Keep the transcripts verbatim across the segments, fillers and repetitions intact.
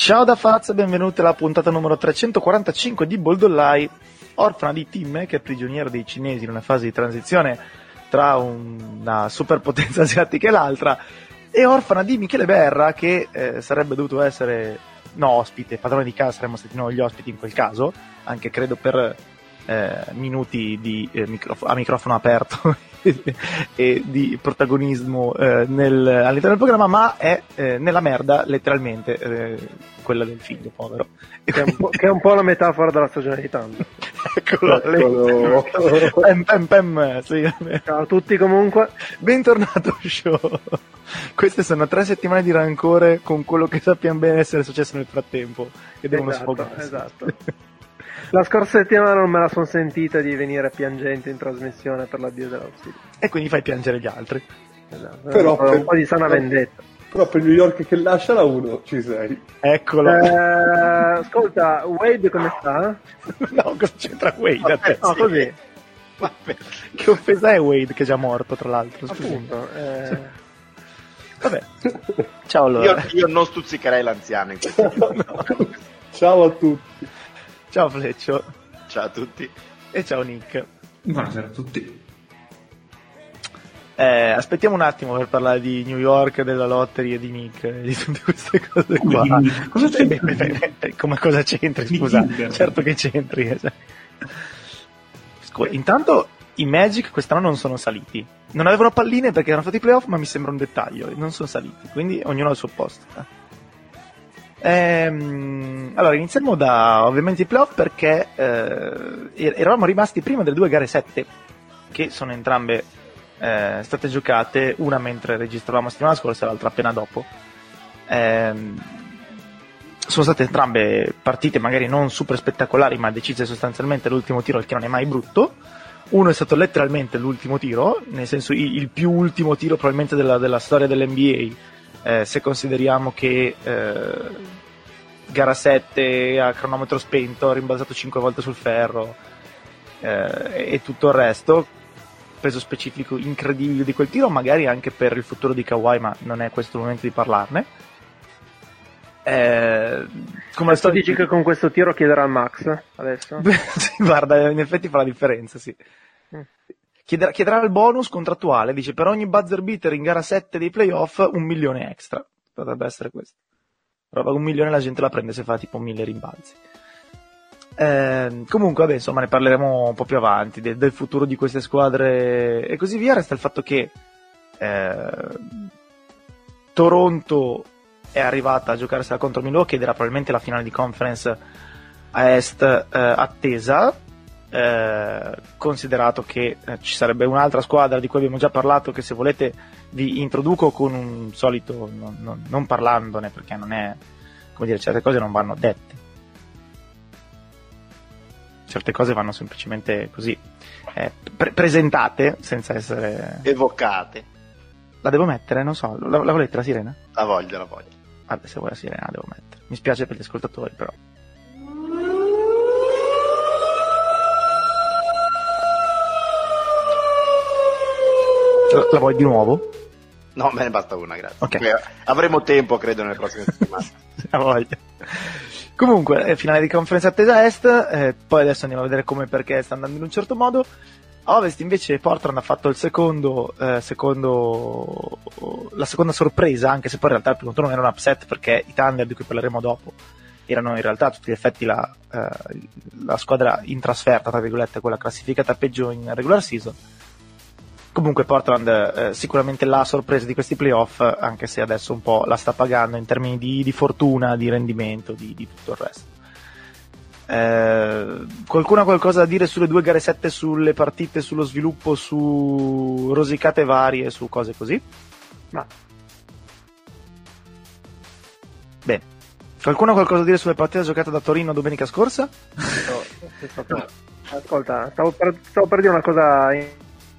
Ciao da Faz e benvenuti alla puntata numero trecentoquarantacinque di Boldollai, orfana di Tim, che è prigioniero dei cinesi in una fase di transizione tra una superpotenza asiatica e l'altra, e orfana di Michele Berra, che eh, sarebbe dovuto essere, no, ospite, padrone di casa, saremmo stati noi gli ospiti in quel caso, anche credo per eh, minuti di eh, microf- a microfono aperto e di protagonismo eh, nel, all'interno del programma, ma è eh, nella merda letteralmente, eh, quella del figlio povero, che è, un po', che è un po' la metafora della stagione di Thunder. Eccolo, Eccolo. Pem, pem, pem, sì. Ciao a tutti comunque, bentornato show. Queste sono tre settimane di rancore con quello che sappiamo bene essere successo nel frattempo e devono esatto, sfogarsi. Esatto. La scorsa settimana non me la sono sentita di venire piangente in trasmissione per l'addio dell'ausilio. E quindi fai piangere gli altri. Esatto. Però per, per, un po' di sana però, vendetta. Però per New York che lascia la uno ci sei. Eccolo. Eh, ascolta, Wade come sta? No, cosa c'entra Wade? Eh, no, così. Vabbè, che offesa è Wade, che è già morto tra l'altro. Appunto. Eh... Vabbè. Ciao allora. Io, io non stuzzicherei l'anziano in questo No. Ciao a tutti. Ciao Fleccio. Ciao a tutti. E ciao Nick. Buonasera a tutti. Eh, aspettiamo un attimo per parlare di New York, della lottery e di Nick e di tutte queste cose qua. Quindi, cosa c'entri? Beh, beh, beh, come cosa c'entri, scusa? Certo che c'entri. Esatto. Scusa, intanto i Magic quest'anno non sono saliti. Non avevano palline perché erano fatti i playoff, ma mi sembra un dettaglio. Non sono saliti, quindi ognuno al suo posto. Ehm, allora, iniziamo da ovviamente i playoff perché eh, eravamo rimasti prima delle due gare sette, che sono entrambe eh, state giocate, una mentre registravamo la settimana scorsa e l'altra appena dopo. Ehm, sono state entrambe partite magari non super spettacolari, ma decise sostanzialmente l'ultimo tiro, il che non è mai brutto. Uno è stato letteralmente l'ultimo tiro, nel senso il, il più ultimo tiro probabilmente della, della storia dell'N B A, eh, se consideriamo che eh, gara sette a cronometro spento, rimbalzato cinque volte sul ferro eh, e tutto il resto. Peso specifico incredibile di quel tiro, magari anche per il futuro di Kawhi, ma non è questo il momento di parlarne. Eh, come tu dici che con questo tiro chiederà il max adesso? Sì, guarda, in effetti fa la differenza, sì. Mm. Chiederà, chiederà il bonus contrattuale, dice per ogni buzzer beater in gara sette dei playoff un milione extra, potrebbe essere questo. Però un milione la gente la prende se fa tipo mille rimbalzi. Eh, comunque vabbè, insomma, ne parleremo un po' più avanti de- del futuro di queste squadre e così via. Resta il fatto che eh, Toronto è arrivata a giocarsela contro Milwaukee ed era probabilmente la finale di conference a est eh, attesa, eh, considerato che eh, ci sarebbe un'altra squadra di cui abbiamo già parlato, che se volete vi introduco con un solito, non, non, non parlandone perché non è, come dire, certe cose non vanno dette, certe cose vanno semplicemente così eh, pre- presentate senza essere evocate. La devo mettere? Non so, la, la volete la sirena? La voglio, la voglio. Vabbè, se vuoi la sirena la devo mettere. Mi spiace per gli ascoltatori, però. La, la vuoi di nuovo? No, me ne basta una, grazie. Okay. Poi avremo tempo, credo, nelle prossime settimane. La voglio. Comunque, eh, finale di conferenza attesa est, eh, poi adesso andiamo a vedere come e perché sta andando in un certo modo. A Ovest invece Portland ha fatto il secondo, eh, secondo la seconda sorpresa, anche se poi in realtà il primo turno era un upset perché i Thunder, di cui parleremo dopo, erano in realtà a tutti gli effetti la, eh, la squadra in trasferta, tra virgolette, quella classificata peggio in regular season. Comunque Portland eh, sicuramente la sorpresa di questi playoff, anche se adesso un po' la sta pagando in termini di, di fortuna, di rendimento, di, di tutto il resto. Eh, qualcuno ha qualcosa da dire sulle due gare sette, sulle partite, sullo sviluppo, su rosicate varie, su cose così? Ma bene. Qualcuno ha qualcosa da dire sulle partite giocate da Torino domenica scorsa? no, ascolta, stavo per, stavo per dire una cosa in...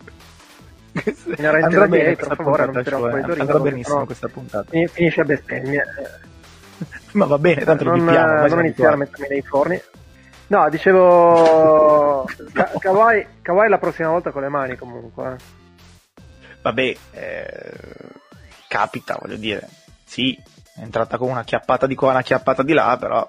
andrà bene per questa favore, puntata, non cioè, Torino, andrà benissimo no, questa puntata. Finisce a bestemmie. Ma va bene, tanto non, li bippiamo. non iniziare a mettermi nei forni. No, dicevo Ka- Kawhi, Kawhi la prossima volta con le mani comunque. Vabbè, eh, capita, voglio dire. Sì, è entrata con una chiappata di qua, una chiappata di là, però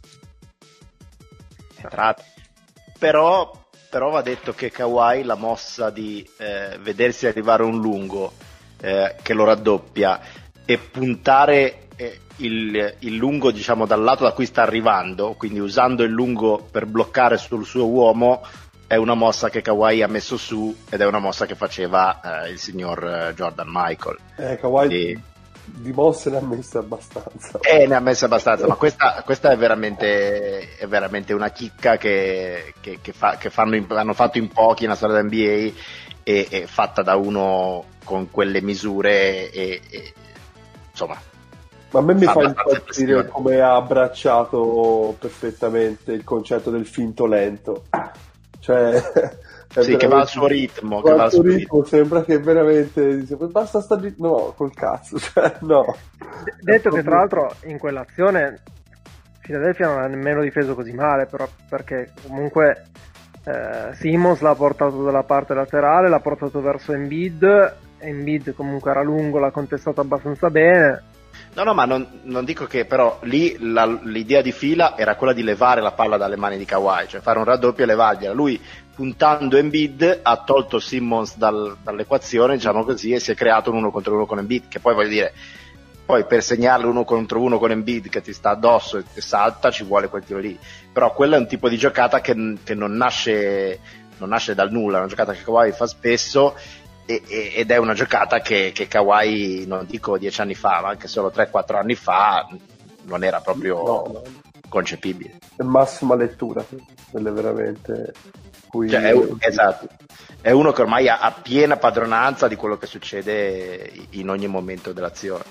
è entrata. Però, però va detto che Kawhi la mossa di eh, vedersi arrivare un lungo eh, che lo raddoppia e puntare eh, il, il lungo, diciamo, dal lato da cui sta arrivando, quindi usando il lungo per bloccare sul suo uomo, è una mossa che Kawhi ha messo su ed è una mossa che faceva eh, il signor eh, Jordan Michael. Eh, Kawhi e... di mosse ne ha messe abbastanza. Eh, ne ha messe abbastanza, ma questa, questa è veramente è veramente una chicca che, che, che, fa, che fanno in, hanno fatto in pochi nella storia dell'N B A e, e fatta da uno con quelle misure e, e insomma. Ma a me mi fa fa impazzire come ha abbracciato perfettamente il concetto del finto lento. Cioè, sì, che va al suo ritmo, che va al suo ritmo. ritmo sembra che veramente dice, basta stare, no, col cazzo, cioè, no. Detto che tra l'altro in quell'azione Philadelphia non ha nemmeno difeso così male, però, perché comunque eh, Simmons l'ha portato dalla parte laterale, l'ha portato verso Embiid, Embiid comunque era lungo, l'ha contestato abbastanza bene. No, no, ma non, non dico che però lì la, l'idea di fila era quella di levare la palla dalle mani di Kawhi, cioè fare un raddoppio e levargliela. Lui, puntando Embiid, ha tolto Simmons dal, dall'equazione, diciamo così, e si è creato un uno contro uno con Embiid, che poi voglio dire, poi per segnarlo uno contro uno con Embiid che ti sta addosso e ti salta ci vuole quel tiro lì. Però quello è un tipo di giocata che, che non nasce non nasce dal nulla, è una giocata che Kawhi fa spesso ed è una giocata che, che Kawhi, non dico dieci anni fa, ma anche solo tre quattro anni fa non era proprio no, concepibile. È massima lettura, quelle veramente cui... cioè, è, esatto, è uno che ormai ha, ha piena padronanza di quello che succede in ogni momento dell'azione,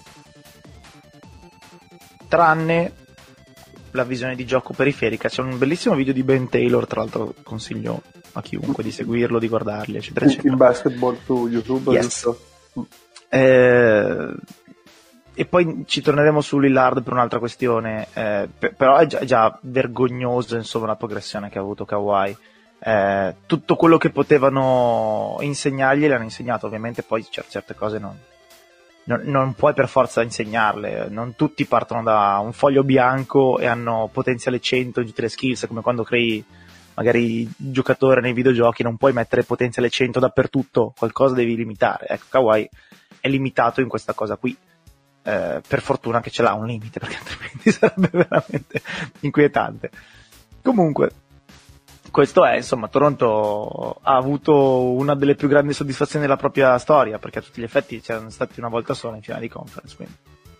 tranne la visione di gioco periferica. C'è un bellissimo video di Ben Taylor, tra l'altro consiglio a chiunque di seguirlo, di guardarli, eccetera eccetera. In basketball su YouTube, yes. Giusto? Eh, e poi ci torneremo su Lillard per un'altra questione, eh, per, però è già, è già vergognoso, insomma, la progressione che ha avuto Kawhi. Eh, tutto quello che potevano insegnargli l'hanno insegnato, ovviamente poi certe cose non, non, non puoi per forza insegnarle, non tutti partono da un foglio bianco e hanno potenziale cento in tutte le skills, come quando crei magari giocatore nei videogiochi, non puoi mettere potenziale cento dappertutto, qualcosa devi limitare. Ecco, Kawhi è limitato in questa cosa qui, eh, per fortuna che ce l'ha un limite, perché altrimenti sarebbe veramente inquietante. Comunque questo è, insomma, Toronto ha avuto una delle più grandi soddisfazioni della propria storia, perché a tutti gli effetti c'erano stati una volta sola in finale di conference, quindi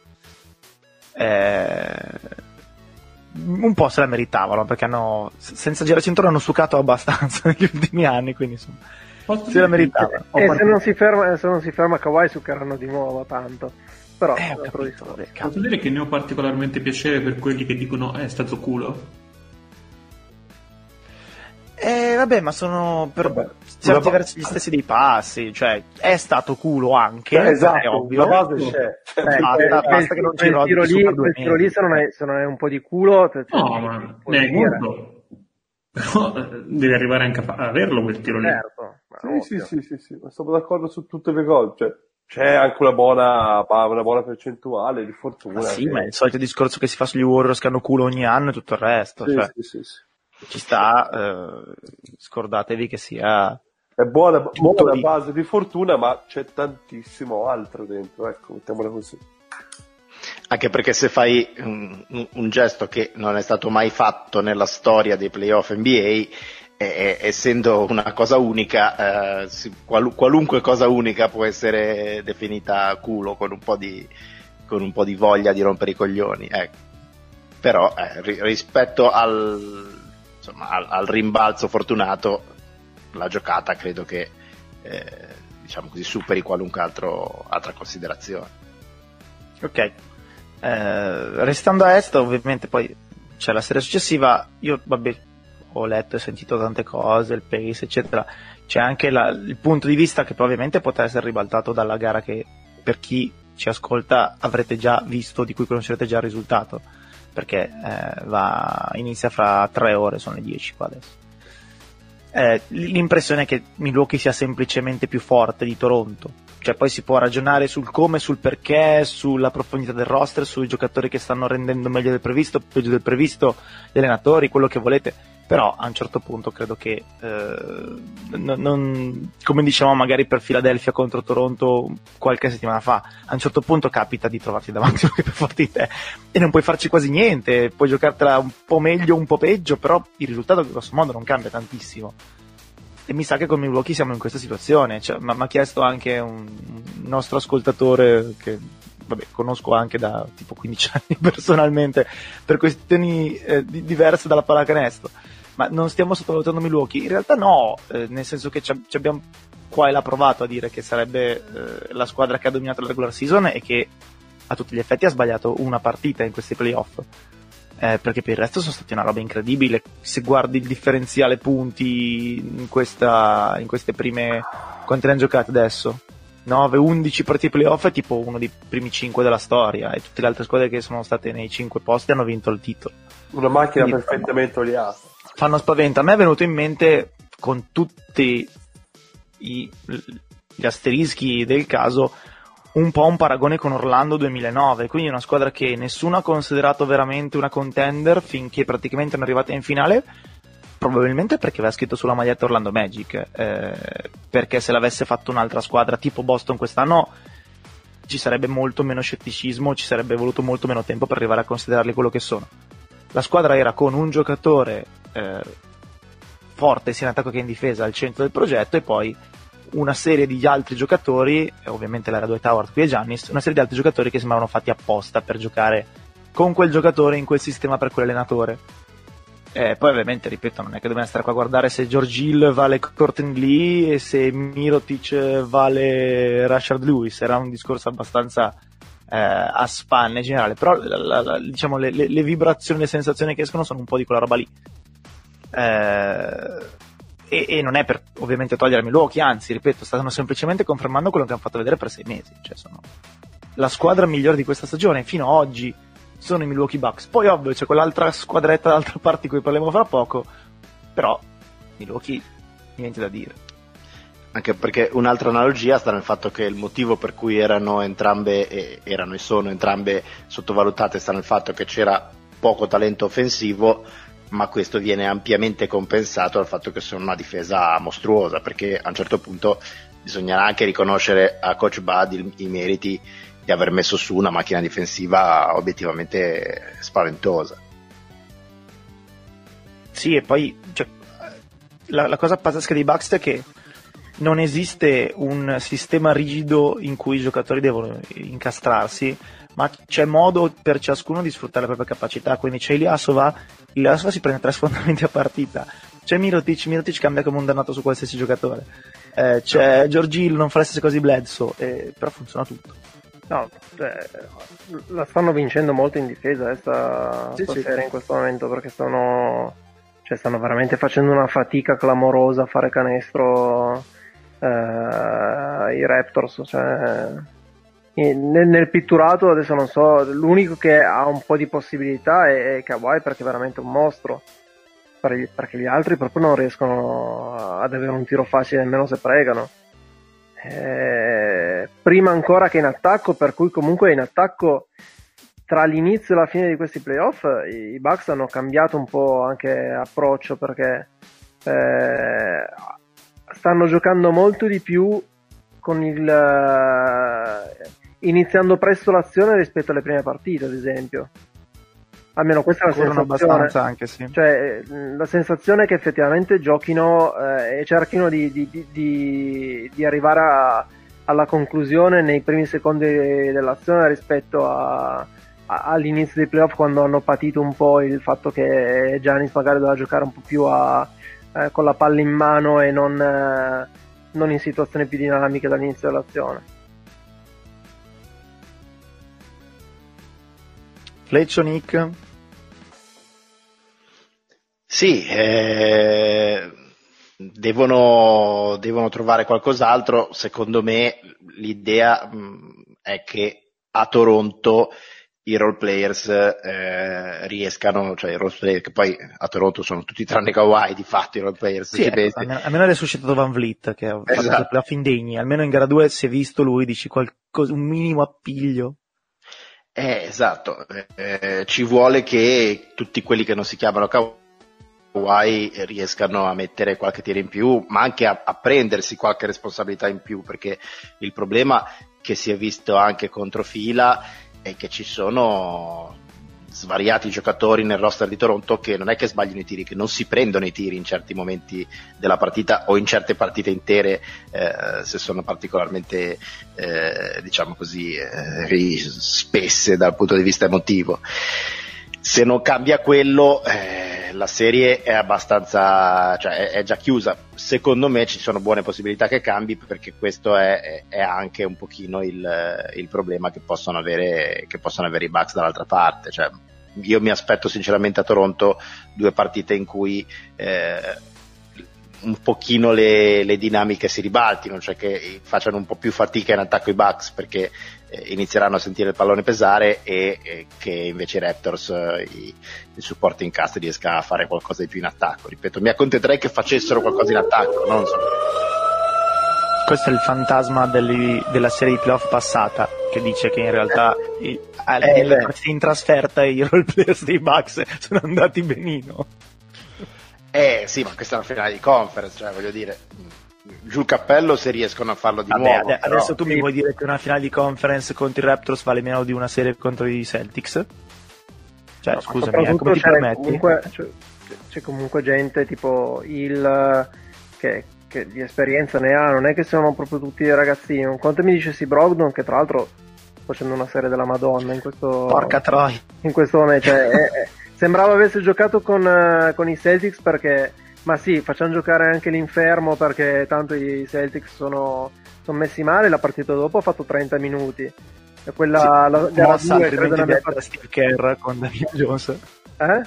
eh, un po' se la meritavano, perché hanno, senza girarci intorno, hanno succato abbastanza negli ultimi anni, quindi insomma Posso se la meritavano. E se non si ferma, se non si ferma Kawhi succheranno di nuovo tanto, però eh, ho capito, posso dire che ne ho particolarmente piacere per quelli che dicono è stato culo. Eh vabbè, ma sono per vabbè, certi ba- versi gli stessi dei passi, cioè è stato culo anche, eh, esatto, è ovvio. La base c'è. Eh, basta, basta che non ci rodi tiro lì, quel tiro lì se non, è, se non è un po' di culo, te, te no, ma ne è culo. Però devi arrivare anche a averlo quel tiro lì. Certo, sì, sì, sì, sì, sì, ma sono d'accordo su tutte le cose, cioè c'è anche una buona, una buona percentuale di fortuna. Ma sì, che... ma è il solito discorso che si fa sugli Warriors che hanno culo ogni anno e tutto il resto, sì, cioè sì, sì, sì. Ci sta, eh, scordatevi che sia è buona, buona base di fortuna, ma c'è tantissimo altro dentro, ecco, mettiamola così. Anche perché se fai un, un, un gesto che non è stato mai fatto nella storia dei playoff N B A, eh, essendo una cosa unica, eh, si, qual, qualunque cosa unica può essere definita culo con un po' di, con un po' di voglia di rompere i coglioni, ecco. Però eh, ri, rispetto al insomma al, al rimbalzo fortunato, la giocata credo che eh, diciamo così superi qualunque altro, altra considerazione. Ok, eh, restando a est, ovviamente poi c'è la serie successiva. Io vabbè ho letto e sentito tante cose, il pace eccetera, c'è anche la, il punto di vista che probabilmente potrà essere ribaltato dalla gara che per chi ci ascolta avrete già visto, di cui conoscerete già il risultato, perché eh, va, inizia fra tre ore, sono le dieci qua adesso. Eh, l'impressione è che Milwaukee sia semplicemente più forte di Toronto, cioè poi si può ragionare sul come, sul perché, sulla profondità del roster, sui giocatori che stanno rendendo meglio del previsto, peggio del previsto, gli allenatori, quello che volete, però a un certo punto credo che eh, non, non, come dicevamo magari per Philadelphia contro Toronto qualche settimana fa, a un certo punto capita di trovarti davanti a uno che è più forte di te e non puoi farci quasi niente, puoi giocartela un po' meglio, un po' peggio, però il risultato grosso modo non cambia tantissimo. E mi sa che con Milwaukee siamo in questa situazione, cioè, mi ha chiesto anche un nostro ascoltatore che vabbè, conosco anche da tipo quindici anni personalmente per questioni eh, di, diverse dalla pallacanestro, ma non stiamo sottovalutando Milwaukee? In realtà no, eh, nel senso che ci, ci abbiamo qua e là provato a dire che sarebbe eh, la squadra che ha dominato la regular season e che a tutti gli effetti ha sbagliato una partita in questi playoff. Eh, perché per il resto sono stati una roba incredibile. Se guardi il differenziale punti in questa in queste prime, quante ne hanno giocate adesso? nove undici partite playoff è tipo uno dei primi cinque della storia, e tutte le altre squadre che sono state nei cinque posti hanno vinto il titolo. Una macchina Quindi, perfettamente oliata. Fanno spavento. A me è venuto in mente, con tutti i, gli asterischi del caso, un po' un paragone con Orlando duemilanove, quindi una squadra che nessuno ha considerato veramente una contender finché praticamente non è arrivata in finale, probabilmente perché aveva scritto sulla maglietta Orlando Magic, eh, perché se l'avesse fatto un'altra squadra tipo Boston quest'anno ci sarebbe molto meno scetticismo, ci sarebbe voluto molto meno tempo per arrivare a considerarli quello che sono. La squadra era con un giocatore eh, forte sia in attacco che in difesa al centro del progetto, e poi una serie di altri giocatori, ovviamente l'era Dwight Howard qui e Giannis, una serie di altri giocatori che sembravano fatti apposta per giocare con quel giocatore in quel sistema per quell'allenatore. Eh, poi ovviamente, ripeto, non è che dobbiamo stare qua a guardare se George Hill vale Courtney Lee e se Mirotic vale Rashard Lewis, era un discorso abbastanza eh, a spanne in generale, però la, la, la, diciamo le, le, le vibrazioni, le sensazioni che escono sono un po' di quella roba lì. Eh, E, e non è per ovviamente togliere Milwaukee, anzi, ripeto, stanno semplicemente confermando quello che hanno fatto vedere per sei mesi, cioè sono la squadra migliore di questa stagione fino ad oggi, sono i Milwaukee Bucks. Poi ovvio c'è quell'altra squadretta d'altra parte di cui parleremo fra poco, però Milwaukee niente da dire. Anche perché un'altra analogia sta nel fatto che il motivo per cui erano entrambe e erano e sono entrambe sottovalutate sta nel fatto che c'era poco talento offensivo, ma questo viene ampiamente compensato dal fatto che sono una difesa mostruosa, perché a un certo punto bisognerà anche riconoscere a Coach Bud i, i meriti di aver messo su una macchina difensiva obiettivamente spaventosa. Sì, e poi cioè, la, la cosa pazzesca dei Bucks è che non esiste un sistema rigido in cui i giocatori devono incastrarsi, ma c'è modo per ciascuno di sfruttare le proprie capacità. Quindi c'è Ilyasova, Ilyasova si prende tre sfondamenti a partita, c'è Mirotic, Mirotic cambia come un dannato su qualsiasi giocatore, eh, c'è George Hill, non fa le stesse cose di Bledsoe, eh, però funziona tutto. No, cioè, la stanno vincendo molto in difesa eh, sta, sì, sta sì. serie in questo momento, perché stanno, cioè, stanno veramente facendo una fatica clamorosa a fare canestro eh, i Raptors, cioè, nel, nel pitturato adesso non so, l'unico che ha un po' di possibilità è, è Kawhi, perché è veramente un mostro, perché gli altri proprio non riescono ad avere un tiro facile nemmeno se pregano. Eh, prima ancora che in attacco, per cui comunque in attacco tra l'inizio e la fine di questi playoff i Bucks hanno cambiato un po' anche approccio, perché eh, stanno giocando molto di più con il uh, iniziando presto l'azione rispetto alle prime partite, ad esempio. Almeno questa è la Corrono sensazione, abbastanza anche, sì. cioè la sensazione è che effettivamente giochino eh, e cerchino di, di, di, di, di arrivare a, alla conclusione nei primi secondi dell'azione rispetto a, a, all'inizio dei playoff, quando hanno patito un po' il fatto che Giannis magari doveva giocare un po' più a, eh, con la palla in mano e non, eh, non in situazioni più dinamiche dall'inizio dell'azione. Fleccio, Nick? Sì, eh, devono, devono trovare qualcos'altro. Secondo me l'idea mh, è che a Toronto i role players eh, riescano, cioè i role player che poi a Toronto sono tutti tranne Kawhi di fatto i role players. Sì, ecco, almeno, almeno è suscitato Van Vliet che ha fatto esatto. la fin degni, almeno in gara due si è visto lui, dici qualcosa, un minimo appiglio. Eh, esatto, eh, ci vuole che tutti quelli che non si chiamano Kawhi riescano a mettere qualche tiro in più, ma anche a, a prendersi qualche responsabilità in più, perché il problema che si è visto anche contro fila è che ci sono svariati giocatori nel roster di Toronto che non è che sbagliano i tiri, che non si prendono i tiri in certi momenti della partita o in certe partite intere, eh, se sono particolarmente eh, diciamo così eh, spesse dal punto di vista emotivo. Se non cambia quello, eh, la serie è abbastanza, cioè è, è già chiusa. Secondo me ci sono buone possibilità che cambi, perché questo è, è anche un pochino il, il problema che possono avere, che possono avere i Bucks dall'altra parte. Cioè, io mi aspetto sinceramente a Toronto due partite in cui eh, un pochino le, le dinamiche si ribaltino, cioè che facciano un po' più fatica in attacco i Bucks, perché eh, inizieranno a sentire il pallone pesare, e, e che invece i Raptors, eh, i, il supporting cast riesca a fare qualcosa di più in attacco. Ripeto, mi accontenterei che facessero qualcosa in attacco, non so. Questo è il fantasma delle, della serie di playoff passata, che dice che in realtà i, eh, le partite in trasferta i role players dei Bucks sono andati benino. Eh sì, ma questa è una finale di conference, cioè voglio dire, giù il cappello se riescono a farlo di Vabbè, nuovo. Adesso però... tu mi vuoi dire che una finale di conference contro i Raptors vale meno di una serie contro i Celtics? Cioè, no, scusami, eh, come ti c'è permetti? Comunque, c'è, c'è comunque gente tipo il che, che di esperienza ne ha, non è che sono proprio tutti dei ragazzini. Un conto mi dice sì Brogdon, che tra l'altro sta facendo una serie della Madonna in questo porca troia in questo momento, cioè, è, è, sembrava avesse giocato con, uh, con i Celtics, perché ma sì, facciamo giocare anche l'infermo perché tanto i Celtics sono, sono messi male. La partita dopo ha fatto trenta minuti, e quella sì, la, la mossa due, altrimenti detta da Steve Kerr con Damian Jones, eh?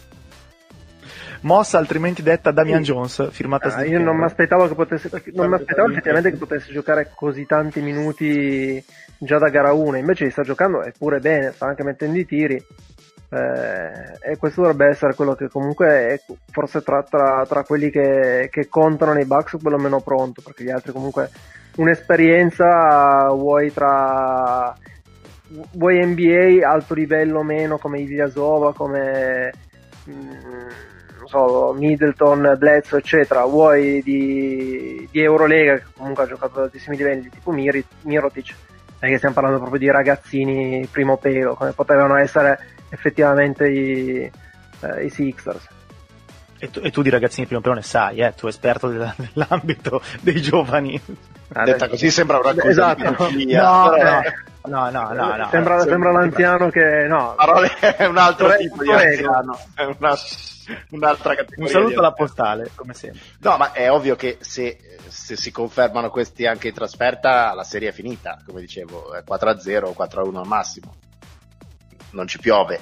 mossa altrimenti detta Damian sì. Jones firmata ah, io non mi aspettavo che potesse non mi aspettavo effettivamente che potesse giocare così tanti minuti già da gara uno, invece li sta giocando e pure bene, sta anche mettendo i tiri. Eh, e questo dovrebbe essere quello che comunque è forse tra, tra, tra quelli che, che contano nei Bucks quello meno pronto, perché gli altri comunque un'esperienza vuoi tra vuoi N B A alto livello o meno, come Ilyasova, come mh, non so, Middleton, Bledsoe eccetera, vuoi di, di Eurolega che comunque ha giocato ad altissimi livelli tipo Mir- Mirotic, perché stiamo parlando proprio di ragazzini primo pelo come potevano essere effettivamente i, eh, i Sixers. E tu, e tu di ragazzini primo pelo ne sai, eh? Tu esperto della, dell'ambito dei giovani. Ah, detta così sembra una cosa esatto. di no, no, no, no, no, no, sembra, no, sembra l'anziano che no, parole, è un altro Pre- tipo di anziano, è una, un'altra categoria. Un saluto alla postale, come sempre. No, ma è ovvio che se, se si confermano questi anche in trasferta, la serie è finita, come dicevo, è quattro a zero o quattro a uno al massimo, non ci piove.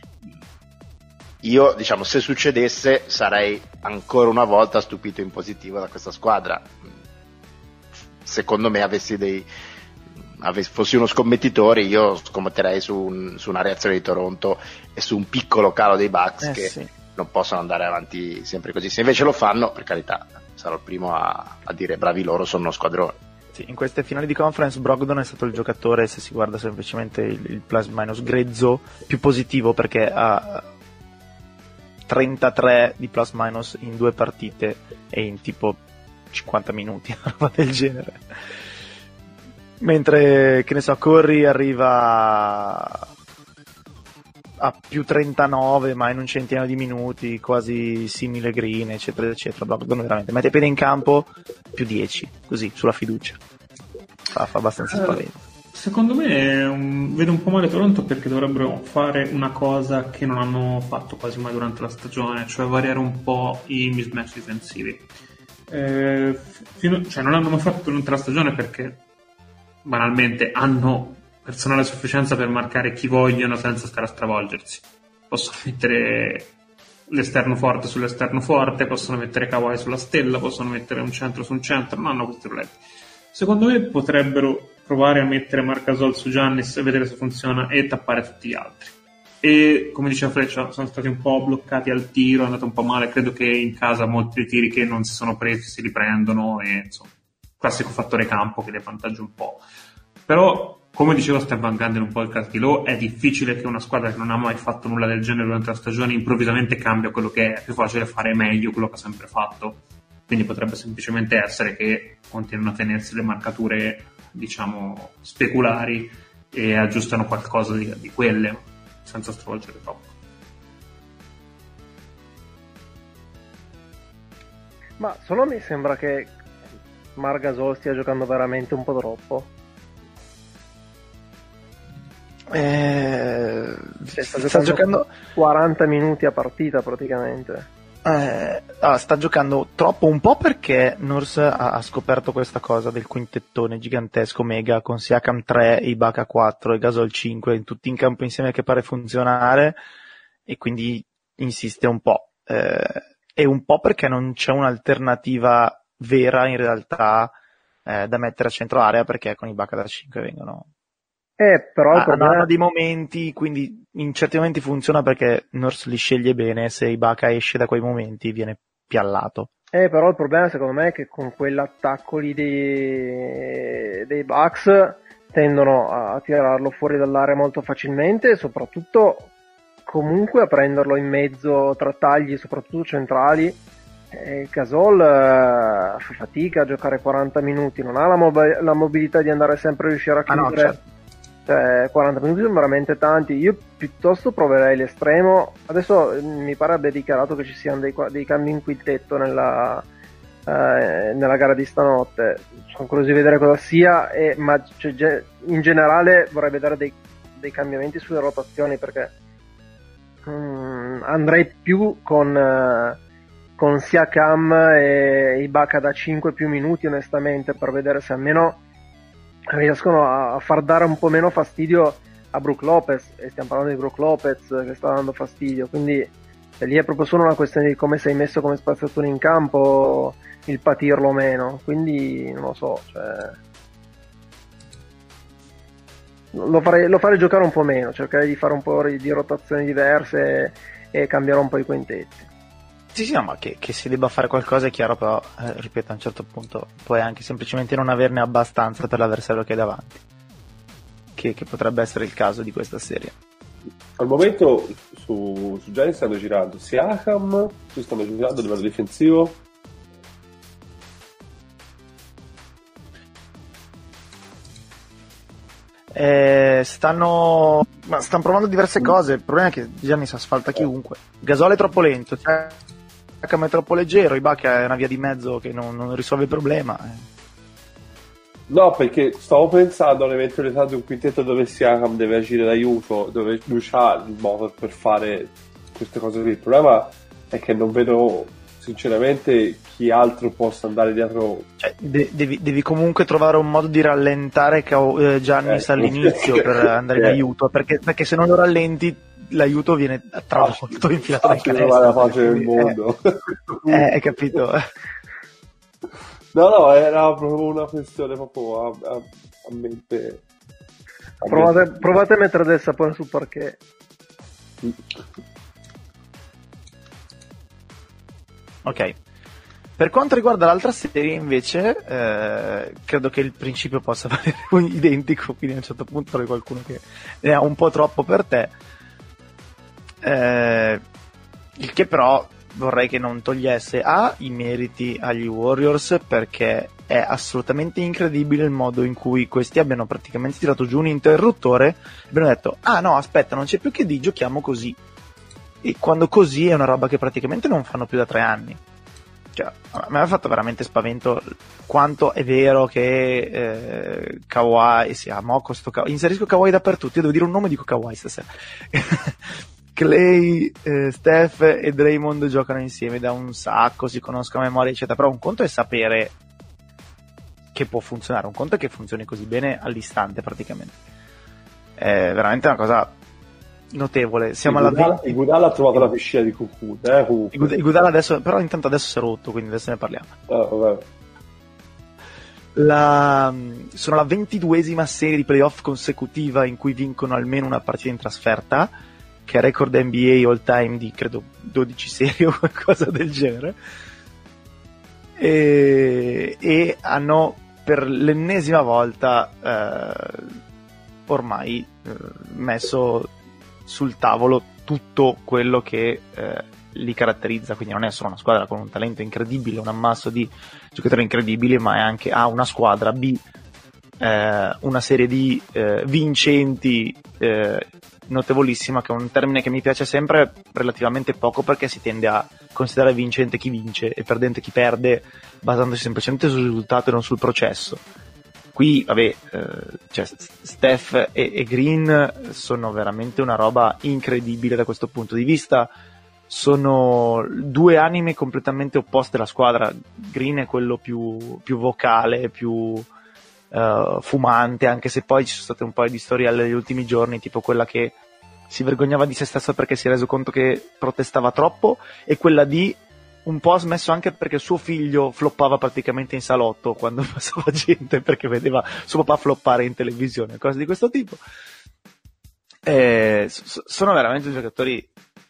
Io, diciamo, se succedesse sarei ancora una volta stupito in positivo da questa squadra. Secondo me avessi dei avessi, fossi uno scommettitore, io scommetterei su, un, su una reazione di Toronto e su un piccolo calo dei Bucks eh, che sì. non possono andare avanti sempre così. Se invece lo fanno, per carità, sarò il primo a, a dire bravi loro, sono uno squadrone. Sì, in queste finali di conference Brogdon è stato il giocatore, se si guarda semplicemente il, il plus minus grezzo, più positivo, perché ha trentatré di plus minus in due partite e in tipo cinquanta minuti, una roba del genere. Mentre, che ne so, Curry arriva a più trentanove, ma in un centinaio di minuti, quasi simile Green, eccetera, eccetera. Brogdon veramente mette piede in campo, più dieci, così, sulla fiducia. Fa, fa abbastanza spavento. Secondo me un, vedo un po' male Toronto, perché dovrebbero fare una cosa che non hanno fatto quasi mai durante la stagione, cioè variare un po' i mismatch difensivi. Eh, fino, cioè non l'hanno mai fatto durante la stagione perché banalmente hanno personale a sufficienza per marcare chi vogliono senza stare a stravolgersi. Possono mettere l'esterno forte sull'esterno forte, possono mettere Kawhi sulla stella, possono mettere un centro su un centro, non hanno questi problemi. Secondo me potrebbero provare a mettere Marc Gasol su Giannis e vedere se funziona e tappare tutti gli altri. E come diceva Freccia, sono stati un po' bloccati al tiro, è andato un po' male, credo che in casa molti dei tiri che non si sono presi si riprendono e insomma, classico fattore campo che li avvantaggia un po'. Però, come diceva Stan Van Gundy in un podcast di Low, è difficile che una squadra che non ha mai fatto nulla del genere durante la stagione improvvisamente cambia quello che è più facile fare meglio quello che ha sempre fatto. Quindi potrebbe semplicemente essere che continuano a tenersi le marcature, diciamo, speculari e aggiustano qualcosa di, di quelle, senza stravolgere troppo. Ma solo mi sembra che Marc Gasol stia giocando veramente un po' troppo. Eh, Cioè, sta, sta giocando giocando quaranta minuti a partita praticamente. eh, ah, sta giocando troppo, un po' perché Nurse ha, ha scoperto questa cosa del quintettone gigantesco mega con Siakam tre, Ibaka quattro e Gasol cinque, tutti in campo insieme, che pare funzionare, e quindi insiste un po', eh, e un po' perché non c'è un'alternativa vera in realtà eh, da mettere a centro area, perché con Ibaka da cinque vengono Eh, però il problema... hanno dei momenti, quindi in certi momenti funziona perché Nurse li sceglie bene, se Ibaka esce da quei momenti viene piallato. Eh, però il problema secondo me è che con quell'attacco lì dei, dei Bucks tendono a tirarlo fuori dall'area molto facilmente e soprattutto comunque a prenderlo in mezzo tra tagli, soprattutto centrali. Eh, Gasol eh, fa fatica a giocare quaranta minuti, non ha la, mob- la mobilità di andare sempre a riuscire a chiudere. Ah, no, certo. Cioè, quaranta minuti sono veramente tanti. Io piuttosto proverei l'estremo. Adesso mi pare abbia dichiarato che ci siano dei, dei cambi in quintetto nella, eh, nella gara di stanotte. Sono curioso di vedere cosa sia, e, ma cioè, in generale vorrei vedere dei, dei cambiamenti sulle rotazioni, perché um, andrei più con, uh, con Siakam e Ibaka da cinque più minuti onestamente, per vedere se almeno riescono a far dare un po' meno fastidio a Brook Lopez, e stiamo parlando di Brook Lopez che sta dando fastidio, quindi lì è proprio solo una questione di come sei messo come spaziatore in campo, il patirlo o meno, quindi non lo so, cioè... lo, farei, lo farei giocare un po' meno, cercherei di fare un po' di rotazioni diverse e, e cambiare un po' i quintetti. Sì, sì, no, ma che, che si debba fare qualcosa è chiaro, però, eh, ripeto, a un certo punto puoi anche semplicemente non averne abbastanza per l'avversario che hai davanti, che, che potrebbe essere il caso di questa serie. Al momento su, su Giannis stanno girando Siakam, si stanno girando a livello difensivo. Eh, stanno, ma stanno provando diverse cose. Il problema è che Giannis asfalta chiunque. Gasol è troppo lento, Siakam è troppo leggero, Ibaka è una via di mezzo che non, non risolve il problema. No, perché stavo pensando all'eventualità di un quintetto dove Siakam deve agire d'aiuto, dove lui ha il modo per fare queste cose qui. Il problema è che non vedo sinceramente chi altro possa andare dietro. Cioè, de- devi, devi comunque trovare un modo di rallentare eh, Giannis eh, all'inizio per andare in aiuto, perché, perché se non lo rallenti l'aiuto viene travolto, infilato nel canestro. La pace del mondo. Eh, eh, hai capito? No, no, era proprio una questione proprio a, a, a mente. A provate, mente. Provate a mettere del sapone sul parquet. Ok. Per quanto riguarda l'altra serie, invece, eh, credo che il principio possa valere identico, quindi a un certo punto trovi qualcuno che ne ha un po' troppo per te. Eh, il che però vorrei che non togliesse A, i meriti agli Warriors, perché è assolutamente incredibile il modo in cui questi abbiano praticamente tirato giù un interruttore e abbiano detto ah no aspetta non c'è più che di, giochiamo così, e quando così è una roba che praticamente non fanno più da tre anni. Cioè, a me ha fatto veramente spavento quanto è vero che eh, Kawhi sia Moko sto Kawhi, inserisco Kawhi dappertutto, io devo dire un nome e dico Kawhi stasera. Clay, eh, Steph e Draymond giocano insieme da un sacco, si conoscono a memoria eccetera, però un conto è sapere che può funzionare, un conto è che funzioni così bene all'istante praticamente. È veramente una cosa notevole. Siamo alla venti. Iguodala ha trovato la piscina di Cucù, eh, Iguodala adesso, però intanto adesso si è rotto, quindi adesso ne parliamo. Oh, vabbè. La, sono la ventiduesima serie di playoff consecutiva in cui vincono almeno una partita in trasferta, che è record N B A all time di credo dodici serie o qualcosa del genere, e, e hanno per l'ennesima volta eh, ormai eh, messo sul tavolo tutto quello che eh, li caratterizza, quindi non è solo una squadra con un talento incredibile, un ammasso di giocatori incredibili, ma è anche A, una squadra, B, eh, una serie di eh, vincenti eh, notevolissima, che è un termine che mi piace sempre relativamente poco, perché si tende a considerare vincente chi vince e perdente chi perde, basandosi semplicemente sul risultato e non sul processo. Qui, vabbè, eh, cioè, Steph e, e Green sono veramente una roba incredibile da questo punto di vista. Sono due anime completamente opposte alla squadra. Green è quello più, più vocale, più uh, fumante, anche se poi ci sono state un paio di storie negli ultimi giorni, tipo quella che si vergognava di se stesso perché si è reso conto che protestava troppo, e quella di un po' ha smesso anche perché suo figlio floppava praticamente in salotto quando passava gente, perché vedeva suo papà floppare in televisione, cose di questo tipo. Eh, so, sono veramente giocatori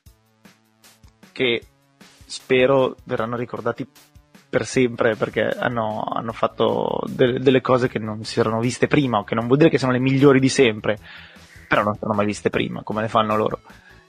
che spero verranno ricordati per sempre, perché hanno, hanno fatto de- delle cose che non si erano viste prima, o che non vuol dire che sono le migliori di sempre, però non sono mai viste prima, come le fanno loro.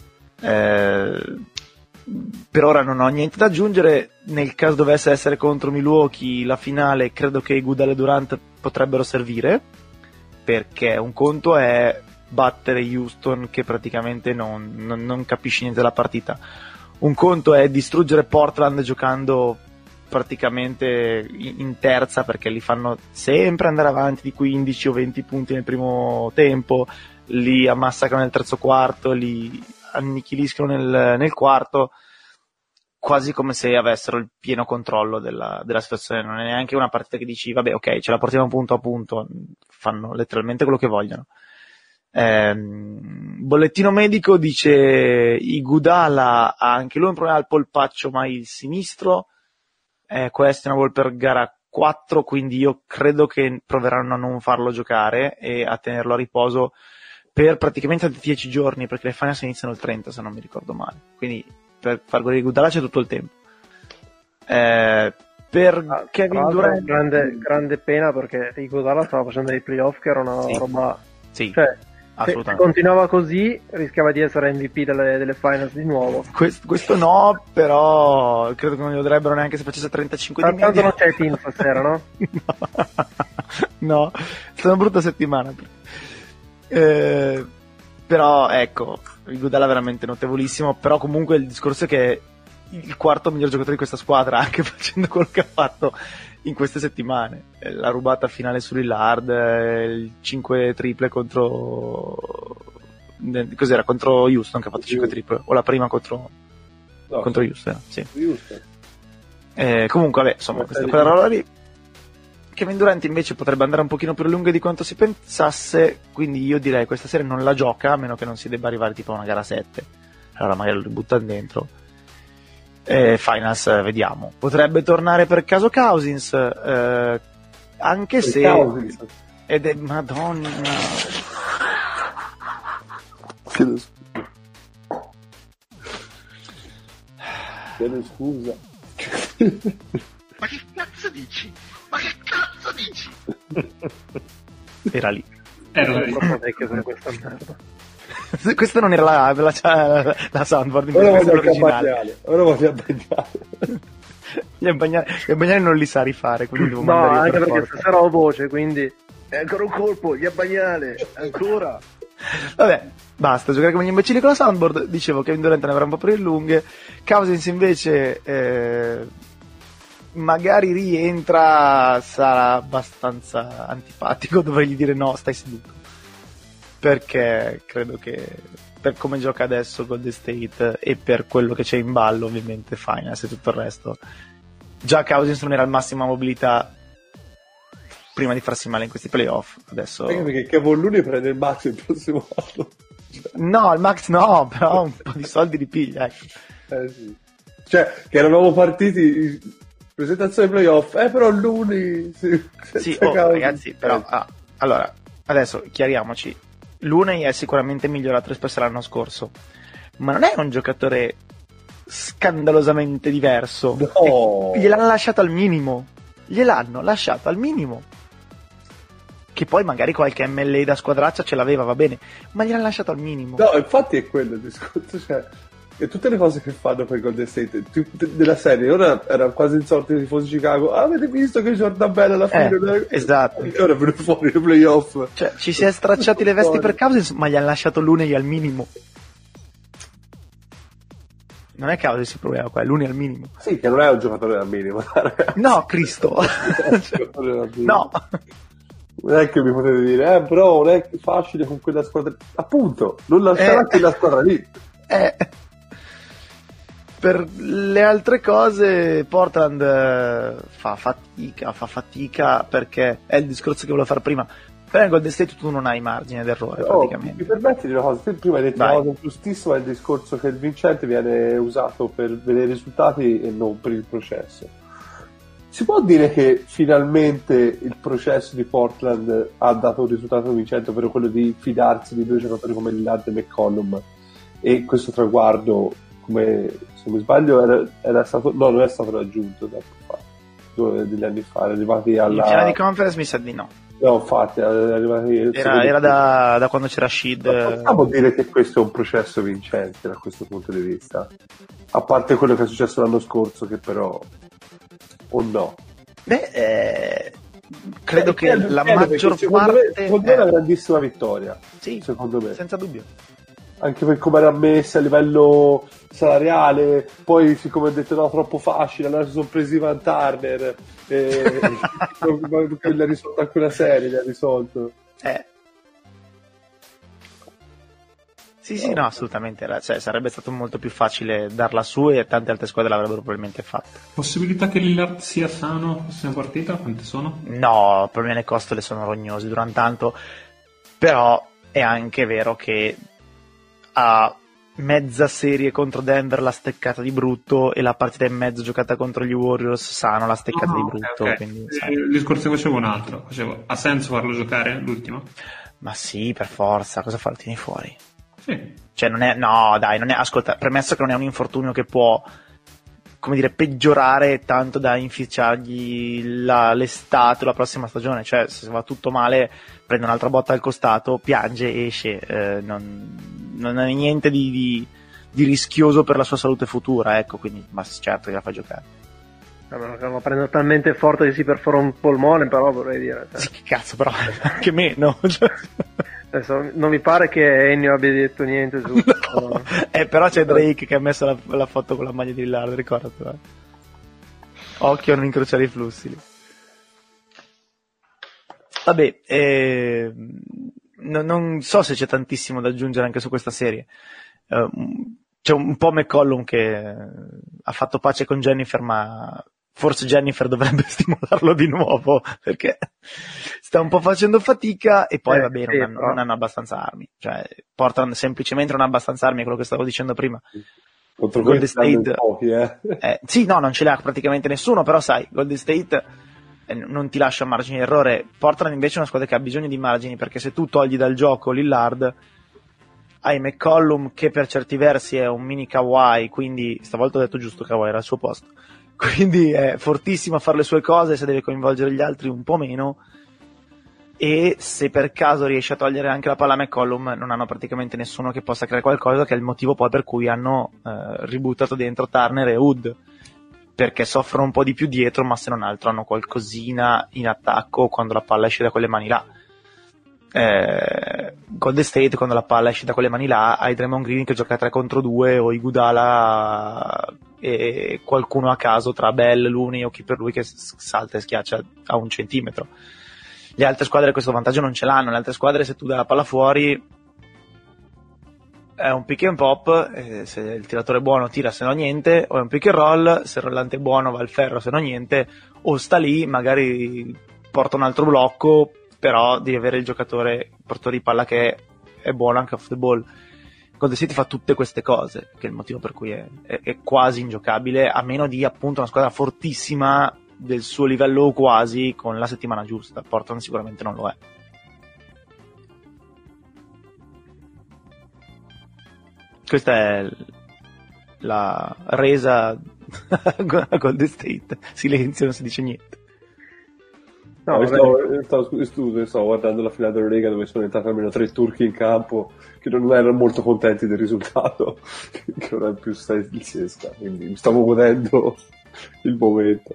Eh, per ora non ho niente da aggiungere. Nel caso dovesse essere contro Milwaukee la finale, credo che Iguodala e Durant potrebbero servire, perché un conto è battere Houston, che praticamente non, non, non capisci niente della partita. Un conto è distruggere Portland giocando praticamente in terza, perché li fanno sempre andare avanti di quindici o venti punti nel primo tempo, li ammassacrano nel terzo quarto, li annichiliscono nel, nel quarto, quasi come se avessero il pieno controllo della, della situazione. Non è neanche una partita che dici vabbè, ok, ce la portiamo punto a punto, fanno letteralmente quello che vogliono. Eh, bollettino medico dice Iguodala ha anche lui un problema al polpaccio, ma il sinistro è questionable per gara quattro, quindi io credo che proveranno a non farlo giocare e a tenerlo a riposo per praticamente dieci giorni, perché le finals iniziano il trenta se non mi ricordo male, quindi per far godere Iguodala c'è tutto il tempo. Eh, per ah, Kevin Durant grande, grande pena, perché Iguodala stava facendo dei playoff che era una sì. roba sì. Cioè, se continuava così rischiava di essere M V P delle, delle finals di nuovo. Questo, questo no, però credo che non glielo darebbero neanche se facesse trentacinque di media. Tanto non c'è il team stasera, no? No, è stata una brutta settimana. Eh, però ecco, Iguodala veramente notevolissimo. Però comunque il discorso è che è il quarto miglior giocatore di questa squadra, anche facendo quello che ha fatto in queste settimane. La rubata finale su Lillard, il cinque triple contro cos'era? Contro Houston, che ha fatto cinque triple, o la prima contro no, contro Houston, sì. Houston. Eh, comunque vabbè, insomma, questa quella roba lì. Kevin Durant invece potrebbe andare un pochino più a lungo di quanto si pensasse, quindi io direi questa serie non la gioca, a meno che non si debba arrivare tipo a una gara sette, allora magari lo ributtano dentro. Eh, finals, eh, vediamo. Potrebbe tornare per caso Cousins, eh, anche per se Cousins. Ed è madonna. Chiedo scusa. Chiedo scusa. Ma che cazzo dici? Ma che cazzo dici? Era lì. Era lì. Per questa merda. Questa non era la, la, la, la soundboard, ora voglio l'originale. Ora voglio abbagnare. Gli abbagnari, gli abbagnari non li sa rifare, quindi devo no, mandare anche per perché forza. stasera ho voce, quindi è ancora un colpo, gli abbagnale, ancora. Vabbè, basta giocare come gli imbecilli con la soundboard. Dicevo che Kevin Durant ne avrà un po' per le lunghe. Cousins invece eh, magari rientra, sarà abbastanza antipatico, dovrei gli dire no, stai seduto, perché credo che per come gioca adesso Golden State e per quello che c'è in ballo, ovviamente finals e tutto il resto, già Cousins non era al massima mobilità prima di farsi male in questi playoff. Adesso anche perché Cavalluni prende il max il prossimo anno. no, il max no, però un po' di soldi li piglia, ecco. Eh sì. Cioè che eravamo partiti presentazione playoff, eh però Looney sì, sì oh, ragazzi però ah, allora adesso chiariamoci, Looney è sicuramente migliorato rispetto all'anno scorso, ma non è un giocatore scandalosamente diverso. No. E gliel'hanno lasciato al minimo, gliel'hanno lasciato al minimo, che poi magari qualche M L A da squadraccia ce l'aveva, va bene, ma gliel'hanno lasciato al minimo. No, infatti è quello il discorso, cioè e tutte le cose che fanno per Golden State della serie, ora era quasi insorti i tifosi di Chicago, ah, avete visto che Jordan Bell alla fine eh, esatto, e ora è venuto fuori nei playoff, cioè ci si è stracciati le vesti per Cousins, ma gli hanno lasciato Looney al minimo. Non è Cousins il problema qua, è Looney al minimo. Sì, che non è un giocatore al minimo, no Cristo no, non è che mi potete dire eh però non è facile con quella squadra, appunto non lasciare eh, quella squadra lì. eh Per le altre cose Portland eh, fa fatica, fa fatica perché è il discorso che volevo fare prima. Per il Golden State tu non hai margine d'errore, oh, praticamente. Mi permetti di una cosa, te prima hai detto una cosa giustissima, è il discorso che il vincente viene usato per vedere i risultati e non per il processo. Si può dire che finalmente il processo di Portland ha dato un risultato vincente, ovvero quello di fidarsi di due giocatori come Lillard e McCollum, e questo traguardo, come se mi sbaglio era, era stato no non è stato raggiunto tempo fa, due, degli anni fa, arrivati alla in finale di conference mi sa di no no infatti arrivati era, era da, da quando c'era Sheed. Possiamo dire che questo è un processo vincente da questo punto di vista, a parte quello che è successo l'anno scorso, che però o no? Beh eh, credo eh, che credo, la credo maggior secondo parte me, secondo me è una grandissima vittoria, sì, secondo me, senza dubbio, anche per come era messa a livello salariale. Poi siccome ho detto no troppo facile, allora si sono presi Van Turner e gli ha risolto anche una serie, gli ha risolto eh sì sì no, no assolutamente era, cioè, sarebbe stato molto più facile darla su e tante altre squadre l'avrebbero probabilmente fatta. Possibilità che Lillard sia sano la prossima partita? Quante sono? No, per me le costole sono rognosi durante tanto, però è anche vero che a mezza serie contro Denver l'ha steccata di brutto e la partita in mezzo giocata contro gli Warriors sano l'ha steccata no, di brutto, okay. Quindi, il discorso che facevo un altro, facevo, ha senso farlo giocare l'ultimo? Ma sì, per forza, cosa fa, lo tieni fuori? Sì. Cioè non è, no dai, non è, ascolta, premesso che non è un infortunio che può, come dire, peggiorare tanto da inficiargli la, l'estate o la prossima stagione, cioè se va tutto male prende un'altra botta al costato, piange, esce, eh, non, non è niente di, di, di rischioso per la sua salute futura, ecco, quindi ma certo che la fa giocare. Lo prendo talmente forte che si perfora un polmone, però vorrei dire, cioè. Sì, che cazzo, però anche meno. Cioè. Adesso non mi pare che Ennio abbia detto niente su no. Eh, però c'è Drake che ha messo la, la foto con la maglia di Lillard, ricordatelo. Eh. Occhio a non incrociare i flussi lì. Vabbè, eh, no, non so se c'è tantissimo da aggiungere anche su questa serie. Uh, c'è un po' McCollum che ha fatto pace con Jennifer, ma forse Jennifer dovrebbe stimolarlo di nuovo perché sta un po' facendo fatica e poi eh, va bene, sì, non, hanno, non hanno abbastanza armi, cioè portano semplicemente non ha abbastanza armi, è quello che stavo dicendo prima. Contro Golden State pochi, eh. Eh, sì, no, non ce l'ha praticamente nessuno, però sai, Golden State eh, non ti lascia margini di errore. Portland invece è una squadra che ha bisogno di margini, perché se tu togli dal gioco Lillard hai McCollum che per certi versi è un mini Kawhi, quindi stavolta ho detto giusto, Kawhi era al suo posto, quindi è fortissimo a fare le sue cose, se deve coinvolgere gli altri un po' meno, e se per caso riesce a togliere anche la palla a McCollum non hanno praticamente nessuno che possa creare qualcosa, che è il motivo poi per cui hanno eh, ributtato dentro Turner e Wood, perché soffrono un po' di più dietro, ma se non altro hanno qualcosina in attacco quando la palla esce da quelle mani là. eh, Golden State quando la palla esce da quelle mani là hai Draymond Green che gioca tre contro due o Iguodala e qualcuno a caso tra Bell, Looney o chi per lui che salta e schiaccia a un centimetro. Le altre squadre questo vantaggio non ce l'hanno. Le altre squadre, se tu dai la palla fuori è un pick and pop, eh, se il tiratore è buono tira, se no niente, o è un pick and roll, se il rollante è buono va al ferro, se no niente, o sta lì, magari porta un altro blocco, però devi avere il giocatore, il portatore di palla che è, è buono anche off the ball. Golden State fa tutte queste cose, che è il motivo per cui è, è, è quasi ingiocabile, a meno di appunto una squadra fortissima del suo livello o quasi, con la settimana giusta. Portland sicuramente non lo è. Questa è la resa a Golden State. Silenzio, non si dice niente. No, io stavo, stavo, stavo, stavo guardando la finale dell'Eurolega dove sono entrati almeno tre turchi in campo che non erano molto contenti del risultato, che non è più stato il Sesca, quindi mi stavo godendo il momento.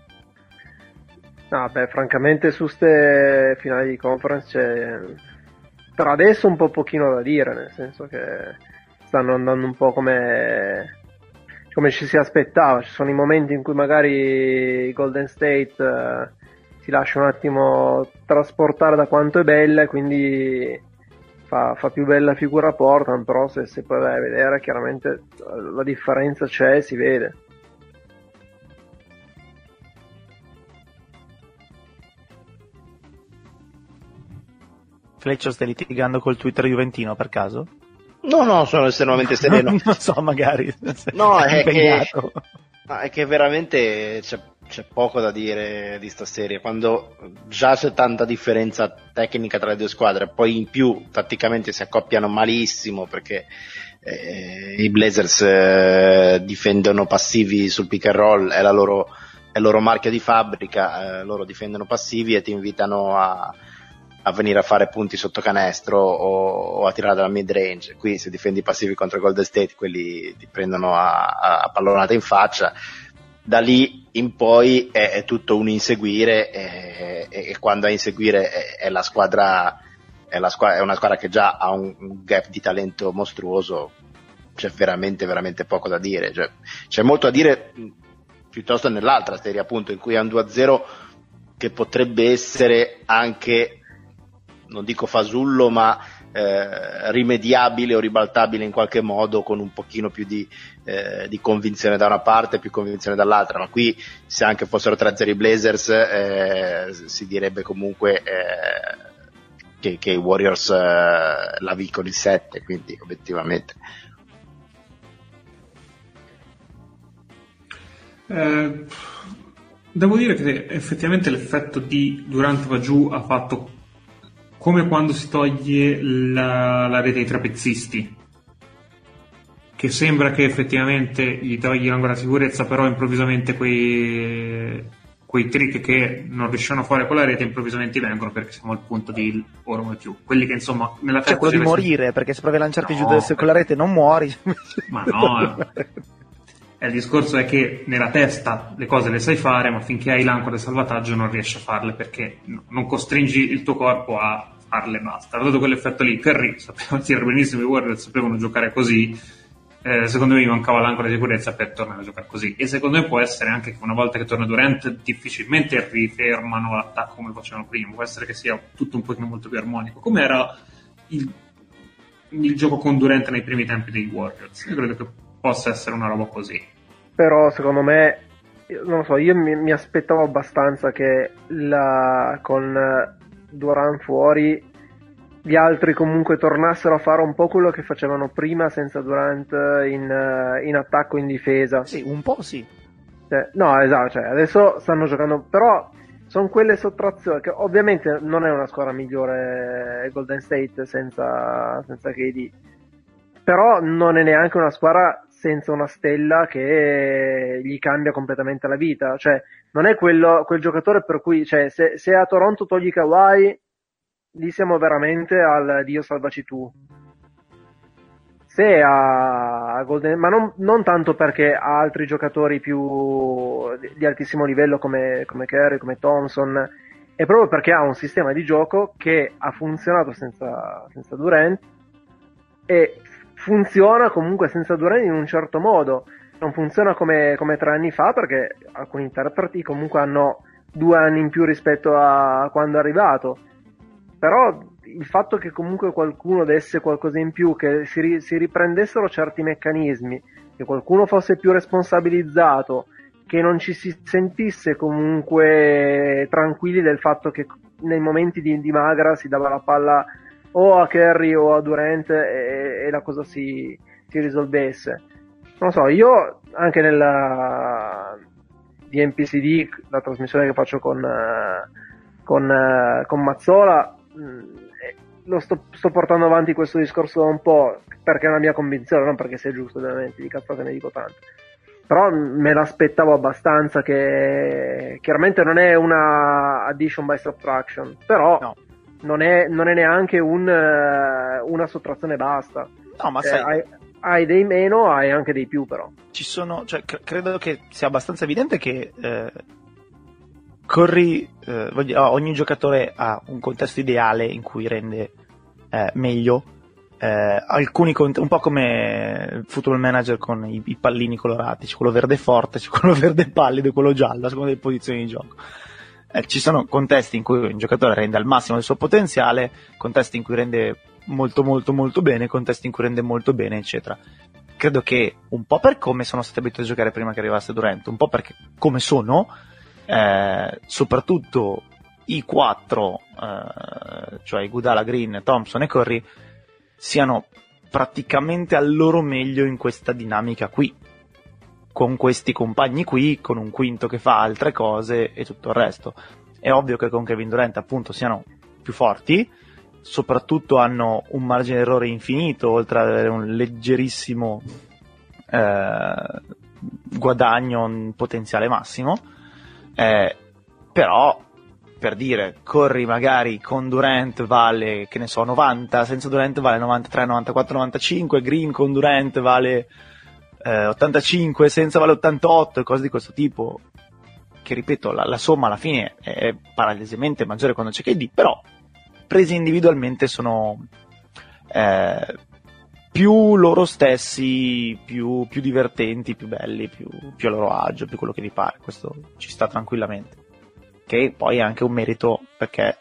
No, beh, francamente su ste finali di conference c'è per adesso un po' pochino da dire, nel senso che stanno andando un po' come come ci si aspettava. Ci sono i momenti in cui magari Golden State eh, si lascia un attimo trasportare da quanto è bella e quindi fa, fa più bella figura Portland, però se, se poi vai a vedere chiaramente la differenza c'è, si vede. Fleccio, stai litigando col Twitter juventino per caso? No, no, sono estremamente sereno. Non so, magari. No, è che, no, è che veramente c'è, c'è poco da dire di sta serie. Quando già c'è tanta differenza tecnica tra le due squadre, poi in più tatticamente si accoppiano malissimo perché eh, i Blazers eh, difendono passivi sul pick and roll, è la loro, è il loro marchio di fabbrica, eh, loro difendono passivi e ti invitano a a venire a fare punti sotto canestro o, o a tirare dalla mid range. Qui se difendi passivi contro Golden State, quelli ti prendono a, a pallonate in faccia. Da lì in poi è, è tutto un inseguire e, e, e quando a inseguire è, è la squadra è, la squadra è una squadra che già ha un, un gap di talento mostruoso. C'è veramente veramente poco da dire, cioè, c'è molto da dire piuttosto nell'altra serie, appunto, in cui è un due a zero che potrebbe essere anche, non dico fasullo, ma eh, rimediabile o ribaltabile in qualche modo con un pochino più di, eh, di convinzione da una parte e più convinzione dall'altra. Ma qui, se anche fossero tre a zero i Blazers, eh, si direbbe comunque eh, che, che i Warriors eh, la vincono in sette, quindi obiettivamente. Eh, devo dire che effettivamente l'effetto di Durant va giù ha fatto come quando si toglie la, la rete ai trapezzisti, che sembra che effettivamente gli togli ancora sicurezza, però improvvisamente quei, quei trick che non riuscivano a fare con la rete improvvisamente vengono, perché siamo al punto di ora come più quelli che insomma nella cioè quello di morire si... perché se provi a lanciarti no, giù con la rete non muori. Ma no, eh, il discorso è che nella testa le cose le sai fare, ma finché hai l'ancora di salvataggio non riesci a farle, perché non costringi il tuo corpo a farle e basta. Ha dato quell'effetto lì. Curry sapeva tirare benissimo, i Warriors sapevano giocare così, eh, secondo me gli mancava l'ancora di sicurezza per tornare a giocare così, e secondo me può essere anche che una volta che torna Durant difficilmente rifermano l'attacco come facevano prima, può essere che sia tutto un pochino molto più armonico, come era il, il gioco con Durant nei primi tempi dei Warriors. Io credo che possa essere una roba così. Però secondo me, non lo so, io mi, mi aspettavo abbastanza che la, con Durant fuori gli altri comunque tornassero a fare un po' quello che facevano prima senza Durant in, in attacco e in difesa. Sì, un po' sì. Cioè, no, esatto, cioè, adesso stanno giocando, però sono quelle sottrazioni che ovviamente non è una squadra migliore Golden State senza, senza K D, però non è neanche una squadra senza una stella che gli cambia completamente la vita, cioè non è quello, quel giocatore per cui, cioè, se, se a Toronto togli Kawhi, lì siamo veramente al Dio salvaci tu. Se a Golden, ma non, non tanto perché ha altri giocatori più di, di altissimo livello come, come Curry, come Thompson, è proprio perché ha un sistema di gioco che ha funzionato senza, senza Durant e funziona comunque senza Durant in un certo modo. Non funziona come, come tre anni fa, perché alcuni interpreti comunque hanno due anni in più rispetto a quando è arrivato, però il fatto che comunque qualcuno desse qualcosa in più, che si, ri, si riprendessero certi meccanismi, che qualcuno fosse più responsabilizzato, che non ci si sentisse comunque tranquilli del fatto che nei momenti di, di magra si dava la palla o a Curry o a Durant e, e la cosa si, si risolvesse. Non lo so, io anche nella di N P C D, la trasmissione che faccio con, con, con Mazzola, lo sto, sto portando avanti questo discorso un po' perché è una mia convinzione, non perché sia giusto, ovviamente, di cazzate ne dico tante. Però me l'aspettavo abbastanza, che chiaramente non è una addition by subtraction, però no. non, è, non è neanche un, uh, una sottrazione basta. No, ma eh, sai, hai, hai dei meno, hai anche dei più, però. Ci sono, cioè, cr- credo che sia abbastanza evidente che eh, Curry, eh, voglio, ogni giocatore ha un contesto ideale in cui rende eh, meglio. Eh, alcuni cont- un po' come Football Manager con i, i pallini colorati, c'è quello verde forte, c'è quello verde pallido e quello giallo, a seconda delle posizioni di gioco. Eh, ci sono contesti in cui un giocatore rende al massimo del suo potenziale, contesti in cui rende molto molto molto bene, contesti in cui rende molto bene, eccetera. Credo che un po' per come sono stati abituati a giocare prima che arrivasse Durant, un po' perché come sono, eh, soprattutto i quattro, eh, cioè Iguodala, Green, Thompson e Curry, siano praticamente al loro meglio in questa dinamica qui, con questi compagni qui, con un quinto che fa altre cose e tutto il resto. È ovvio che con Kevin Durant appunto siano più forti, soprattutto hanno un margine d'errore infinito, oltre ad avere un leggerissimo eh, guadagno, un potenziale massimo, eh, però per dire, Curry magari con Durant vale, che ne so, novanta, senza Durant vale novantatré, novantaquattro, novantacinque, Green con Durant vale eh, ottantacinque, senza vale ottantotto, e cose di questo tipo, che ripeto, la, la somma alla fine è palesemente maggiore quando c'è K D, però presi individualmente sono eh, più loro stessi, più, più divertenti, più belli, più, più a loro agio, più quello che vi pare, questo ci sta tranquillamente. Che poi è anche un merito perché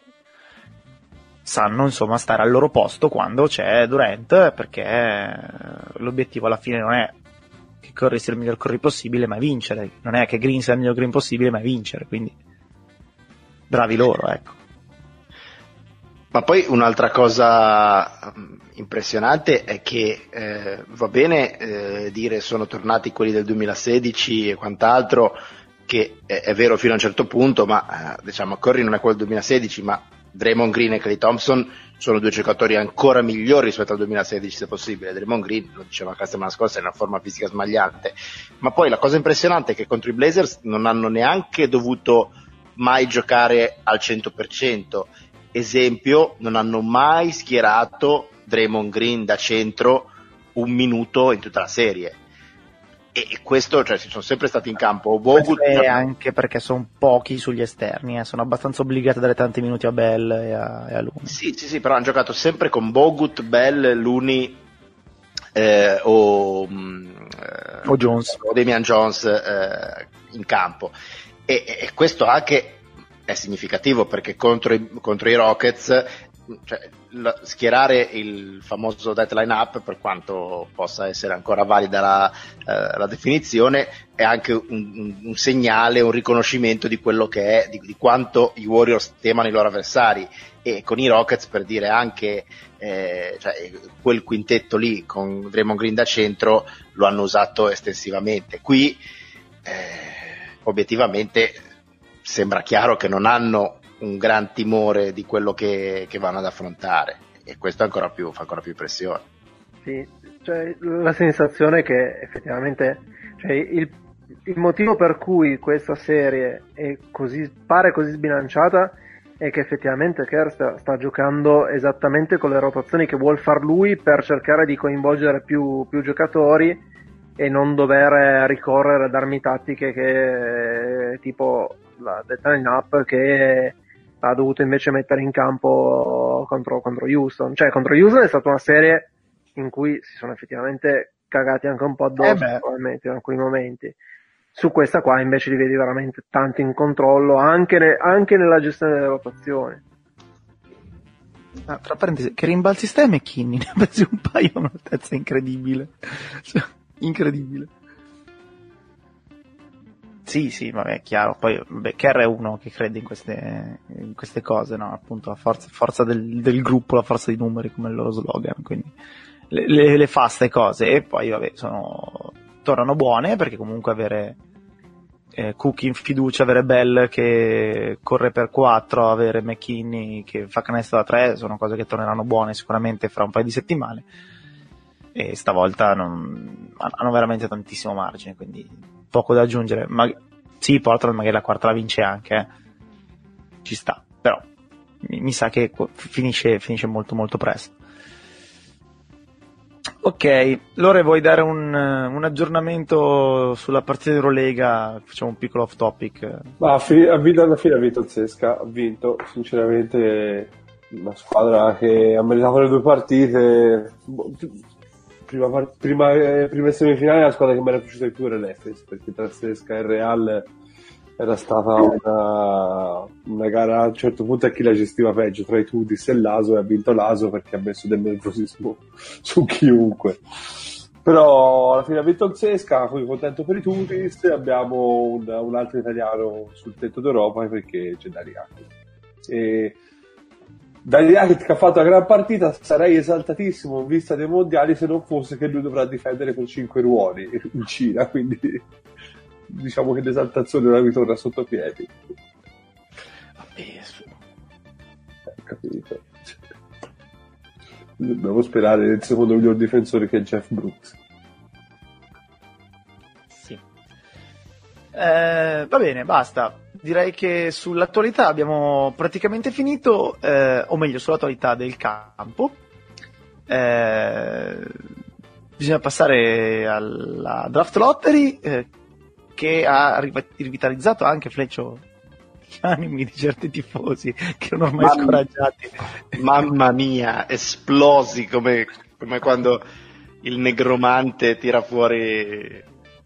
sanno insomma stare al loro posto quando c'è Durant, perché l'obiettivo alla fine non è che Curry sia il miglior Curry possibile, ma è vincere, non è che Green sia il miglior Green possibile, ma è vincere, quindi bravi loro, ecco. Ma poi un'altra cosa impressionante è che eh, va bene eh, dire sono tornati quelli del duemilasedici e quant'altro, che è, è vero fino a un certo punto, ma eh, diciamo Curry non è quello del duemilasedici, ma Draymond Green e Klay Thompson sono due giocatori ancora migliori rispetto al duemilasedici se possibile. Draymond Green, lo diceva anche la settimana scorsa, è in una forma fisica smagliante, ma poi la cosa impressionante è che contro i Blazers non hanno neanche dovuto mai giocare al cento per cento. Esempio, non hanno mai schierato Draymond Green da centro un minuto in tutta la serie. E questo, cioè, si sono sempre stati in campo. Bogut, e anche perché sono pochi sugli esterni, eh, sono abbastanza obbligati a dare tanti minuti a Bell e a, e a Looney. Sì, sì, sì, però hanno giocato sempre con Bogut, Bell, Looney eh, o, eh, o Jones o Damian Jones eh, in campo. E, e questo anche è significativo perché contro i, contro i Rockets, cioè, la, schierare il famoso deadline up, per quanto possa essere ancora valida la, eh, la definizione, è anche un, un, un segnale, un riconoscimento di quello che è, di, di quanto i Warriors temano i loro avversari. E con i Rockets, per dire anche eh, cioè, quel quintetto lì con Draymond Green da centro lo hanno usato estensivamente. Qui eh, obiettivamente sembra chiaro che non hanno un gran timore di quello che, che vanno ad affrontare, e questo ancora più, fa ancora più impressione. Sì, cioè la sensazione è che effettivamente, cioè, il, il motivo per cui questa serie è così, pare così sbilanciata è che effettivamente Kerr sta, sta giocando esattamente con le rotazioni che vuol far lui per cercare di coinvolgere più, più giocatori e non dover ricorrere ad armi tattiche che tipo la deadline up che ha dovuto invece mettere in campo contro, contro Houston. Cioè contro Houston è stata una serie in cui si sono effettivamente cagati anche un po' addosso, eh probabilmente in alcuni momenti. Su questa qua invece li vedi veramente tanto in controllo anche, ne, anche nella gestione delle rotazioni. Ah, tra parentesi, che rimbalzi stai a McKinney? Ne ha presi un paio a un'altezza incredibile. Cioè, incredibile. Sì, sì, vabbè, è chiaro. Poi, beh, Kerr è uno che crede in queste, in queste cose, no? Appunto, la forza, forza del, del gruppo, la forza dei numeri, come il loro slogan, quindi le, le, le fa ste cose, e poi vabbè sono, tornano buone, perché comunque avere eh, Cook in fiducia, avere Bell che corre per quattro, avere McKinney che fa canestro da tre, sono cose che torneranno buone sicuramente fra un paio di settimane, e stavolta non, hanno veramente tantissimo margine, quindi poco da aggiungere. Ma sì, Portland magari la quarta la vince anche, eh. Ci sta, però mi, mi sa che finisce, finisce molto molto presto. Ok, Lore, vuoi dare un, un aggiornamento sulla partita di Eurolega? Facciamo un piccolo off topic. Ma fi- ha vinto, alla fine ha vinto Zesca, ha vinto sinceramente una squadra che ha meritato le due partite. Prima, part- prima, eh, prima semifinale la squadra che mi era piaciuta di più era l'Efes, perché tra Zesca e Real era stata una, una gara a un certo punto a chi la gestiva peggio, tra i Tudis e l'Aso, e ha vinto l'Aso perché ha messo del nervosismo su chiunque. Però alla fine ha vinto il Zesca, quindi contento per i Tudis. Abbiamo un, un altro italiano sul tetto d'Europa perché c'è Dariaki. E Dariaki che ha fatto una gran partita, sarei esaltatissimo in vista dei mondiali se non fosse che lui dovrà difendere per cinque ruoli in Cina, quindi diciamo che l'esaltazione ora mi torna sotto piedi. Vabbè, su. Eh, capito. Dobbiamo sperare nel secondo miglior difensore, che è Jeff Brooks. Sì. Eh, va bene, basta. Direi che sull'attualità abbiamo praticamente finito, eh, o meglio sull'attualità del campo. Eh, bisogna passare alla draft lottery, eh, che ha rivitalizzato anche Fleccio gli animi di certi tifosi che erano ormai Mamma, scoraggiati. Mamma mia, esplosi come, come quando il negromante tira fuori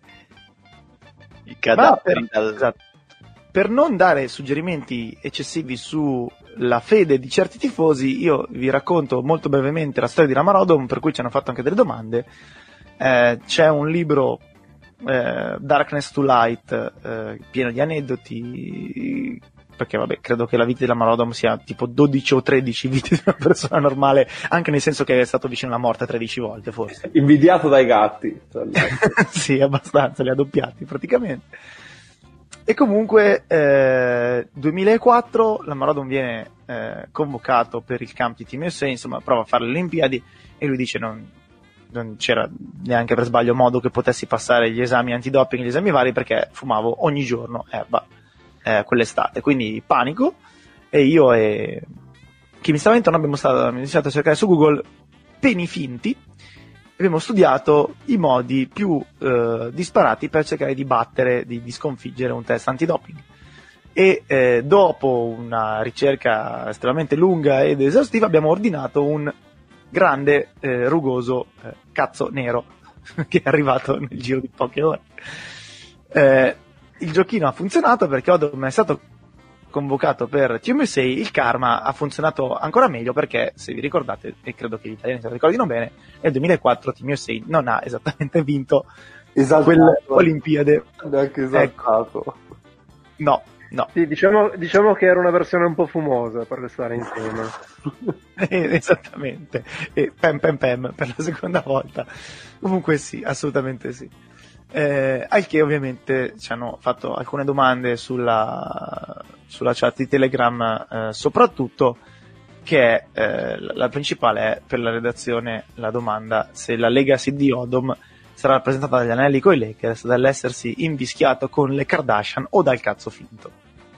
i cadaveri. Per, dal... esatto. Per non dare suggerimenti eccessivi sulla fede di certi tifosi, io vi racconto molto brevemente la storia di Ramarodom, per cui ci hanno fatto anche delle domande. Eh, c'è un libro, Eh, Darkness to Light, eh, pieno di aneddoti, perché vabbè, credo che la vita di Ramarodom sia tipo dodici o tredici vite di una persona normale, anche nel senso che è stato vicino alla morte tredici volte forse. Invidiato dai gatti. Sì, abbastanza, li ha doppiati praticamente. E comunque eh, duemilaquattro Ramarodom viene eh, convocato per il camp di Team U S A, insomma prova a fare le Olimpiadi, e lui dice non non c'era neanche per sbaglio modo che potessi passare gli esami antidoping, gli esami vari, perché fumavo ogni giorno erba eh, quell'estate, quindi panico. E io e chi mi stava intorno abbiamo, stato, abbiamo iniziato a cercare su Google peni finti, e abbiamo studiato i modi più eh, disparati per cercare di battere, di, di sconfiggere un test antidoping. E eh, dopo una ricerca estremamente lunga ed esaustiva abbiamo ordinato un grande, eh, rugoso eh, cazzo nero che è arrivato nel giro di poche ore. Eh, il giochino ha funzionato perché Odom è stato convocato per Team U S A. Il karma ha funzionato ancora meglio perché, se vi ricordate, e credo che gli italiani se lo ricordino bene, nel duemilaquattro Team U S A non ha esattamente vinto Esaltato. quelle Olimpiadi. Neanche esaltato. Ecco. No. No. Sì, diciamo, diciamo che era una versione un po' fumosa per restare insieme. eh, esattamente. E pem pem pem per la seconda volta. Comunque sì, assolutamente sì. Eh, al che ovviamente ci hanno fatto alcune domande sulla, sulla chat di Telegram, eh, soprattutto, che è eh, la, la principale è per la redazione la domanda se la legacy di Odom sarà rappresentata dagli anelli coi Lakers, dall'essersi invischiato con le Kardashian o dal cazzo finto.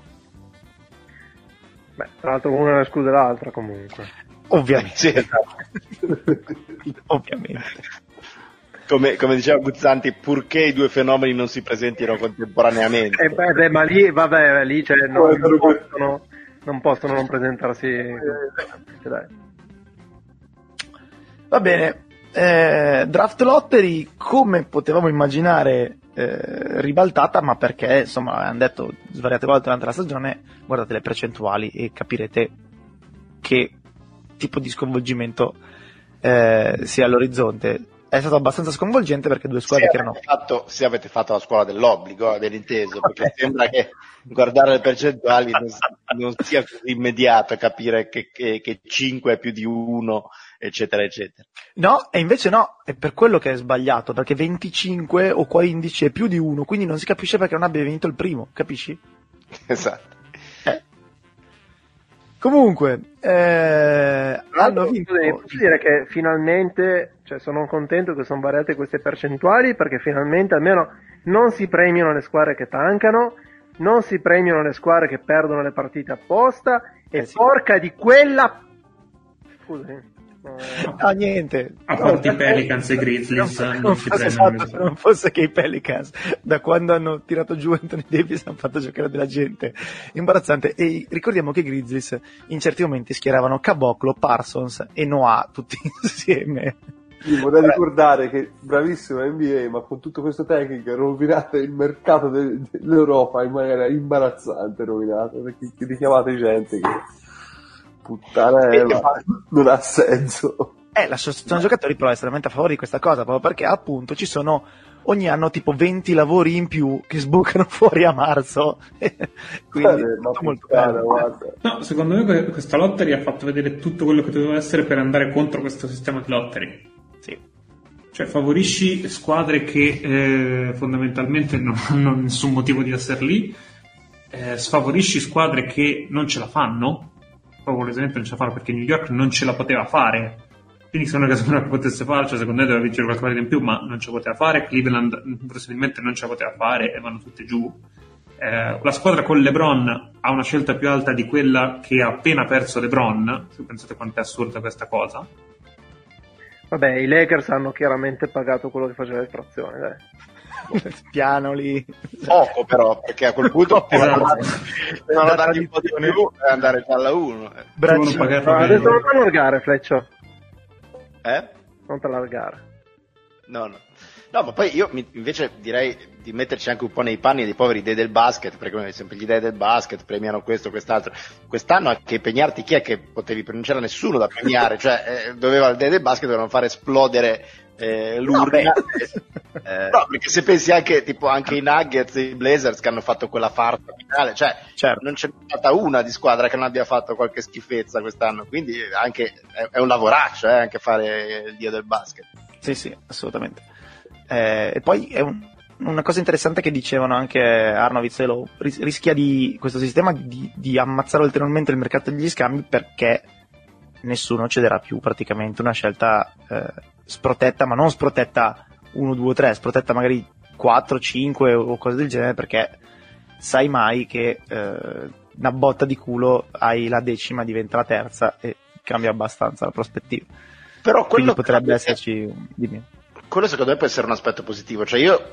Beh, tra l'altro una non esclude l'altra comunque. Ovviamente. Sì, esatto. Ovviamente. Come, come diceva Guzzanti, purché i due fenomeni non si presentino contemporaneamente. Eh beh, beh, ma lì, vabbè, lì cioè, non, non, possono, non possono non presentarsi. Dai. Va bene. Eh, draft lottery, come potevamo immaginare, eh, ribaltata, ma perché insomma hanno detto svariate volte durante la stagione, guardate le percentuali e capirete che tipo di sconvolgimento eh, sia all'orizzonte. è stato abbastanza sconvolgente perché due squadre se che erano fatto, se avete fatto la scuola dell'obbligo, ben inteso, perché sembra che guardare le percentuali non, non sia così immediato capire che, che, che cinque è più di uno, eccetera eccetera. No, e invece no, è per quello che è sbagliato, perché venticinque o quindici è più di uno, quindi non si capisce perché non abbia vinto il primo, capisci? Esatto. Eh. Comunque, eh, hanno vinto. Posso dire che finalmente, cioè sono contento che sono variate queste percentuali, perché finalmente almeno non si premiano le squadre che tankano, non si premiano le squadre che perdono le partite apposta, e eh sì. porca di quella... Scusami. Ah, niente. A parte i Pelicans e Grizzlies non, non si fosse, prendono esatto, non fosse che i Pelicans, da quando hanno tirato giù Anthony Davis, hanno fatto giocare della gente imbarazzante. E ricordiamo che i Grizzlies in certi momenti schieravano Caboclo, Parsons e Noah tutti insieme. Io vorrei ricordare che bravissimo N B A, ma con tutto questo tecnico rovinate il mercato de- dell'Europa in maniera imbarazzante, rovinato, perché richiamate gente che puttanella, non ha senso. Eh, l'associazione giocatori però è estremamente a favore di questa cosa, proprio perché appunto ci sono ogni anno tipo venti lavori in più che sbucano fuori a marzo. Quindi eh, molto, molto puttana, bello. guarda. No, secondo me questa lottery ha fatto vedere tutto quello che doveva essere per andare contro questo sistema di lottery. Sì. Cioè favorisci squadre che eh, fondamentalmente non hanno nessun motivo di essere lì, eh, sfavorisci squadre che non ce la fanno, proprio l'esempio non ce la fanno perché New York non ce la poteva fare, quindi se una cosa che potesse fare, cioè secondo me doveva vincere qualche partita in più, ma non ce la poteva fare. Cleveland possibilmente non ce la poteva fare e vanno tutte giù. Eh, la squadra con LeBron ha una scelta più alta di quella che ha appena perso LeBron, se pensate quanto è assurda questa cosa. Vabbè, i Lakers hanno chiaramente pagato quello che faceva l'estrazione, dai. Piano lì. Poco però, perché a quel punto Esatto. devono dargli un po' di più e andare già alla uno. Devono pagarlo No, bene. adesso non ti allargare, Fleccio. Eh? Non ti allargare. No, no. No, ma poi io mi, invece direi di metterci anche un po' nei panni dei poveri dei del basket, perché noi sempre gli dei del basket premiano questo, quest'altro. Quest'anno anche impegnarti, chi è che potevi, non c'era nessuno da premiare, cioè eh, doveva il dei del basket dovevano fare esplodere eh, l'urna. No, eh, no, perché se pensi anche tipo anche i Nuggets, i Blazers che hanno fatto quella farsa finale, cioè certo. Non c'è stata una di squadra che non abbia fatto qualche schifezza quest'anno, quindi anche è, è un lavoraccio eh, anche fare il dio del basket. Sì, sì, assolutamente. Eh, e poi è un, una cosa interessante che dicevano anche Arnovitz e Lowe, ris- rischia di questo sistema di, di ammazzare ulteriormente il mercato degli scambi, perché nessuno cederà più praticamente una scelta eh, sprotetta, ma non sprotetta uno, due, tre, sprotetta magari quattro, cinque o cose del genere, perché sai mai che eh, una botta di culo hai la decima, diventa la terza e cambia abbastanza la prospettiva. Però quello quindi potrebbe che... esserci, dimmi. Quello secondo me può essere un aspetto positivo, cioè io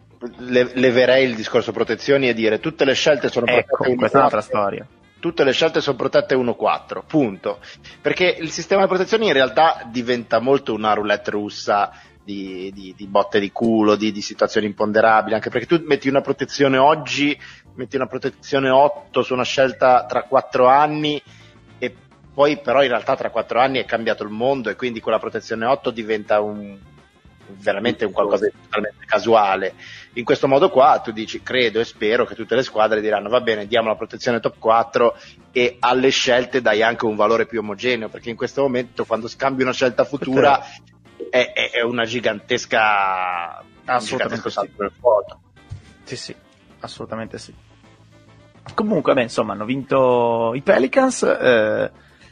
le, leverei il discorso protezioni e dire tutte le scelte sono ecco, protette questa è un'altra storia. Tutte le scelte sono protette uno quattro, punto. Perché il sistema di protezioni in realtà diventa molto una roulette russa di, di, di botte di culo, di, di situazioni imponderabili, anche perché tu metti una protezione oggi, metti una protezione otto su una scelta tra quattro anni e poi però in realtà tra quattro anni è cambiato il mondo e quindi quella protezione otto diventa un veramente un qualcosa di totalmente casuale. In questo modo qua tu dici, credo e spero che tutte le squadre diranno va bene, diamo la protezione top quattro e alle scelte dai anche un valore più omogeneo, perché in questo momento quando scambi una scelta futura è, è, è una gigantesca un gigantesco salto nel vuoto. Sì, sì, assolutamente sì. Comunque, beh, insomma, hanno vinto i Pelicans eh,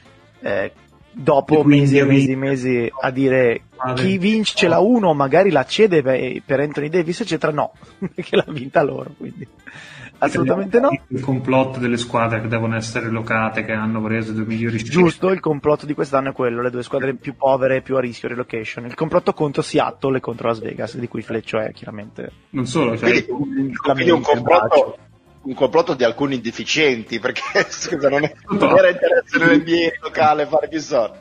eh, dopo mesi e mesi e mesi a dire chi vince la uno magari la cede per Anthony Davis eccetera, no, perché l'ha vinta loro, quindi assolutamente no. Il complotto delle squadre che devono essere locate, che hanno preso due migliori scelte. Giusto, il complotto di quest'anno è quello, le due squadre più povere e più a rischio relocation, il complotto contro Seattle e contro Las Vegas, di cui Fleccio è chiaramente non solo, cioè quindi, quindi un complotto un complotto di alcuni deficienti, perché scusa, non, è, non era interesse nell'N B A locale fare più soldi.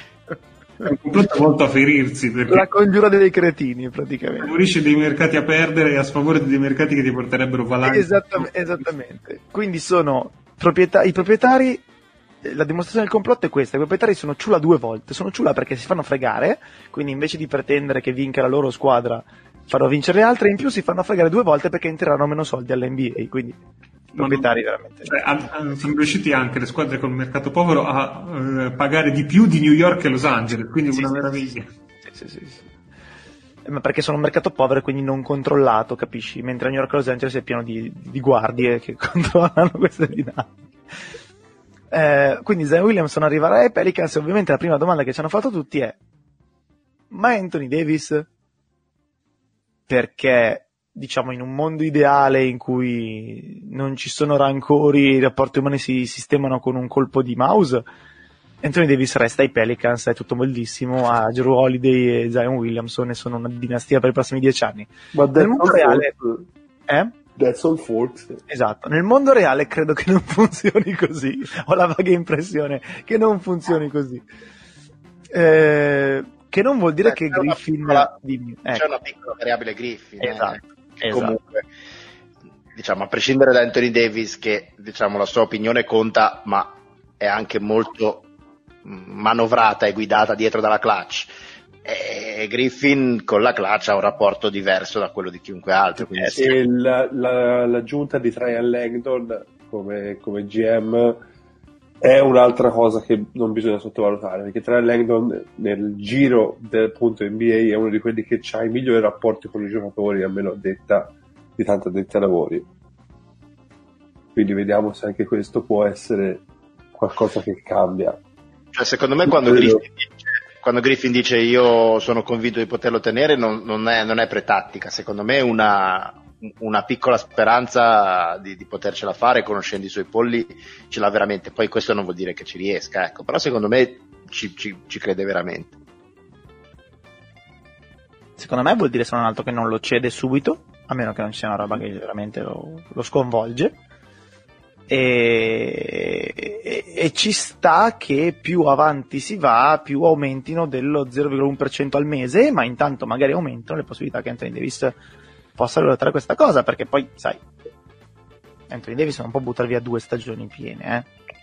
È un complotto molto a ferirsi, perché la congiura dei cretini praticamente favorisce dei mercati a perdere e a sfavore dei mercati che ti porterebbero valanghe. Esattamente, esattamente. Quindi sono proprietà, i proprietari la dimostrazione del complotto è questa: i proprietari sono ciula due volte, sono ciula perché si fanno fregare, quindi invece di pretendere che vinca la loro squadra fanno vincere le altre, in più si fanno fregare due volte perché entreranno meno soldi all'N B A, quindi proprietari non, veramente. Cioè, a, a, sono riusciti anche le squadre con il mercato povero a uh, pagare di più di New York e Los Angeles, quindi sì, una sì, meraviglia. Sì, sì, sì, sì. Eh, ma perché sono un mercato povero e quindi non controllato, capisci? Mentre New York e Los Angeles è pieno di, di guardie che controllano queste dinamiche. Eh, quindi Zion Williamson arriverà ai Pelicans e ovviamente la prima domanda che ci hanno fatto tutti è: ma Anthony Davis? Perché, diciamo, in un mondo ideale in cui non ci sono rancori, i rapporti umani si sistemano con un colpo di mouse, Anthony Davis resta ai Pelicans, è tutto bellissimo, ha Jrue Holiday e Zion Williamson e sono una dinastia per i prossimi dieci anni. Ma nel mondo reale... Eh? That's all Forks. Esatto, nel mondo reale credo che non funzioni così, ho la vaga impressione che non funzioni così. Eh... Che non vuol dire Beh, che c'è Griffin... Una piccola, dimmi, c'è ecco. una piccola variabile Griffin. Esatto, eh, esatto. Comunque, diciamo, a prescindere da Anthony Davis, che diciamo la sua opinione conta, ma è anche molto manovrata e guidata dietro dalla clutch. E Griffin con la clutch ha un rapporto diverso da quello di chiunque altro. Quindi sì. E la, la, l'aggiunta di Tryon Langdon come, come G M è un'altra cosa che non bisogna sottovalutare, perché Tryon Langdon nel giro del punto N B A è uno di quelli che ha i migliori rapporti con i giocatori, almeno a detta di tanti addetti ai lavori. Quindi vediamo se anche questo può essere qualcosa che cambia. Cioè, secondo me quando Griffin dice, quando Griffin dice io sono convinto di poterlo tenere, non, non, è, non è pretattica, secondo me è una, una piccola speranza di, di potercela fare, conoscendo i suoi polli ce l'ha veramente. Poi questo non vuol dire che ci riesca, ecco, però secondo me ci, ci, ci crede veramente. Secondo me vuol dire se non altro che non lo cede subito, a meno che non ci sia una roba che veramente lo, lo sconvolge. E, e, e ci sta che più avanti si va, più aumentino dello zero virgola uno per cento al mese, ma intanto magari aumentano le possibilità che Anthony Davis possa valutare questa cosa, perché poi, sai, Anthony Davis non può buttare via due stagioni piene, eh?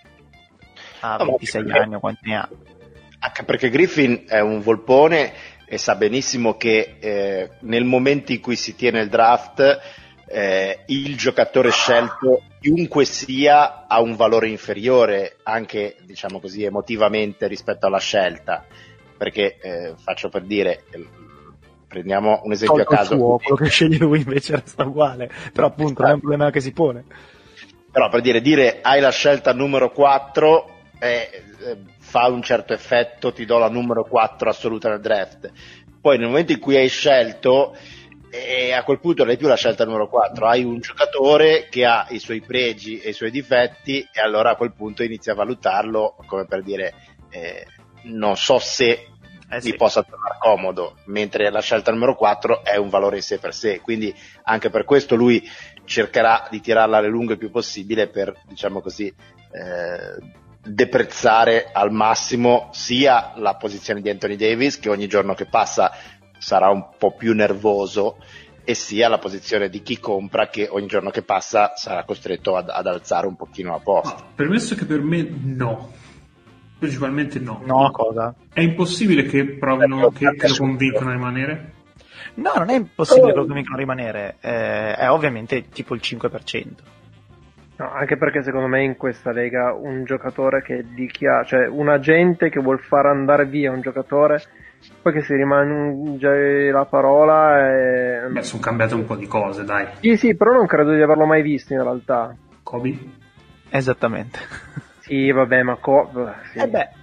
Ha no, ventisei anni o quanti ne ha. Anche perché Griffin è un volpone e sa benissimo che eh, nel momento in cui si tiene il draft eh, il giocatore scelto, chiunque sia, ha un valore inferiore anche, diciamo così, emotivamente rispetto alla scelta, perché eh, faccio per dire, prendiamo un esempio a caso, suo, quello che sceglie lui invece resta uguale, però appunto non è un problema che si pone. Però per dire, dire hai la scelta numero quattro eh, eh, fa un certo effetto, ti do la numero quattro assoluta nel draft, poi nel momento in cui hai scelto, e a quel punto non hai più la scelta numero quattro, hai un giocatore che ha i suoi pregi e i suoi difetti, e allora a quel punto inizi a valutarlo come per dire eh, non so se eh sì. mi possa tornare comodo, mentre la scelta numero quattro è un valore in sé per sé, quindi anche per questo lui cercherà di tirarla alle lunghe il più possibile per, diciamo così, eh, deprezzare al massimo sia la posizione di Anthony Davis, che ogni giorno che passa sarà un po' più nervoso, e sia la posizione di chi compra, che ogni giorno che passa sarà costretto ad, ad alzare un pochino la posta. Ma, premesso che per me no, principalmente no. No, cosa? È impossibile che provino, che, che lo convincano a rimanere? No, non è impossibile che lo convincano a rimanere, eh, è ovviamente tipo il cinque per cento. No, anche perché secondo me in questa lega un giocatore che dichiara, cioè un agente che vuol far andare via un giocatore, poi che si rimangia la parola e... Beh, sono cambiate un po' di cose, dai. Sì, sì, però non credo di averlo mai visto in realtà. Kobe? Esattamente. Sì, vabbè, ma co... sì. Eh beh.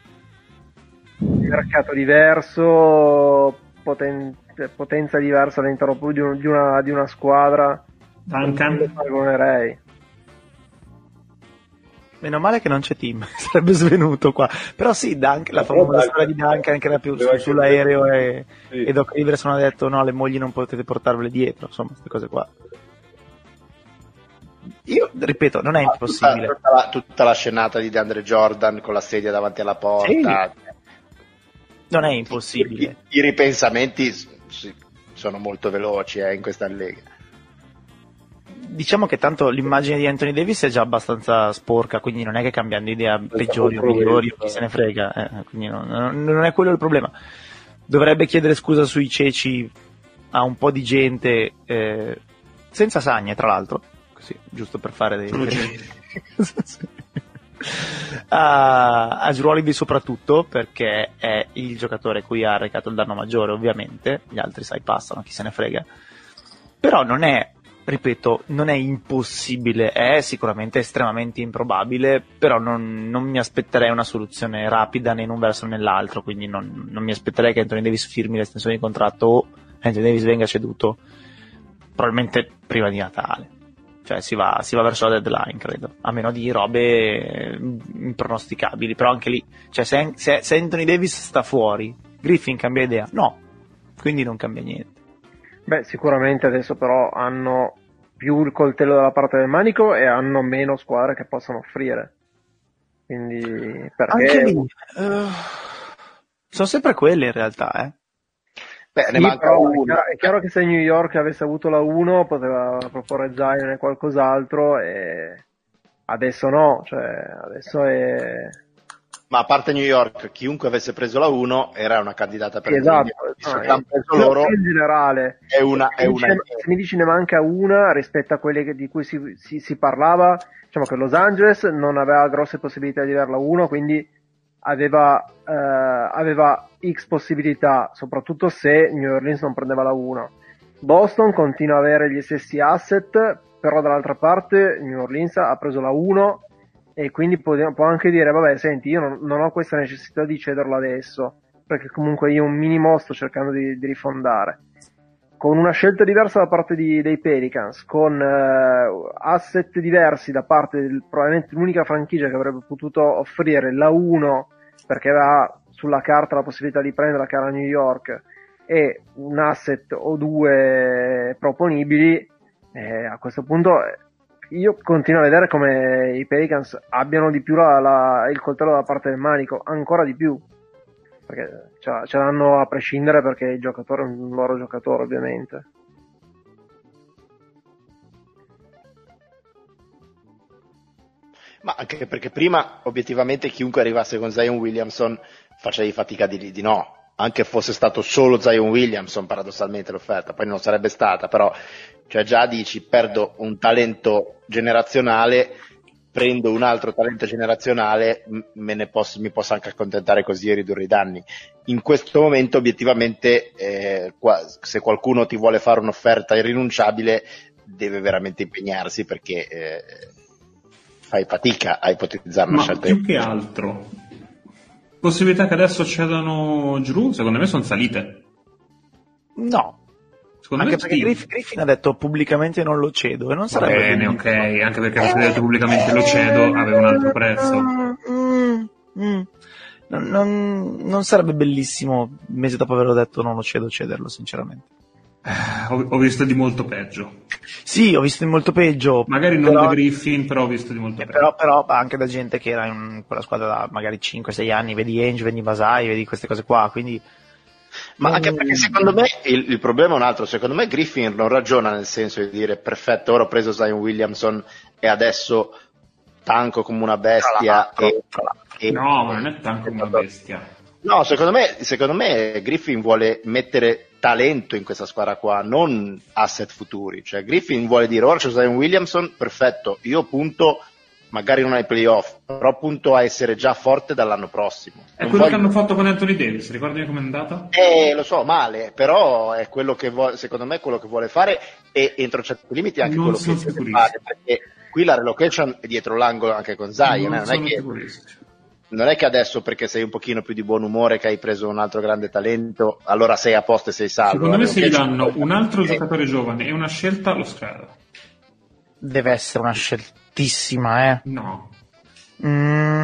Mercato diverso, poten... potenza diversa all'interno di, un, di, una, di una squadra. Duncan? Non lo paragonerei. Meno male che non c'è Tim, sarebbe svenuto qua. Però sì, Duncan, la famosa storia di Duncan che era più su, sull'aereo e, sì. e Doc Rivers hanno detto no, le mogli non potete portarvele dietro, insomma, queste cose qua. Io ripeto, non è ah, impossibile. Tutta, tutta, la, tutta la scenata di DeAndre Jordan con la sedia davanti alla porta. Sì. Non è impossibile. I, i ripensamenti sì, sono molto veloci eh, in questa lega. diciamo che tanto l'immagine di Anthony Davis è già abbastanza sporca, quindi non è che cambiando idea peggiori o migliori, chi se ne frega, eh, quindi no, non, non è quello il problema. Dovrebbe chiedere scusa sui ceci a un po' di gente, eh, senza sagne tra l'altro, così, giusto per fare dei... a, a Jrue soprattutto, perché è il giocatore cui ha arrecato il danno maggiore, ovviamente, gli altri sai passano, chi se ne frega, però non è, ripeto, non è impossibile, è sicuramente estremamente improbabile, però non, non mi aspetterei una soluzione rapida né in un verso né nell'altro, quindi non, non mi aspetterei che Anthony Davis firmi l'estensione di contratto o Anthony Davis venga ceduto probabilmente prima di Natale. Cioè si va, si va verso la deadline, credo, a meno di robe impronosticabili, però anche lì, cioè se, se, se Anthony Davis sta fuori, Griffin cambia idea? No, quindi non cambia niente. Beh, sicuramente adesso però hanno più il coltello dalla parte del manico e hanno meno squadre che possono offrire, quindi perché... Anche lì, uh, sono sempre quelle in realtà, eh. Beh, Sì, ne manca però uno. È chiaro, è chiaro che se New York avesse avuto la uno poteva proporre Zion e qualcos'altro, e adesso no, cioè adesso è... Ma a parte New York, chiunque avesse preso la uno era una candidata per Sì, il esatto, visto no, che hanno preso no, loro in generale, è una, se, è mi una dici, se mi dici ne manca una rispetto a quelle che, di cui si, si, si parlava, diciamo che Los Angeles non aveva grosse possibilità di avere la uno, quindi aveva, eh, aveva X possibilità, soprattutto se New Orleans non prendeva la uno. Boston continua ad avere gli stessi asset, però dall'altra parte New Orleans ha preso la uno e quindi può, può anche dire vabbè senti io non, non ho questa necessità di cederlo adesso, perché comunque io un minimo sto cercando di, di rifondare. Con una scelta diversa da parte di, dei Pelicans, con uh, asset diversi da parte del, probabilmente l'unica franchigia che avrebbe potuto offrire la uno, perché aveva sulla carta la possibilità di prendere la cara New York, e un asset o due proponibili, eh, a questo punto io continuo a vedere come i Pelicans abbiano di più la, la, il coltello da parte del manico, ancora di più, perché ce, ce l'hanno a prescindere, perché il giocatore è un loro giocatore ovviamente. Ma anche perché prima obiettivamente chiunque arrivasse con Zion Williamson facevi fatica di, di no, anche fosse stato solo Zion Williamson paradossalmente l'offerta, poi non sarebbe stata, però cioè già dici perdo un talento generazionale, prendo un altro talento generazionale, me ne posso, mi posso anche accontentare così e ridurre i danni. In questo momento obiettivamente eh, qua, se qualcuno ti vuole fare un'offerta irrinunciabile deve veramente impegnarsi, perché eh, fai fatica a ipotizzare una Ma scelta. Più che altro possibilità che adesso cedano Jrue secondo me sono salite. No, Secondo anche me perché sì. Griff- Griffin ha detto pubblicamente non lo cedo e non Va sarebbe bene, ok, bellissimo. anche perché avete detto pubblicamente lo cedo, aveva un altro prezzo. Mm, mm. Non, non, non sarebbe bellissimo un mese dopo averlo detto non lo cedo cederlo, sinceramente. Eh, ho, ho visto di molto peggio. Sì, ho visto di molto peggio. Magari non però, da Griffin, però ho visto di molto eh, peggio. però, però anche da gente che era in quella squadra da magari cinque sei anni, vedi Ainge, vedi Masai, vedi queste cose qua, quindi... Ma non... anche perché secondo me il, il problema è un altro, secondo me Griffin non ragiona nel senso di dire perfetto, ora ho preso Zion Williamson e adesso tanco come una bestia Tra l'altro, e, tra l'altro. e, No, ma non è tanto come una bestia. No, secondo me, secondo me Griffin vuole mettere talento in questa squadra qua, non asset futuri. Cioè Griffin vuole dire ora c'è Zion Williamson, perfetto, io punto magari non ai playoff, però punto a essere già forte dall'anno prossimo. È Non quello voglio... che hanno fatto con Anthony Davis, ricordami com'è andata? Eh, lo so, male, però è quello che vuole, secondo me è quello che vuole fare, e entro certi limiti anche Non quello che sono deve sicurissimo. fare, perché qui la relocation è dietro l'angolo anche con Zion, Non eh, non, sono è che, sicurissimo. non è che adesso perché sei un pochino più di buon umore che hai preso un altro grande talento, allora sei a posto e sei salvo. Secondo me La se gli relocation danno poi- un altro eh, giocatore giovane e una scelta, lo strada. Deve essere una sceltissima, eh. No. Mm.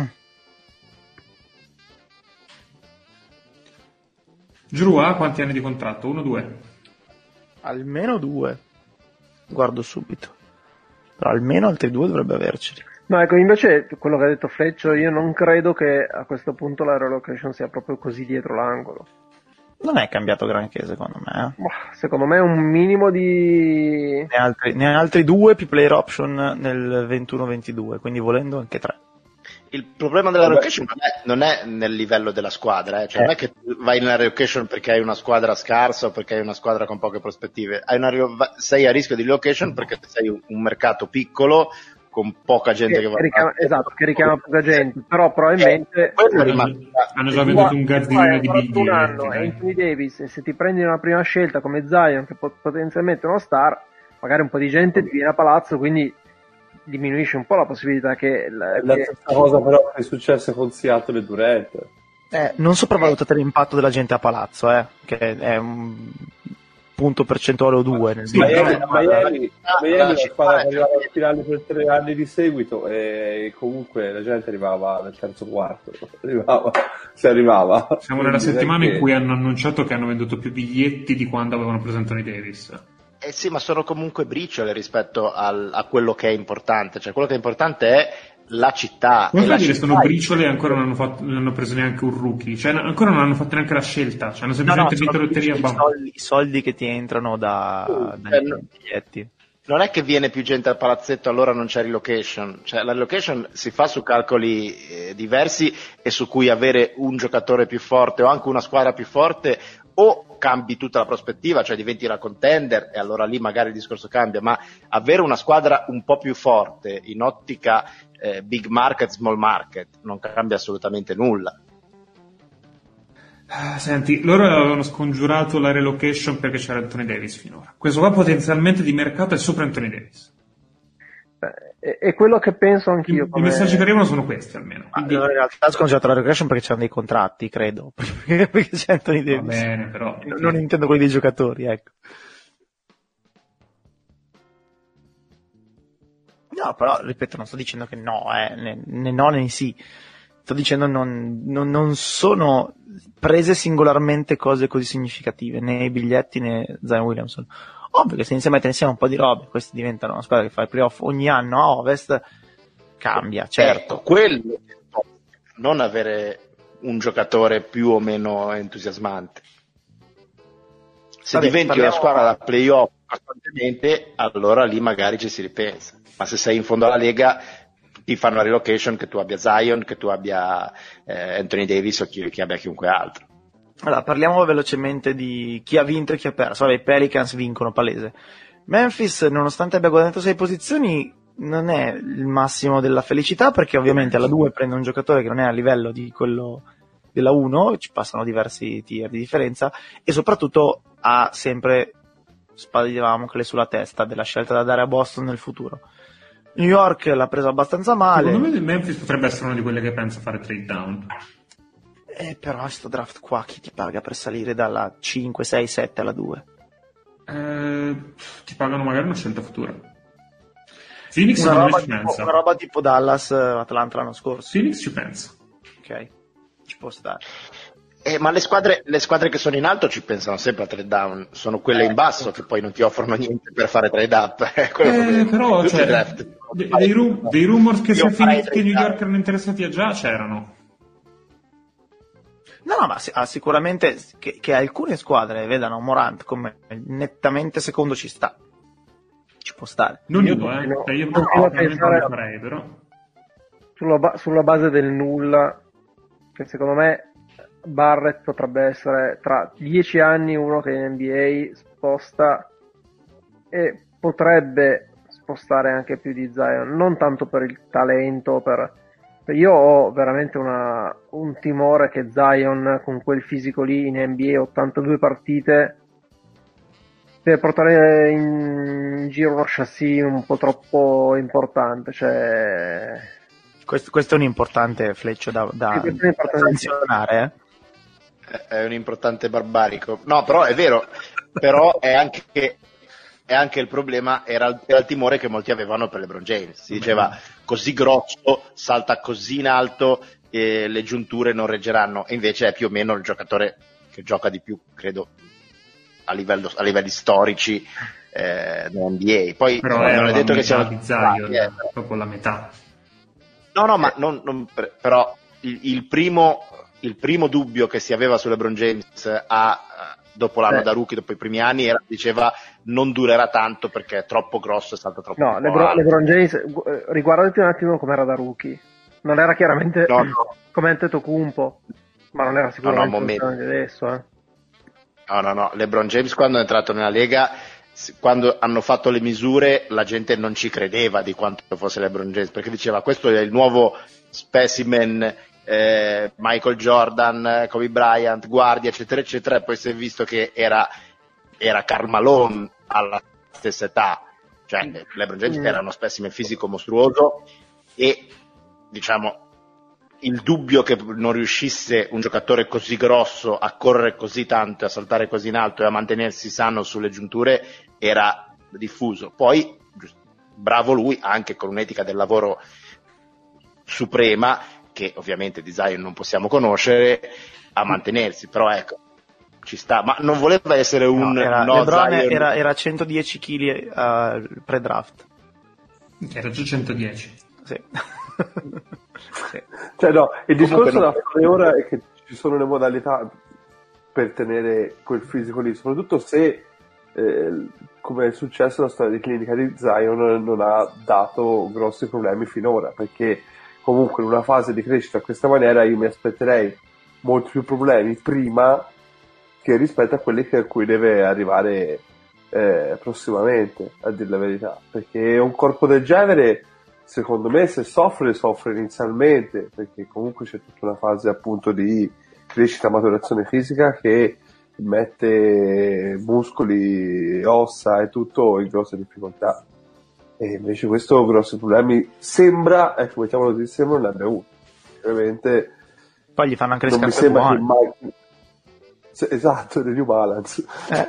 Jrue ha quanti anni di contratto? Uno o due? Almeno due. Guardo subito. Però almeno altri due dovrebbe averceli. No, ecco, invece quello che ha detto Fleccio, io non credo che a questo punto la relocation sia proprio così dietro l'angolo. Non è cambiato granché, secondo me. Eh. Secondo me un minimo di... Ne ha altri, ne ha altri due più player option nel ventuno ventidue, quindi volendo anche tre. Il problema della relocation non è, non è nel livello della squadra, eh. Cioè eh. non è che vai in una relocation perché hai una squadra scarsa o perché hai una squadra con poche prospettive. Hai una, sei a rischio di relocation perché sei un, un mercato piccolo con poca gente che, che va richiama, a... esatto, che richiama poca gente, però probabilmente eh, hanno già venduto un gazzino di biglietti. Un anno e Anthony Davis, e se ti prendi una prima scelta come Zion, che pot- potenzialmente è uno star, magari un po' di gente ti viene a palazzo, quindi diminuisce un po' la possibilità che... La, la che... stessa cosa però che è successa con Seattle e Durant. Eh, non sottovalutate l'impatto della gente a palazzo, eh, che è un punto percentuale o due nel sì, Miami, Miami, Miami la squadra che arrivava al finale per tre anni di seguito e comunque la gente arrivava nel terzo quarto, arrivava, si arrivava. Siamo nella settimana in cui hanno annunciato che hanno venduto più biglietti di quando avevano preso Anthony Davis. Eh sì, ma sono comunque briciole rispetto al, a quello che è importante, cioè quello che è importante è la città. Come fai a dire città sono briciole e ancora non hanno, fatto, non hanno preso neanche un rookie, cioè ancora non hanno fatto neanche la scelta, cioè hanno semplicemente no, no, vinto lotteria. I soldi, i soldi che ti entrano da, uh, dai no, biglietti. Non è che viene più gente al palazzetto, allora non c'è relocation, cioè la relocation si fa su calcoli eh, diversi e su cui avere un giocatore più forte o anche una squadra più forte o cambi tutta la prospettiva, cioè diventi una contender e allora lì magari il discorso cambia, ma avere una squadra un po' più forte in ottica eh, big market, small market non cambia assolutamente nulla. Senti, loro avevano scongiurato la relocation perché c'era Anthony Davis finora. Questo qua potenzialmente di mercato è sopra Anthony Davis. È, è quello che penso anch'io. I, come... i messaggi che arrivano sono questi almeno. Quindi... in realtà ha scongiurato la relocation perché c'erano dei contratti, credo. Perché c'è Anthony Davis. Va bene, però. Non, non intendo quelli dei giocatori, ecco. No, però, ripeto, non sto dicendo che no, eh, né, né no né sì. Sto dicendo non, non, non sono prese singolarmente cose così significative, né i biglietti né Zion Williamson. Ovvio che se inizia a mettere insieme un po' di robe, questi diventano una squadra che fa i playoff ogni anno a Ovest, cambia, certo. Ecco, quello, non avere un giocatore più o meno entusiasmante. Se Vabbè, diventi parliamo... una squadra da playoff costantemente, allora lì magari ci si ripensa. Ma se sei in fondo alla Lega, ti fanno la relocation che tu abbia Zion, che tu abbia eh, Anthony Davis o chi, chi abbia chiunque altro. Allora, parliamo velocemente di chi ha vinto e chi ha perso. Vabbè, i Pelicans vincono, palese. Memphis, nonostante abbia guadagnato sei posizioni, non è il massimo della felicità, perché ovviamente alla due prende un giocatore che non è a livello di quello della uno, ci passano diversi tier di differenza, e soprattutto ha sempre spade di Damocle sulla testa della scelta da dare a Boston nel futuro. New York l'ha preso abbastanza male. Secondo me Memphis potrebbe essere una di quelle che pensa fare trade down. Eh, però questo draft qua chi ti paga per salire dalla cinque, sei, sette alla due? Eh, ti pagano magari una scelta futura. Phoenix una non roba, ci tipo, pensa. Una roba tipo Dallas, Atlanta l'anno scorso. Phoenix ci pensa. Ok, ci può stare. Eh, ma le squadre, le squadre che sono in alto ci pensano sempre a trade down, sono quelle in basso che poi non ti offrono niente per fare trade up. Eh, però cioè, de- dei, rum- dei rumors che sia Phoenix che New York erano interessati a già c'erano. No, no, ma ah, sicuramente che, che alcune squadre vedano Morant come nettamente secondo ci sta. Ci può stare. Non io, eh. No, io non no, pensare non farei, però. Sulla, ba- sulla base del nulla, che secondo me Barrett potrebbe essere tra dieci anni uno che in N B A sposta e potrebbe spostare anche più di Zion, non tanto per il talento, per... io ho veramente una, un timore che Zion con quel fisico lì in N B A ottantadue partite per portare in giro uno chassis un po' troppo importante, cioè questo, questo è un importante fleccio da, da, da sanzionare, eh? È un importante barbarico. No, però è vero, però è anche, è anche il problema, era, era il timore che molti avevano per LeBron James. Si diceva così grosso, salta così in alto, e le giunture non reggeranno, e invece è più o meno il giocatore che gioca di più, credo, a, livello, a livelli storici eh, N B A. Poi però non è detto che sia di Zion, eh. proprio la metà. No, no, ma non, non, però il, il primo il primo dubbio che si aveva su LeBron James a, dopo l'anno eh. da rookie, dopo i primi anni, era, diceva non durerà tanto perché è troppo grosso e salta troppo No, LeBron, LeBron James, riguardati un attimo com'era da rookie. Non era chiaramente no, no. come Antetokounmpo, ma non era sicuramente no, no, come adesso. Eh. No, no, no. LeBron James quando è entrato nella Lega, quando hanno fatto le misure, la gente non ci credeva di quanto fosse LeBron James, perché diceva questo è il nuovo specimen, eh, Michael Jordan, Kobe Bryant, guardia, eccetera, eccetera, e poi si è visto che era, era Karl Malone alla stessa età, cioè LeBron James mm. era uno specimen fisico mostruoso e, diciamo, il dubbio che non riuscisse un giocatore così grosso a correre così tanto, a saltare così in alto e a mantenersi sano sulle giunture era diffuso. Poi, bravo lui, anche con un'etica del lavoro suprema, che ovviamente di Zion non possiamo conoscere, a mantenersi, però ecco, ci sta. Ma non voleva essere un no, era, no LeBron Zion... era, era centodieci chili al uh, pre-draft. Era già centodieci. Sì. Sì. Cioè no, il discorso da fare ora è che ci sono le modalità per tenere quel fisico lì, soprattutto se eh, come è successo la storia di clinica di Zion non ha dato grossi problemi finora, perché comunque in una fase di crescita a questa maniera io mi aspetterei molti più problemi prima che rispetto a quelli che a cui deve arrivare eh, prossimamente, a dire la verità, perché un corpo del genere secondo me se soffre soffre inizialmente, perché comunque c'è tutta una fase appunto di crescita, maturazione fisica che mette muscoli, ossa e tutto in grosse difficoltà, e invece questo grossi problemi sembra, ecco, mettiamolo così, sembra non l'abbia avuto. Veramente poi gli fanno anche le non mi scarpe sembra buone. che mai... esatto, le New Balance eh.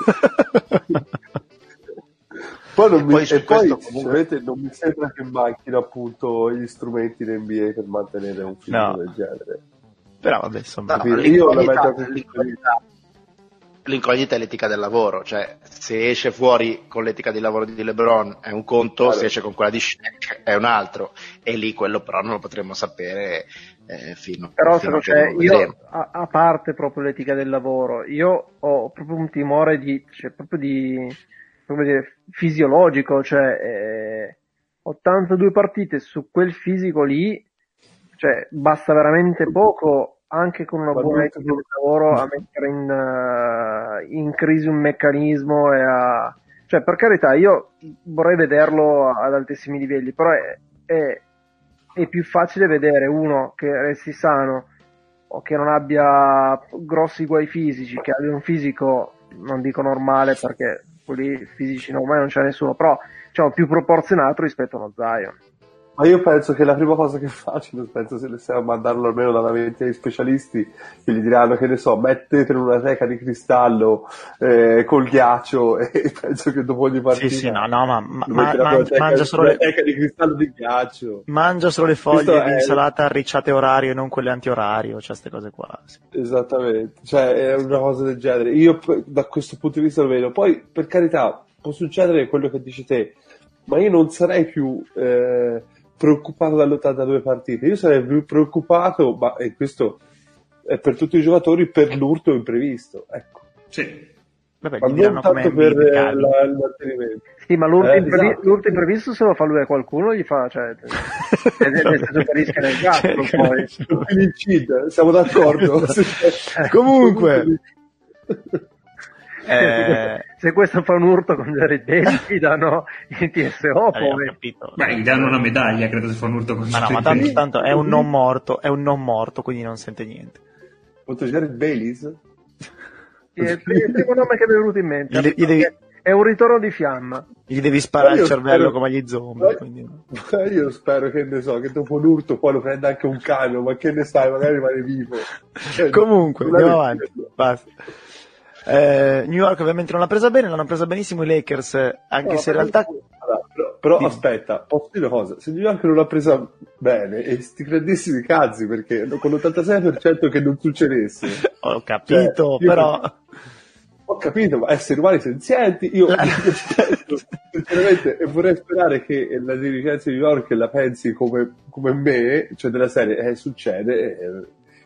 Poi, non mi, poi, e poi comunque... non mi sembra che manchino appunto gli strumenti in N B A per mantenere un film no. del genere. Però vabbè, insomma, no, io la l'incognita, metto l'incognita, l'incognita è l'etica del lavoro, cioè se esce fuori con l'etica di lavoro di LeBron è un conto, allora. Se esce con quella di Shaq è un altro, e lì quello però non lo potremo sapere eh, fino, però fino se a cioè, io a, a parte proprio l'etica del lavoro, io ho proprio un timore di, cioè, proprio di come dire, fisiologico, cioè eh, ottantadue partite su quel fisico lì, cioè basta veramente poco anche con una buona etica del lavoro a mettere in, uh, in crisi un meccanismo e a, cioè per carità io vorrei vederlo ad altissimi livelli, però è, è, è più facile vedere uno che resti sano o che non abbia grossi guai fisici, che abbia un fisico, non dico normale perché quelli fisici normali non c'è nessuno, però diciamo più proporzionato rispetto a uno Zion. Ma io penso che la prima cosa che faccio, penso se se a mandarlo almeno davanti agli specialisti, che gli diranno, che ne so, mettetelo in una teca di cristallo eh, col ghiaccio, e penso che dopo ogni partita sì sì no no ma, ma, ma man- teca, mangia solo le teca di cristallo di ghiaccio, mangia solo le foglie Questo di è... insalata arricciate orario e non quelle antiorario, cioè queste cose qua sì. Esattamente, cioè è una cosa del genere, io da questo punto di vista lo vedo. Poi per carità può succedere quello che dici te, ma io non sarei più eh, preoccupato dalle ottantadue partite, io sarei più preoccupato, ma e questo è per tutti i giocatori, per l'urto imprevisto, ecco. Sì. Vabbè, Ma gli diranno non tanto come per la, il mantenimento. Sì, ma l'urto, eh, imprevi- esatto. l'urto imprevisto se lo fa lui a qualcuno, gli fa, cioè, è nel senso che rischia nel gatto, Cioè, poi. Finicida, siamo d'accordo. Comunque eh... se questo fa un urto con Jared Davis gli danno il T S O, eh, ho poi. capito. Beh, gli danno una medaglia, credo si fa un urto con Ma no, ma tanto, tanto è un non morto, è un non morto, quindi non sente niente. Posso Jared Baileys? È il primo nome che mi è venuto in mente, Gli de- gli devi... è un ritorno di fiamma. Gli devi sparare il cervello spero... come agli zombie. Quindi... Io spero che ne so, che dopo un urto poi lo prenda anche un camion, ma che ne sai, magari rimane vivo. Cioè, comunque, andiamo avanti. Basta. Eh, New York ovviamente non l'ha presa bene, l'hanno presa benissimo i Lakers, anche no, se in realtà... Però, però aspetta, posso dire una cosa, se New York non l'ha presa bene, e sti grandissimi cazzi, perché con l'ottantasei per cento che non succedesse. Ho capito, cioè, però... Ho capito, ma esseri umani senzienti, io spero, sinceramente, e vorrei sperare che la dirigenza di New York la pensi come, come me, cioè della serie, eh, succede, eh,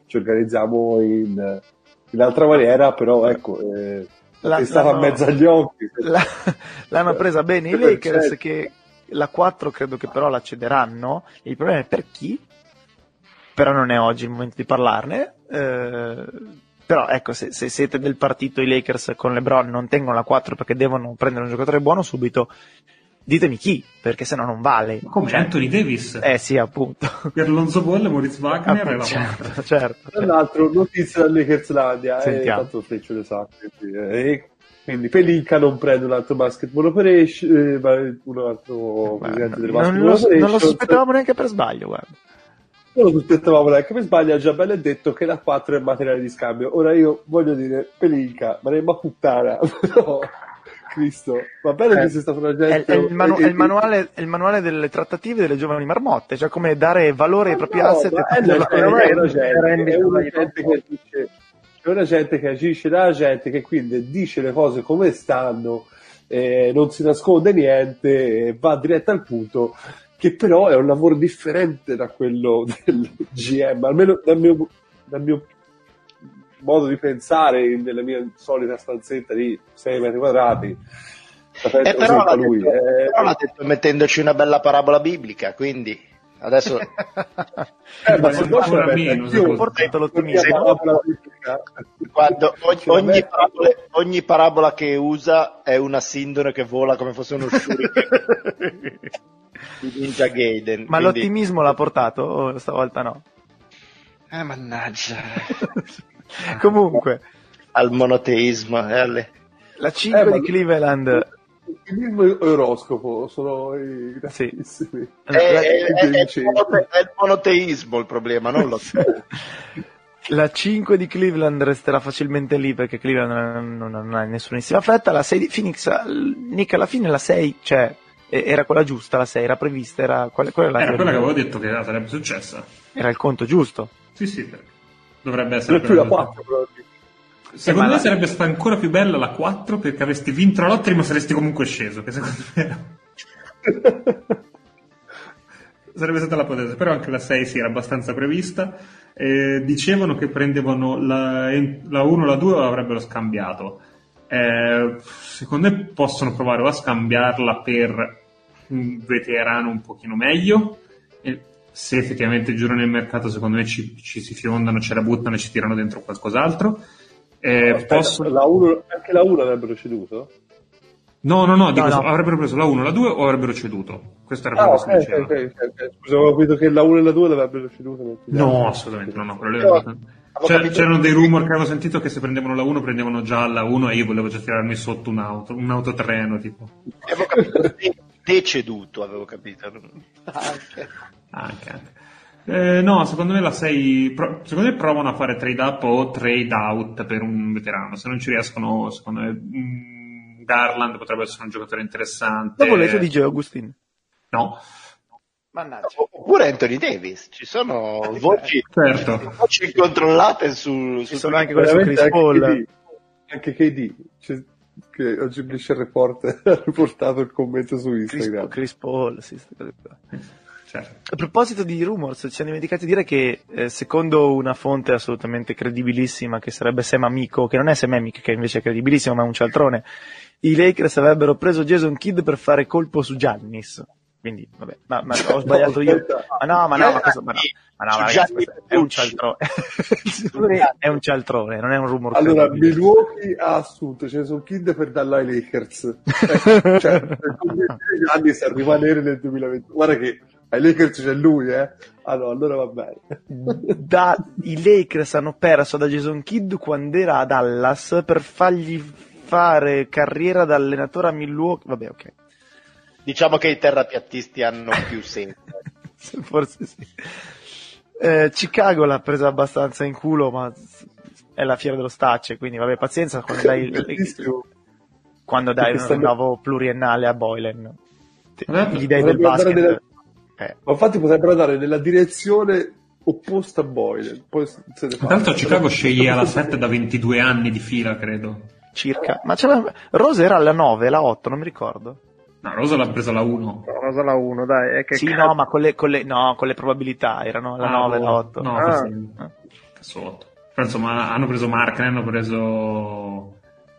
ci organizziamo in, in altra maniera, però ecco, eh, La- è stata a l'hanno- mezzo agli occhi. La- l'hanno presa bene i Lakers, che la quattro credo che però la cederanno. Il problema è per chi, però non è oggi il momento di parlarne. Eh, però ecco, se, se siete del partito i Lakers con LeBron non tengono la quattro perché devono prendere un giocatore buono subito, ditemi chi, perché se no non vale. Ma come Anthony Davis? Eh sì, appunto. Per Lonzo Ball, Moritz Wagner Ah, e la certo, quattro. certo. Tra l'altro, notizia da Lakerslandia, eh, Sentiamo. tanto freccio le sa. Quindi, eh, quindi Pelinka non prende un altro basketball operation, eh, ma un altro Guarda, presidente del non, basketball lo, operation. non lo sospettavamo neanche per sbaglio, guarda. Non lo sospettavamo neanche per sbaglio, ha già bello detto che la quattro è materiale di scambio. Ora io voglio dire, Pelinka, ma ne ma puttana, però, Cristo, va bene Eh, che sia stato un È, agente... è il, manu- e- è il manuale, è il manuale delle trattative delle giovani marmotte, cioè come dare valore ai propri No, asset ma e è, toglierlo è, a una quelli- gente, rendi è una sulla gente che agisce, è una gente che agisce da gente che quindi dice le cose come stanno, eh, non si nasconde niente, eh, va diretto al punto, che però è un lavoro differente da quello del G M, almeno dal mio, dal mio modo di pensare nella mia solita stanzetta di sei metri quadrati. Eh, però, l'ha lui, detto, eh, però l'ha detto mettendoci una bella parabola biblica, quindi adesso eh, ma se Ancora poi ce la mette meno, anch'io, secondo me. Portato l'ottimismo. la parabola biblica. quando ogni, Ce la ogni mette- parabola, ogni parabola che usa è una sindone che vola come fosse uno shuriken di Ninja Gaiden. Ma quindi- l'ottimismo l'ha portato o stavolta no? Eh, mannaggia. Comunque, Al monoteismo e alle... la cinque Eh, ma- di Cleveland, Il mio oroscopo sono i Sì. grandissimi. È, è- la, è- è il Vincenzi. monote- è il monoteismo il problema, non lo la cinque di Cleveland resterà facilmente lì perché Cleveland non, non ha nessunissima fretta. La sei di Phoenix, Nick, alla fine la sei, cioè, e- era quella giusta, la sei, era prevista, era, qual- qual era, la Era quella che teoria? avevo detto che sarebbe successa. Era il conto giusto. Sì, sì, perché dovrebbe essere Non è più la quella- quattro, probabilmente. Secondo Eh, ma me la- sarebbe stata ancora più bella la quattro perché avresti vinto la lottery ma saresti comunque sceso, che secondo me sarebbe stata la potenza, però anche la sei sì era abbastanza prevista. Eh, dicevano che prendevano la, la uno e la due o l'avrebbero scambiato. Eh, secondo me possono provare o a scambiarla per un veterano un pochino meglio, e se effettivamente giurano il mercato secondo me ci, ci si fiondano, ce la buttano e ci tirano dentro qualcos'altro. Eh, Aspetta, possono- la uno, anche la uno avrebbero ceduto? No, no, no, dico, no. avrebbero preso la uno, la due o avrebbero ceduto. Questo era Ah, quello ok, che si ok, diceva. ok, ok. Scusa, ho capito che la uno e la due l'avrebbero ceduto. non ti No, davo. assolutamente no, no, quello lì- Io avevo Cioè, capito- c'erano dei rumor che avevo sentito che se prendevano la uno prendevano già la uno e io volevo già tirarmi sotto un'auto, un autotreno tipo. Avevo capito de- deceduto, avevo capito. Anche. Anche, anche. Eh, no, secondo me la sei pro- secondo me provano a fare trade up o trade out per un veterano. Se non ci riescono, secondo me mm, Garland potrebbe essere un giocatore interessante. Dopo lei tu dice Augustin. No, Mannaggia. Oppure Anthony Davis, ci sono voci, certo. voci incontrollate su, Ci su sono anche quelle su Veramente Chris Paul. Anche K D, anche K D, cioè, che oggi Bleacher Report ha riportato il commento su Chris, Instagram. Chris Paul, sì, queste cose qua. Certo. A proposito di rumors, ci siamo dimenticati di dire che eh, secondo una fonte assolutamente credibilissima, che sarebbe Sam Amico, che non è Sam Amico, che invece è credibilissimo, ma è un cialtrone, i Lakers avrebbero preso Jason Kidd per fare colpo su Giannis. Quindi, vabbè, ma, ma ho sbagliato io. Ma no, ma no, ma questo, ma no, ma no, ma ragazzi, questo è un cialtrone. È un cialtrone, non è un rumor Allora, credibile. Milwaukee ha assunto Jason Kidd per darlo ai Lakers. Ecco, cioè, per convincere Giannis a rimanere nel duemilaventi. Guarda che ai Lakers c'è lui, eh. Ah no, allora va bene. Da, i Lakers hanno perso da Jason Kidd quando era a Dallas per fargli fare carriera da allenatore a Milwaukee. Vabbè, ok. Diciamo che i terrapiattisti hanno più senso. Forse sì. Eh, Chicago l'ha presa abbastanza in culo, ma è la fiera dello stacce, quindi vabbè, pazienza quando dai, Bellissimo. quando dai Perché un stanno- rinnovo pluriennale a Boylen. Ti- Vabbè, Gli dai del potrebbero andare basket. nella- Eh. Ma infatti potrebbero andare nella direzione opposta a Boyle. Poi se ne Tra fa. l'altro Chicago sceglie alla sette da ventidue anni di fila, credo. Circa. Ma c'era, Rose era alla nove, la otto, non mi ricordo. No, Rosa l'ha presa la uno. Cosa la uno, dai, è che Sì, cazzo- no, ma con le, con le, no, con le probabilità, erano la Ah, nove, boh. la otto. No, Ah. forse- Eh. sotto. Però insomma hanno preso Markkanen, hanno preso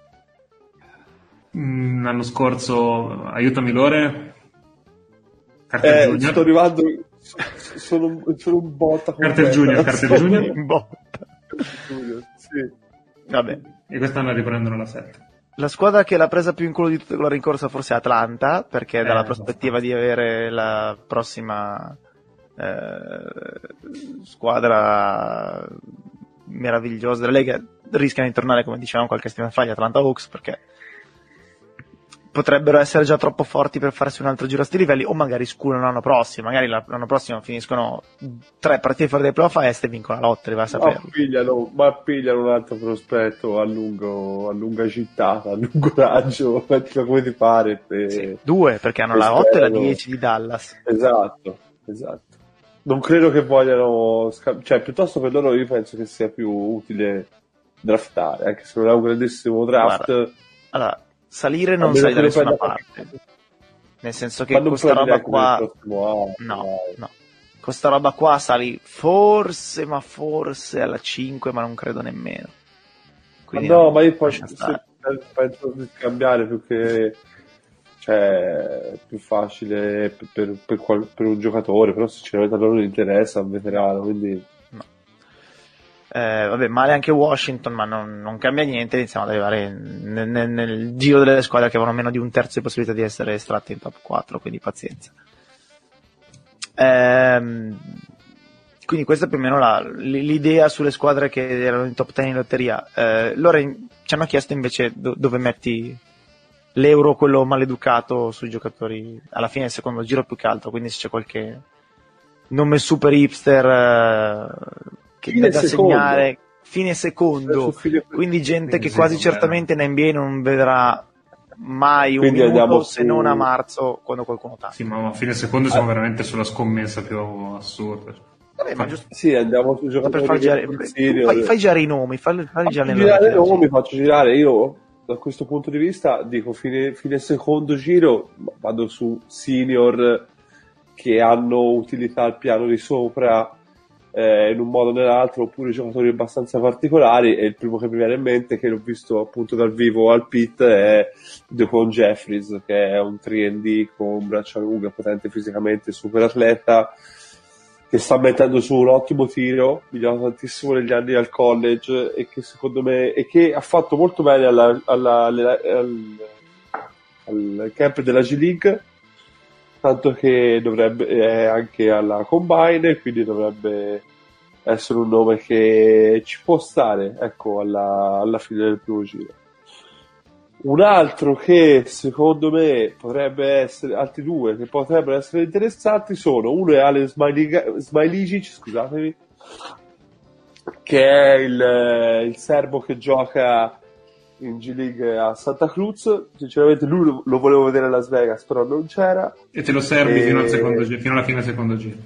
mm, l'anno scorso, aiutami Lore, Carter Eh, Junior. sto arrivando, sono, sono un botta Carter Junior, Carter Junior. In botta. Sì. Vabbè. E quest'anno riprendono la sette. La squadra che l'ha presa più in culo di tutta quella rincorsa forse è Atlanta, perché Eh, dalla abbastanza. prospettiva di avere la prossima eh, squadra meravigliosa della Lega, rischiano di tornare, come dicevamo qualche settimana fa, gli Atlanta Hawks, perché potrebbero essere già troppo forti per farsi un altro giro a sti livelli, o magari sculano l'anno prossimo, magari l'anno prossimo finiscono tre partite fuori dai playoff a est e vincono la lotta, va a saperlo. Ma pigliano, ma pigliano un altro prospetto a lungo, a lunga gittata, a lungo raggio, mettilo come ti pare. Te, Sì, due, perché hanno la otto e la dieci di Dallas. Esatto, esatto. Non credo che vogliano, sca- cioè piuttosto per loro io penso che sia più utile draftare, anche se non è un grandissimo draft. Guarda, allora, salire non almeno sali da che lo nessuna prenda- parte, nel senso che Ma non con sta roba direi come il qua prossimo anno, no, dai. no, con sta roba qua sali forse, ma forse alla cinque, ma non credo nemmeno. Ma Quindi no, non- ma io poi lascia se- stare. penso di cambiare più che, cioè, è più facile per, per, per qual- per un giocatore, però sinceramente a loro non interessa un veterano, quindi No. Eh, vabbè, male anche Washington, ma non, non cambia niente. Iniziamo ad arrivare nel, nel- nel giro delle squadre che avevano meno di un terzo di possibilità di essere estratte in top quattro, quindi pazienza. Ehm, quindi questa è più o meno la, l'idea sulle squadre che erano in top dieci in lotteria. Eh, loro in- ci hanno chiesto invece do- dove metti l'euro, quello maleducato, sui giocatori alla fine del secondo giro più che altro, quindi se c'è qualche nome super hipster eh, che Fine da secondo. segnare fine secondo, Adesso fine- quindi gente che Sì, quasi sì, certamente in N B A non vedrà mai un Quindi minuto, andiamo se su- non a marzo quando qualcuno taglia. Sì, ma a fine secondo siamo veramente sulla scommessa più assurda. Vabbè, ma giusto sì, andiamo sui per giocatori far girare, che tu consiglio. fai, fai girare i nomi, fai, fai Faccio girare le girare nomi. nomi, faccio girare io da questo punto di vista dico fine, fine secondo giro vado su senior che hanno utilità al piano di sopra eh, in un modo o nell'altro, oppure giocatori abbastanza particolari, e il primo che mi viene in mente, che l'ho visto appunto dal vivo al Pit, è Dequan Jeffries, che è un tre and D con braccia lunghe, potente fisicamente, super atleta, che sta mettendo su un ottimo tiro, migliorato tantissimo negli anni al college, e che secondo me e che ha fatto molto bene alla, alla, alla, al, al camp della G League, tanto che dovrebbe è anche alla Combine, quindi dovrebbe essere un nome che ci può stare, ecco, alla, alla fine del primo giro. Un altro che secondo me potrebbe essere, altri due che potrebbero essere interessanti sono, uno è Alen Smajlicic, scusatemi, che è il, il serbo che gioca in G League a Santa Cruz. Sinceramente lui lo, lo volevo vedere a Las Vegas, però non c'era. E te lo servi E- fino, al secondo giro, fino alla fine del secondo giro.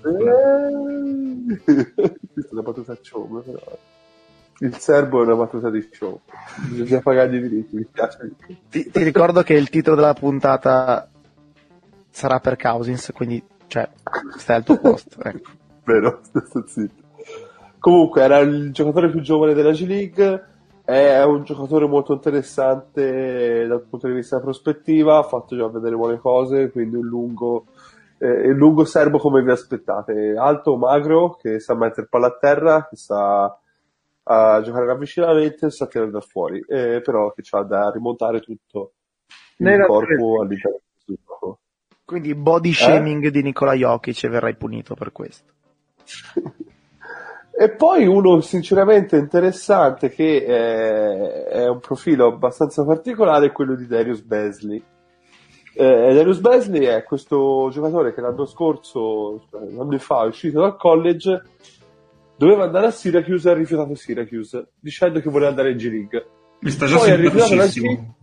Eh, questa è una battuta ciom, però il serbo è una battuta di show, bisogna pagare i diritti, mi piace. Ti, ti ricordo che il titolo della puntata sarà per Cousins, quindi cioè stai al tuo posto, ecco. Vero, sto zitto. Comunque era il giocatore più giovane della G League, è un giocatore molto interessante dal punto di vista della prospettiva, ha fatto già vedere buone cose, quindi un lungo eh, un lungo serbo come vi aspettate, alto, magro, che sa mettere palla a terra, che sa a giocare l'avvicinamento e sa tirare da fuori, eh, però che ha da rimontare tutto il Nella corpo all'interno del gioco. Quindi body shaming di Nikola Jokic, e verrai punito per questo. E poi uno sinceramente interessante, che è, è un profilo abbastanza particolare, è quello di Darius Bazley. Eh, Darius Bazley è questo giocatore che l'anno scorso, cioè, l'anno fa, è uscito dal college, doveva andare a Syracuse e ha rifiutato Syracuse, dicendo che voleva andare in G League. Mi sta già Poi ha rifiutato la G simpaticissimo.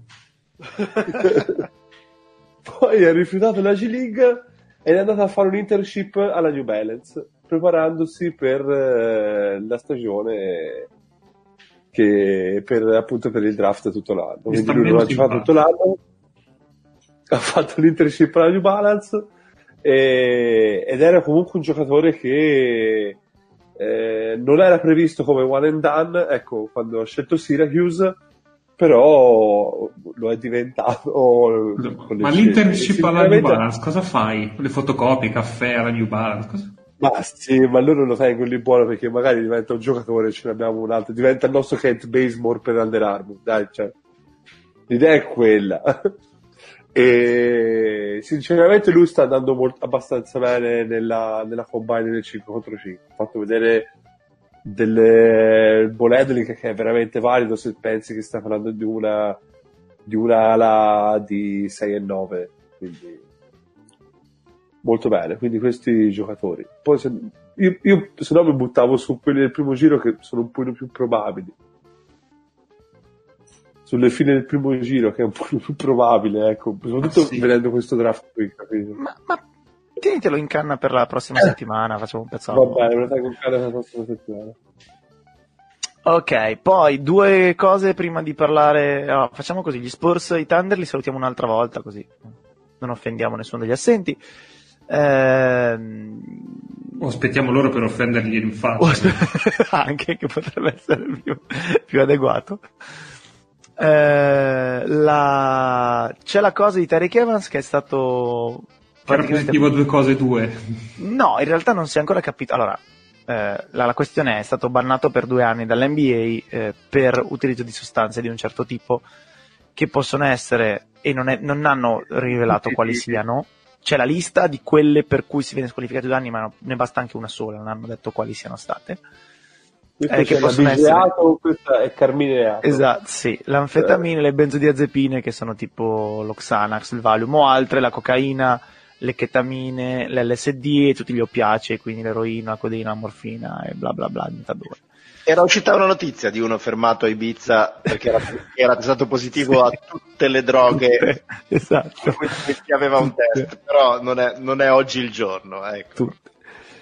Poi ha rifiutato la G League ed è andato a fare un internship alla New Balance, preparandosi per eh, la stagione che per appunto per il draft tutto l'anno. Mi Quindi sta lui non meno ha giocato tutto l'anno, ha fatto l'internship alla New Balance e, ed era comunque un giocatore che Eh, non era previsto come one and done, ecco, quando ho scelto Syracuse, però lo è diventato. Ma l'internship alla New Balance cosa fai? Le fotocopie, caffè alla New Balance? Cosa... Ma sì, ma loro lo tengono lì buono perché magari diventa un giocatore, ce ne abbiamo un altro, diventa il nostro Kent Bazemore per Under Armour, dai, cioè, l'idea è quella. E sinceramente lui sta andando molto, abbastanza bene nella, nella combine del cinque contro cinque. Ho fatto vedere del ball handling che è veramente valido se pensi che sta parlando di una di una ala di sei e nove, quindi molto bene. Quindi questi giocatori, poi se, io, io se no mi buttavo su quelli del primo giro che sono un po' più probabili, sulle fine del primo giro che è un po' più probabile, ecco, soprattutto sì, vedendo questo draft qui, capito? Ma, ma tienitelo in canna per la prossima eh. settimana, facciamo un pezzo. Va bene, me lo tengo in canna per la prossima settimana. Ok, poi due cose prima di parlare. Oh, facciamo così, gli Spurs e i Thunder li salutiamo un'altra volta, così non offendiamo nessuno degli assenti. Ehm... O aspettiamo loro per offendergli in faccia. Anche, che potrebbe essere più, più adeguato. Eh, la... C'è la cosa di Tariq Evans che è stato era positivo a due cose due. No, in realtà non si è ancora capito. Allora, eh, la, la questione è stato bannato per due anni dall'N B A eh, per utilizzo di sostanze di un certo tipo che possono essere, e non, è, non hanno rivelato quali siano. C'è la lista di quelle per cui si viene squalificato due anni, ma no, ne basta anche una sola, non hanno detto quali siano state. Eh, che possono essere... questa è carmineato. Esatto, sì, l'anfetamina, eh. le benzodiazepine che sono tipo lo Xanax, il Valium o altre, la cocaina, le chetamine, l'L S D e tutti gli oppiacei, quindi l'eroina, la codeina, la morfina e bla bla bla, metadone. Era uscita una notizia di uno fermato a Ibiza perché era, era stato positivo a tutte le droghe. Esatto. Che aveva un test, però non è, non è oggi il giorno, ecco. Tutte.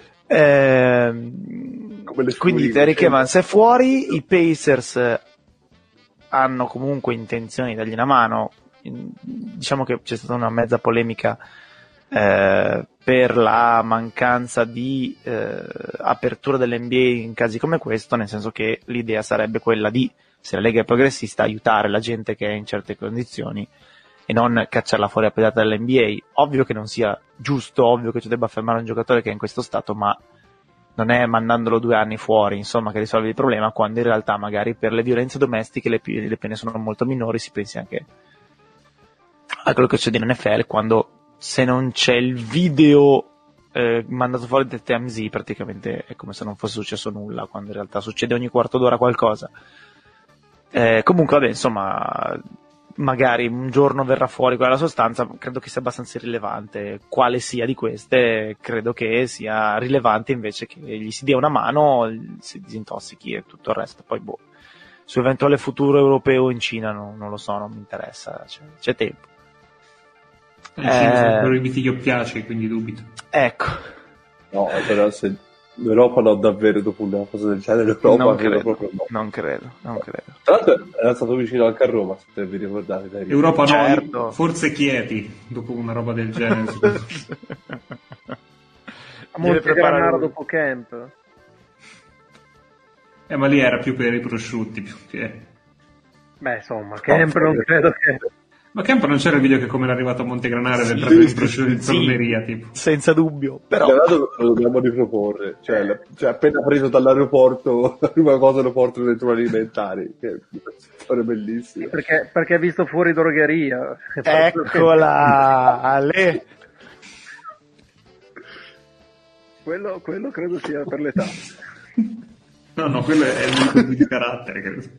Eh, quindi Tariq Evans è fuori, i Pacers hanno comunque intenzione di dargli una mano. Diciamo che c'è stata una mezza polemica eh, per la mancanza di eh, apertura dell'N B A in casi come questo, nel senso che l'idea sarebbe quella di, se la Lega è progressista, aiutare la gente che è in certe condizioni e non cacciarla fuori a pedata dall'N B A. Ovvio che non sia giusto, ovvio che tu debba fermare un giocatore che è in questo stato, ma non è mandandolo due anni fuori, insomma, che risolve il problema, quando in realtà magari per le violenze domestiche le, le pene sono molto minori. Si pensi anche a quello che succede in N F L, quando se non c'è il video eh, mandato fuori del T M Z praticamente è come se non fosse successo nulla, quando in realtà succede ogni quarto d'ora qualcosa. Eh, comunque vabbè, insomma, magari un giorno verrà fuori quella sostanza, credo che sia abbastanza irrilevante quale sia di queste, credo che sia rilevante invece che gli si dia una mano, si disintossichi e tutto il resto. Poi boh, su eventuale futuro europeo in Cina no, non lo so, non mi interessa, c'è, c'è tempo. In Cina eh, sono proibiti gli oppiacei, quindi dubito. Ecco. No, però se l'Europa no, davvero dopo una cosa del genere l'Europa non credo, proprio no. non credo, non credo. Tra l'altro era stato vicino anche a Roma, se vi ricordate. Dai. Europa certo. No, forse Chieti, dopo una roba del genere. A Montegranaro dopo camp. Eh, ma lì era più per i prosciutti, più che... Beh, insomma, camp no, non credo che... Ma Camp non c'era il video che come era arrivato a Montegranaro ed è entrato in prosciutto in forneria, tipo. Senza dubbio, però lo dobbiamo riproporre, cioè, la, cioè appena preso dall'aeroporto la prima cosa lo porto dentro alimentari, che è una storia bellissima. Perché, perché ha visto fuori drogheria. Eccola, Ale. Quello, quello credo sia per l'età. No, no, quello è il tipo di carattere, credo.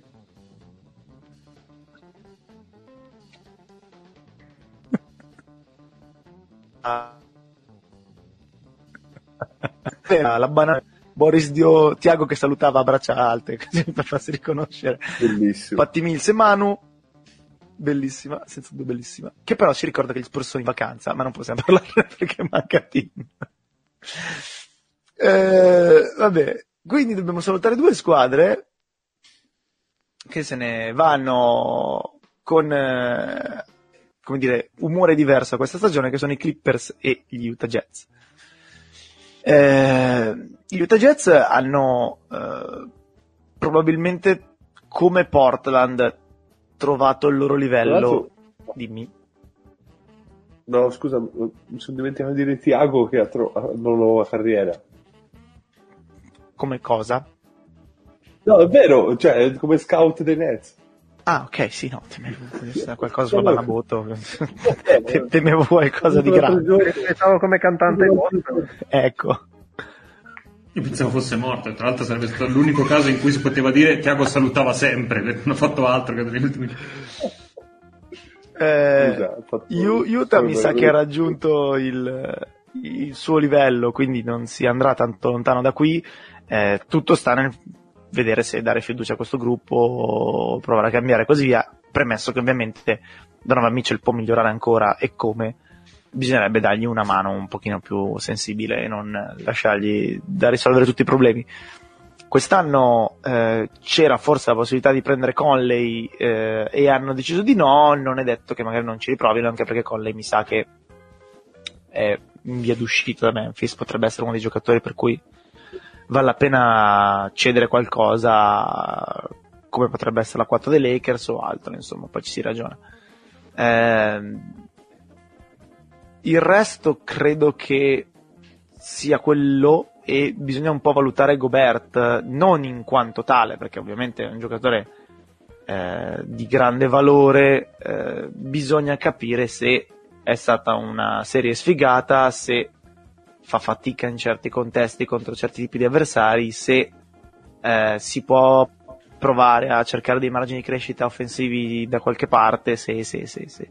La banana Boris Dio Tiago che salutava a braccia alte così per farsi riconoscere. Bellissimo. Patti Mills e Manu, bellissima, senza dubbio bellissima, che però ci ricorda che gli Spurs sono in vacanza, ma non possiamo parlarne perché manca Tim. Eh, vabbè, quindi dobbiamo salutare due squadre che se ne vanno con eh, come dire, umore diverso questa stagione, che sono i Clippers e gli Utah Jazz. Eh, gli Utah Jazz hanno eh, probabilmente, come Portland, trovato il loro livello. Dimmi. No, scusa, mi sono dimenticato di dire Tiago che ha tro- una nuova carriera. Come cosa? No, è vero, cioè, come scout dei Nets. Ah, ok, sì, no, temevo qualcosa sulla Banabotto. Temevo qualcosa di grande. Pensavo come cantante gospel. Ecco. Io pensavo fosse morto, tra l'altro sarebbe stato l'unico caso in cui si poteva dire Tiago salutava sempre, perché non ha fatto altro che negli ultimi eh, Scusa, Utah mi sa che ha raggiunto il, il suo livello, quindi non si andrà tanto lontano da qui. Eh, tutto sta nel vedere se dare fiducia a questo gruppo, provare a cambiare e così via, premesso che ovviamente Donovan Mitchell può migliorare ancora, e come bisognerebbe dargli una mano un pochino più sensibile e non lasciargli da risolvere tutti i problemi. Quest'anno eh, c'era forse la possibilità di prendere Conley eh, e hanno deciso di no. Non è detto che magari non ci riprovino, anche perché Conley mi sa che è in via d'uscita da Memphis, potrebbe essere uno dei giocatori per cui vale la pena cedere qualcosa, come potrebbe essere la quattro dei Lakers o altro, insomma, poi ci si ragiona. Eh, il resto credo che sia quello, e bisogna un po' valutare Gobert, non in quanto tale, perché ovviamente è un giocatore eh, di grande valore, eh, bisogna capire se è stata una serie sfigata, se fa fatica in certi contesti contro certi tipi di avversari, se eh, si può provare a cercare dei margini di crescita offensivi da qualche parte, se, se, se, se.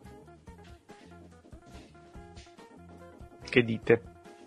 Che dite?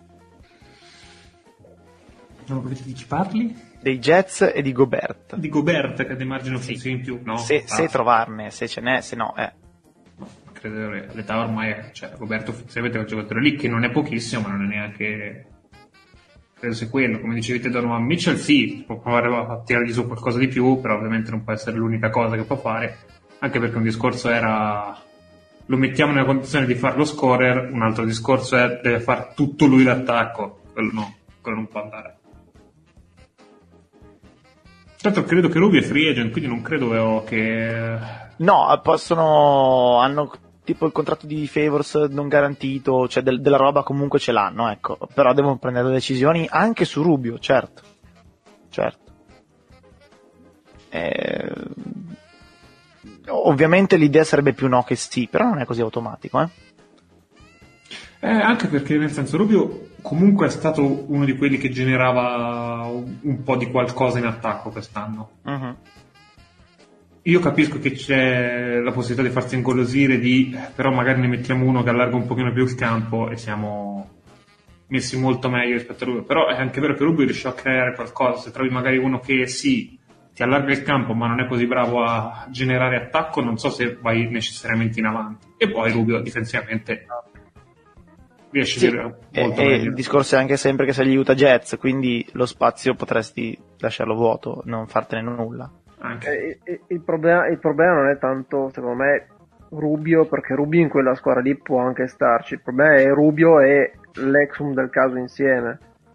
Non capito di chi parli? Dei Jets e di Gobert. Di Gobert che ha dei margini offensivi sì. in più, no? Se, ah. se trovarne, se ce n'è, se no eh. Credo che l'età ormai è, cioè Roberto effettivamente è un giocatore lì che non è pochissimo, ma non è neanche, credo sia quello, come dicevi te Donovan Mitchell, sì, può provare a tirargli su qualcosa di più, però ovviamente non può essere l'unica cosa che può fare, anche perché un discorso era lo mettiamo nella condizione di fare lo scorer, un altro discorso è deve fare tutto lui l'attacco, quello no, quello non può andare. Tra l'altro credo che Rubio è free agent, quindi non credo che... No, possono... hanno tipo il contratto di Favors non garantito, cioè del, della roba comunque ce l'hanno, ecco. Però devono prendere decisioni anche su Rubio, certo. Certo. Eh... Ovviamente l'idea sarebbe più no che sì, però non è così automatico, eh. Eh, anche perché nel senso Rubio comunque è stato uno di quelli che generava un, un po' di qualcosa in attacco quest'anno. Uh-huh. Io capisco che c'è la possibilità di farsi ingolosire di però magari ne mettiamo uno che allarga un pochino più il campo e siamo messi molto meglio rispetto a Rubio, però è anche vero che Rubio riesce a creare qualcosa. Se trovi magari uno che sì ti allarga il campo ma non è così bravo a generare attacco, non so se vai necessariamente in avanti. E poi Rubio difensivamente riesce sì, a dire molto e, meglio. E il discorso è anche sempre che sei gli Utah Jazz, quindi lo spazio potresti lasciarlo vuoto, non fartene nulla. Anche. Eh, il, problema, il problema non è tanto, secondo me, Rubio, perché Rubio in quella squadra lì può anche starci. Il problema è Rubio e l'Exum del caso insieme.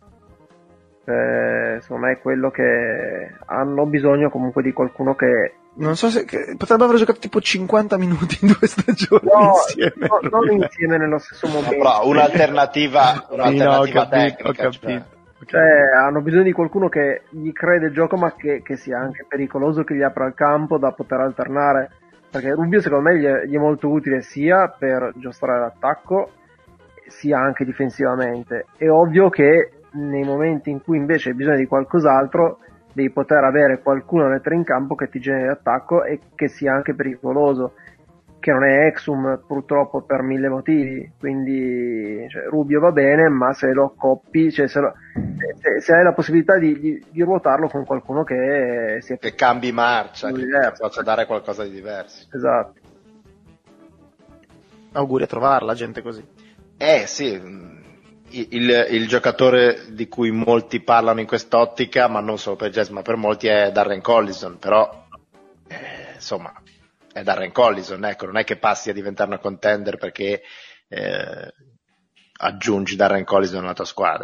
Eh, secondo me è quello che hanno bisogno comunque di qualcuno che... Non so se che, potrebbe aver giocato tipo cinquanta minuti in due stagioni no, insieme. No, non insieme nello stesso momento. Però un'alternativa, un'alternativa sì, no, ho capito, tecnica. ho capito. Cioè. Cioè, hanno bisogno di qualcuno che gli crede il gioco, ma che, che sia anche pericoloso, che gli apra il campo da poter alternare. Perché Rubio, secondo me, gli è, gli è molto utile sia per giostrare l'attacco, sia anche difensivamente. È ovvio che nei momenti in cui invece hai bisogno di qualcos'altro, devi poter avere qualcuno a mettere in campo che ti generi attacco e che sia anche pericoloso, che non è Exum purtroppo per mille motivi. Quindi cioè, Rubio va bene, ma se lo accoppi, cioè se, lo, se, se hai la possibilità di, di, di ruotarlo con qualcuno che sia che cambi marcia, che ti faccia dare qualcosa di diverso. Esatto. Auguri a trovarla gente così. Eh sì, il, il giocatore di cui molti parlano in quest'ottica, ma non solo per Jazz ma per molti, è Darren Collison, però eh, insomma è Darren Collison, ecco, non è che passi a diventare una contender perché eh, aggiungi Darren Collison alla tua squadra, eh.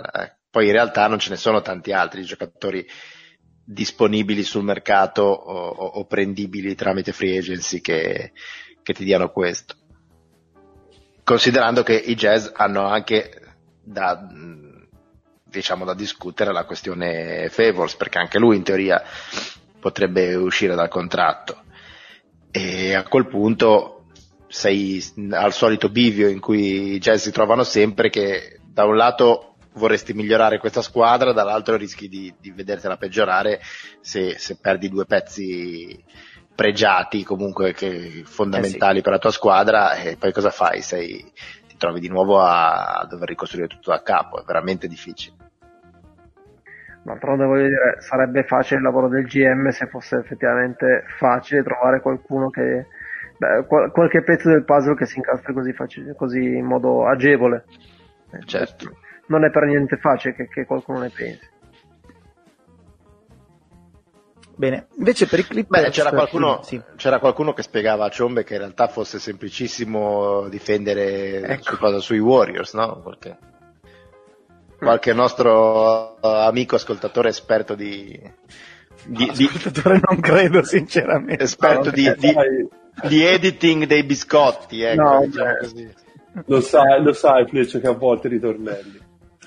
poi in realtà non ce ne sono tanti altri giocatori disponibili sul mercato o, o, o prendibili tramite free agency che, che ti diano questo, considerando che i Jazz hanno anche da, diciamo, da discutere la questione Favors, perché anche lui in teoria potrebbe uscire dal contratto, e a quel punto sei al solito bivio in cui i Jazz si trovano sempre, che da un lato vorresti migliorare questa squadra, dall'altro rischi di, di vedertela peggiorare se, se perdi due pezzi pregiati comunque che fondamentali eh sì. per la tua squadra, e poi cosa fai? Sei, ti trovi di nuovo a, a dover ricostruire tutto da capo, è veramente difficile. D'altronde voglio dire, sarebbe facile il lavoro del G M se fosse effettivamente facile trovare qualcuno che beh, qual- qualche pezzo del puzzle che si incastri così, facile, così in modo agevole. Certo. Non è per niente facile che, che qualcuno ne pensi. Bene, invece per i Clippers... Beh, c'era qualcuno, sì. c'era qualcuno che spiegava a Ciombe che in realtà fosse semplicissimo difendere ecco. su cosa, sui Warriors, no? Qualche, qualche nostro amico ascoltatore esperto di... di, no, di ascoltatore non credo, sinceramente. esperto no, di, di, di editing dei biscotti, ecco, no, diciamo beh. così. Lo sai, lo sai Fleccio che a volte i ritornelli.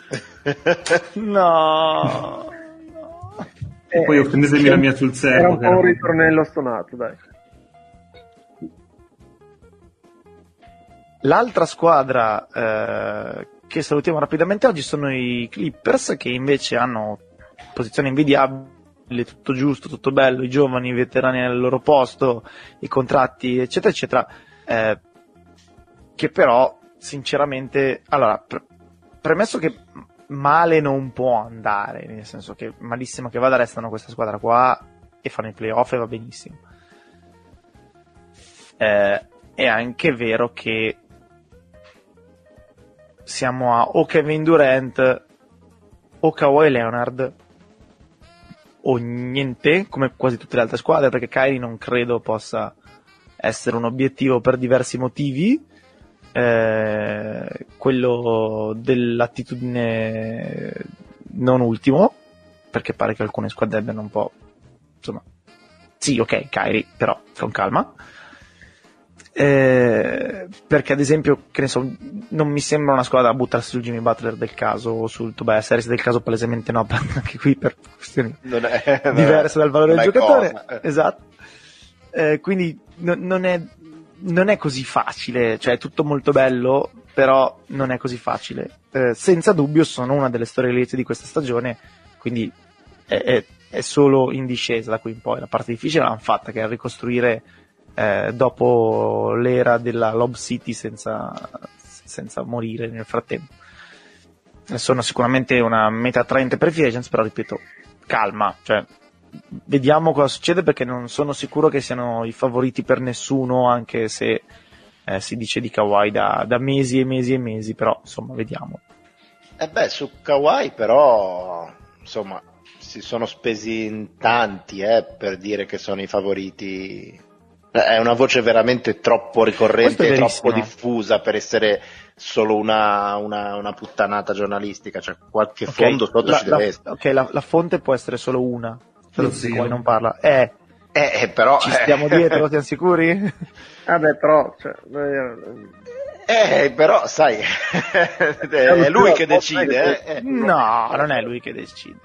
No... E poi offendetemi la mia sul serio. Era un po' un ritornello stonato, dai. L'altra squadra eh, che salutiamo rapidamente oggi sono i Clippers, che invece hanno posizione invidiabile, tutto giusto, tutto bello, i giovani, i veterani al loro posto, i contratti, eccetera, eccetera, eh, che però, sinceramente, allora, pre- premesso che male non può andare, nel senso che malissimo che vada restano questa squadra qua e fanno i playoff e va benissimo, eh, è anche vero che siamo a o Kevin Durant o Kawhi Leonard o niente, come quasi tutte le altre squadre, perché Kyrie non credo possa essere un obiettivo per diversi motivi. Eh, quello dell'attitudine non ultimo, perché pare che alcune squadre abbiano un po', insomma, sì, ok, Kyrie, però con calma, eh, perché ad esempio, che ne so, non mi sembra una squadra da buttarsi sul Jimmy Butler del caso o sul Tobias Harris del caso, palesemente no, anche qui per questioni non è, diverse dal valore del giocatore, cosa. Esatto, eh, quindi no, non è non è così facile, cioè è tutto molto bello, però non è così facile. Eh, senza dubbio sono una delle storie liete di questa stagione, quindi è, è, è solo in discesa da qui in poi. La parte difficile l'hanno fatta, che è ricostruire eh, dopo l'era della Lob City senza, senza morire nel frattempo. Sono sicuramente una meta attraente per free agents, però ripeto, calma, cioè vediamo cosa succede, perché non sono sicuro che siano i favoriti per nessuno, anche se eh, si dice di Kawhi da, da mesi e mesi e mesi, però insomma vediamo. Eh beh, su Kawhi però insomma si sono spesi in tanti eh, per dire che sono i favoriti. È una voce veramente troppo ricorrente e troppo diffusa per essere solo una, una, una puttanata giornalistica, cioè qualche okay, fondo sotto la, ci deve la, essere. Ok, la, la fonte può essere solo una, però poi non parla. Eh, eh, eh però ci stiamo dietro, siamo sicuri? Vabbè, però cioè, eh, però sai è lui che decide, eh. No, non è lui che decide.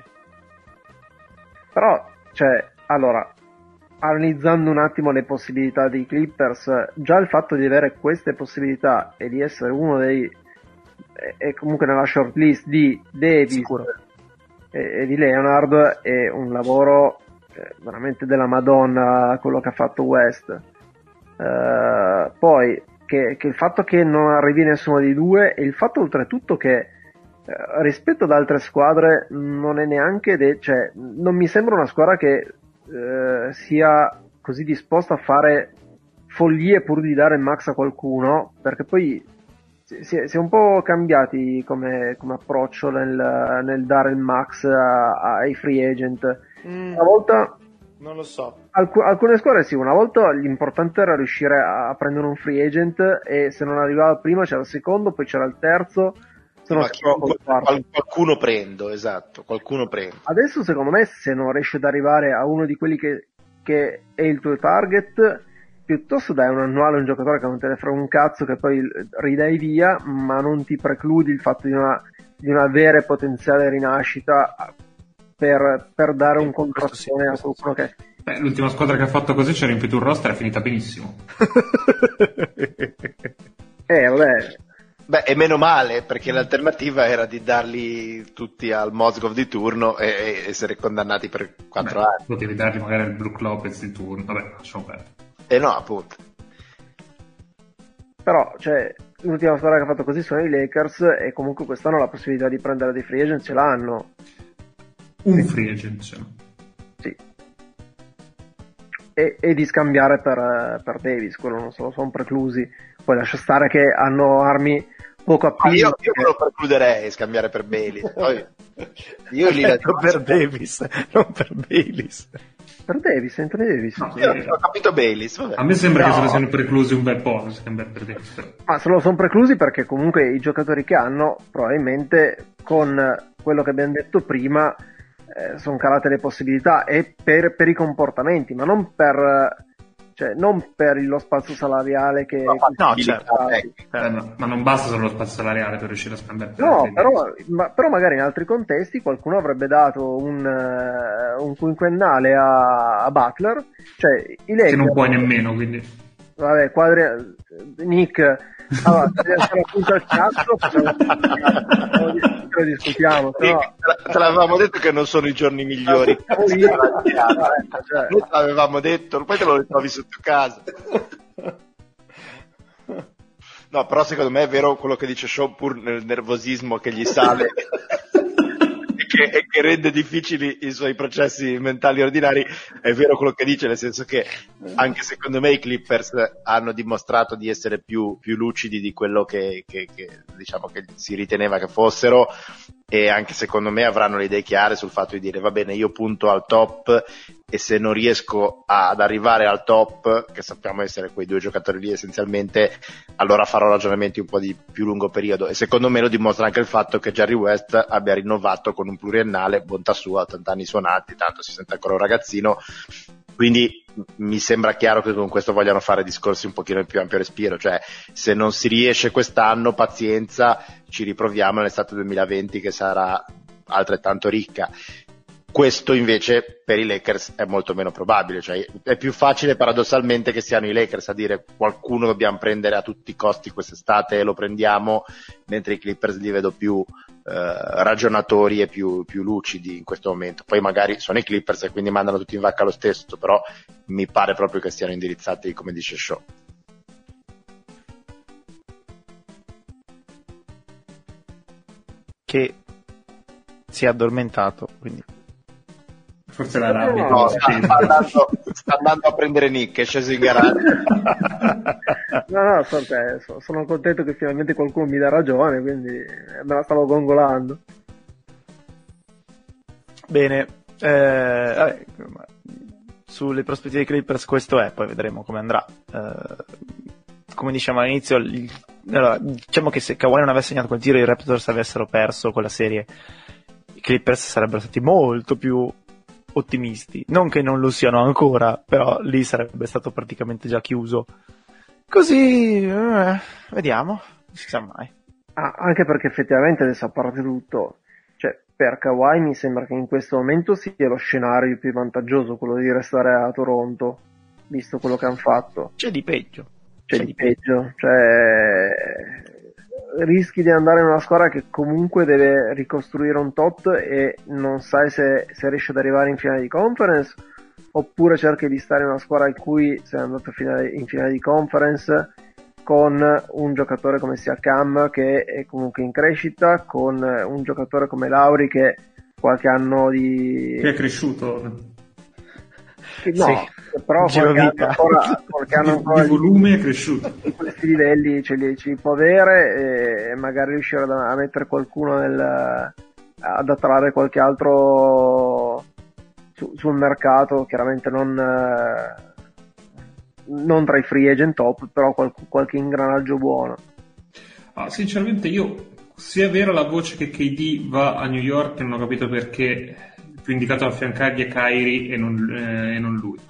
Però, cioè, allora, analizzando un attimo le possibilità dei Clippers, già il fatto di avere queste possibilità e di essere uno dei e comunque nella shortlist di Davis e, e di Leonard è un lavoro eh, veramente della Madonna, quello che ha fatto West. Uh, poi che, che il fatto che non arrivi nessuno dei due, e il fatto oltretutto che eh, rispetto ad altre squadre non è neanche de- cioè non mi sembra una squadra che Uh, sia così disposto a fare follie pur di dare il max a qualcuno, perché poi si, si, è, si è un po' cambiati come, come approccio nel, nel dare il max a, a, ai free agent. Mm, una volta non lo so, alc- alcune squadre sì, una volta l'importante era riuscire a, a prendere un free agent, e se non arrivava il primo c'era il secondo, poi c'era il terzo, sono Ma sicuro chiunque- col quarto. qual- qualcuno prendo, esatto, qualcuno prendo. Adesso secondo me se non riesci ad arrivare a uno di quelli che, che è il tuo target, piuttosto dai un annuale a un giocatore che non te ne frega un cazzo, che poi ridai via, ma non ti precludi il fatto di una, di una vera e potenziale rinascita per, per dare un contrattone a qualcuno che... Beh, l'ultima squadra che ha fatto così ci ha riempito un roster, è finita benissimo. Eh, vabbè, Beh, e meno male, perché l'alternativa era di darli tutti al Mozgov di turno e, e essere condannati per quattro Beh, anni. potevi dargli magari il Brook Lopez di turno. Vabbè, lasciamo perdere. E no, appunto. però, cioè, l'ultima squadra che ha fatto così sono i Lakers e comunque quest'anno la possibilità di prendere dei free agent ce l'hanno. Un free agent, cioè. Sì. E, e di scambiare per, per Davis, quello non se lo sono preclusi. Poi lascia stare che hanno armi poco Ah, appeal. io, io me lo precluderei scambiare per Bailey. Poi, io lì la Detto per Davis, non per Baylis. Per Davis, Anthony Davis. No, sì. Io ho capito Bailey, vabbè. A me sembra No. che se ne siano preclusi un bel po' se scambiare per Davis, però. Ma se lo sono preclusi perché comunque i giocatori che hanno, probabilmente con quello che abbiamo detto prima, eh, sono calate le possibilità e per, per i comportamenti, ma non per, cioè, non per lo spazio salariale che... No, No, che- certo. Eh, Eh, ma, ma non basta solo lo spazio salariale per riuscire a scambiare per No, Davis. però, ma- però magari in altri contesti qualcuno avrebbe dato un, eh, un quinquennale a, a Butler, cioè i Lakers... Che non puoi nemmeno, quindi. Vabbè, quadri... Nick, allora, se deve fare appunto al cazzo, facciamo... lo discutiamo, Sì, però... te la- te l'avevamo detto che non sono i giorni migliori. Poi- cioè, Noi te l'avevamo detto, poi te lo ritrovi sotto casa. No, però secondo me è vero quello che dice Shaw, pur nel nervosismo che gli sale e, che, e che rende difficili i suoi processi mentali ordinari. È vero quello che dice, nel senso che anche secondo me i Clippers hanno dimostrato di essere più, più lucidi di quello che, che, che diciamo che si riteneva che fossero, e anche secondo me avranno le idee chiare sul fatto di dire va bene, io punto al top e se non riesco a- ad arrivare al top, che sappiamo essere quei due giocatori lì essenzialmente, allora farò ragionamenti un po' di più lungo periodo. E secondo me lo dimostra anche il fatto che Jerry West abbia rinnovato con un pluriennale, bontà sua, ottanta anni suonati, tanto si sente ancora un ragazzino, quindi mi sembra chiaro che con questo vogliano fare discorsi un pochino più ampio respiro, cioè se non si riesce quest'anno, pazienza, ci riproviamo nell'estate duemilaventi che sarà altrettanto ricca. Questo invece per i Lakers è molto meno probabile, cioè è più facile paradossalmente che siano i Lakers a dire qualcuno dobbiamo prendere a tutti i costi quest'estate e lo prendiamo, mentre i Clippers li vedo più eh, ragionatori e più, più lucidi in questo momento. Poi magari sono i Clippers e quindi mandano tutti in vacca lo stesso, però mi pare proprio che siano indirizzati come dice Shaw. Che si è addormentato, quindi Forse la rabbia. No, sta, sta andando, sta andando a prendere Nick, è sceso in garage. no, no, so- cioè, so- sono contento che finalmente qualcuno mi dà ragione, quindi me la stavo gongolando. bene. Eh, vabbè, ma sulle prospettive dei Clippers questo è, poi vedremo come andrà. Eh, come diciamo all'inizio, il- allora, diciamo che se Kawhi non avesse segnato quel tiro e i Raptors avessero perso quella serie, i Clippers sarebbero stati molto più ottimisti. Non che non lo siano ancora, però lì sarebbe stato praticamente già chiuso. Così, eh, vediamo, non si sa mai. Ah, anche perché effettivamente adesso, a parte tutto, cioè per Kawhi mi sembra che in questo momento sia lo scenario più vantaggioso, quello di restare a Toronto, visto quello che hanno fatto. C'è di peggio. C'è di peggio, cioè rischi di andare in una squadra che comunque deve ricostruire un tot e non sai se, se riesce ad arrivare in finale di conference, oppure cerchi di stare in una squadra in cui sei andato in finale, in finale di conference con un giocatore come Siakam che è comunque in crescita, con un giocatore come Lauri che qualche anno di... Che è cresciuto. che no, Sì. però Giro qualche anno vita. ancora, qualche anno Di, ancora di volume è cresciuto. di questi livelli ce li, ce li può avere e magari riuscire ad- a mettere qualcuno nel, ad attrarre qualche altro su- sul mercato, chiaramente non, eh, non tra i free agent top, però qual- qualche ingranaggio buono. Ah, sinceramente io se è vera la voce che K D va a New York, non ho capito perché il più indicato a affiancargli è Kyrie e non, eh, e non lui.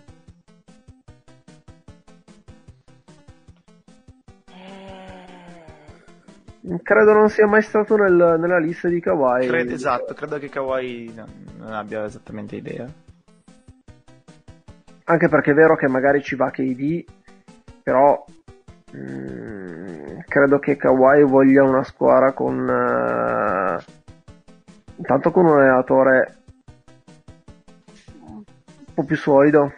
Credo non sia mai stato nel, nella lista di Kawhi. Credo, esatto, credo che Kawhi non, non abbia esattamente idea. Anche perché è vero che magari ci va K D, però mh, credo che Kawhi voglia una squadra con uh, intanto con un allenatore un po' più solido.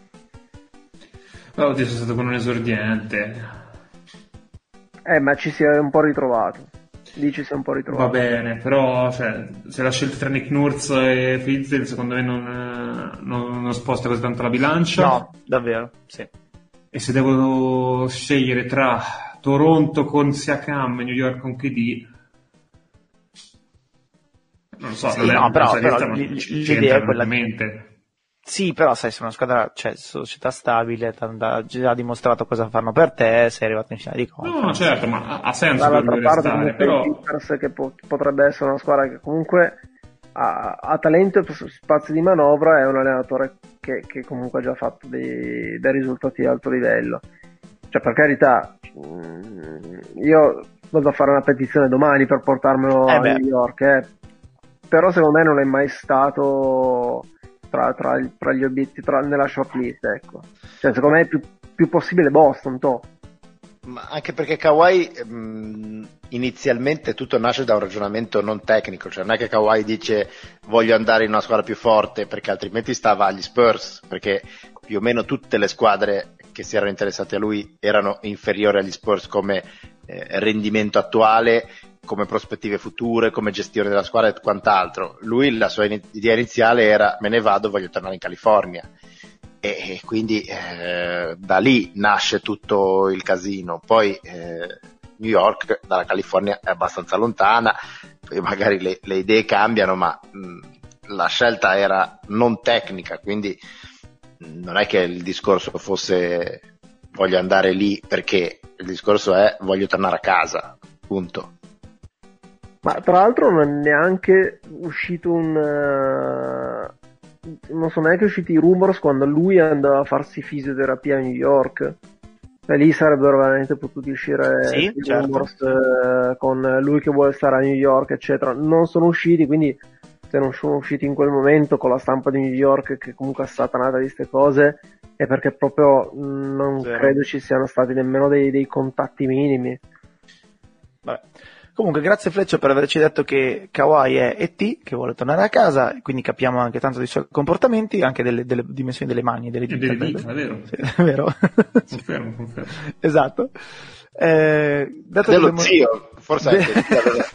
Oh, oddio, sono stato con un esordiente. Eh, ma ci si è un po' ritrovato. Lì ci si è un po' ritrovato. Va bene, però cioè, se la scelta tra Nick Nurse e Fizdale secondo me non, non, non sposta così tanto la bilancia. No, davvero, sì. E se devo scegliere tra Toronto con Siakam e New York con K D, non lo so, sì, non è no, però, una però lista, l- non ci l'idea entra è quella normalmente. Sì, però sai, sei una squadra, cioè, società stabile, ha già dimostrato cosa fanno per te, sei arrivato in finale di conference. No, certo, ma ha senso per Dall'altra lui parte restare, comunque però... i Clippers, che po- potrebbe essere una squadra che comunque ha, ha talento e spazio di manovra, è un allenatore che, che comunque ha già fatto dei, dei risultati di alto livello. Cioè, per carità, io vado a fare una petizione domani per portarmelo Eh a beh. New York, eh. Però secondo me non è mai stato tra, tra, tra gli obiettivi, tra, nella shortlist, ecco. Cioè, secondo me è più, più possibile Boston, to. Ma anche perché Kawhi mh, inizialmente tutto nasce da un ragionamento non tecnico, cioè non è che Kawhi dice voglio andare in una squadra più forte perché altrimenti stava agli Spurs, perché più o meno tutte le squadre che si erano interessate a lui erano inferiori agli Spurs come eh, rendimento attuale, come prospettive future, come gestione della squadra e quant'altro. Lui, la sua in- idea iniziale era me ne vado, voglio tornare in California. E quindi eh, da lì nasce tutto il casino. Poi eh, New York dalla California è abbastanza lontana, poi magari le, le idee cambiano, ma mh, la scelta era non tecnica, quindi mh, non è che il discorso fosse voglio andare lì perché, il discorso è voglio tornare a casa, punto. Ma tra l'altro non è neanche uscito un... Uh... non sono neanche usciti i rumors quando lui andava a farsi fisioterapia a New York, e lì sarebbero veramente potuti uscire Sì, i certo. rumors eh, con lui che vuole stare a New York eccetera. Non sono usciti, quindi se non sono usciti in quel momento con la stampa di New York che comunque è satanata di queste cose è perché proprio mh, non Zero. credo ci siano stati nemmeno dei, dei contatti minimi. Vabbè. Comunque, grazie Fleccio per averci detto che Kawhi è E T, che vuole tornare a casa, quindi capiamo anche tanto dei suoi comportamenti, anche delle, delle dimensioni delle mani e delle E dita. delle dita, è vero. Sì, è vero. Confermo, confermo. Esatto. Eh, dato Dello che abbiamo- zio, forse anche il zio aveva-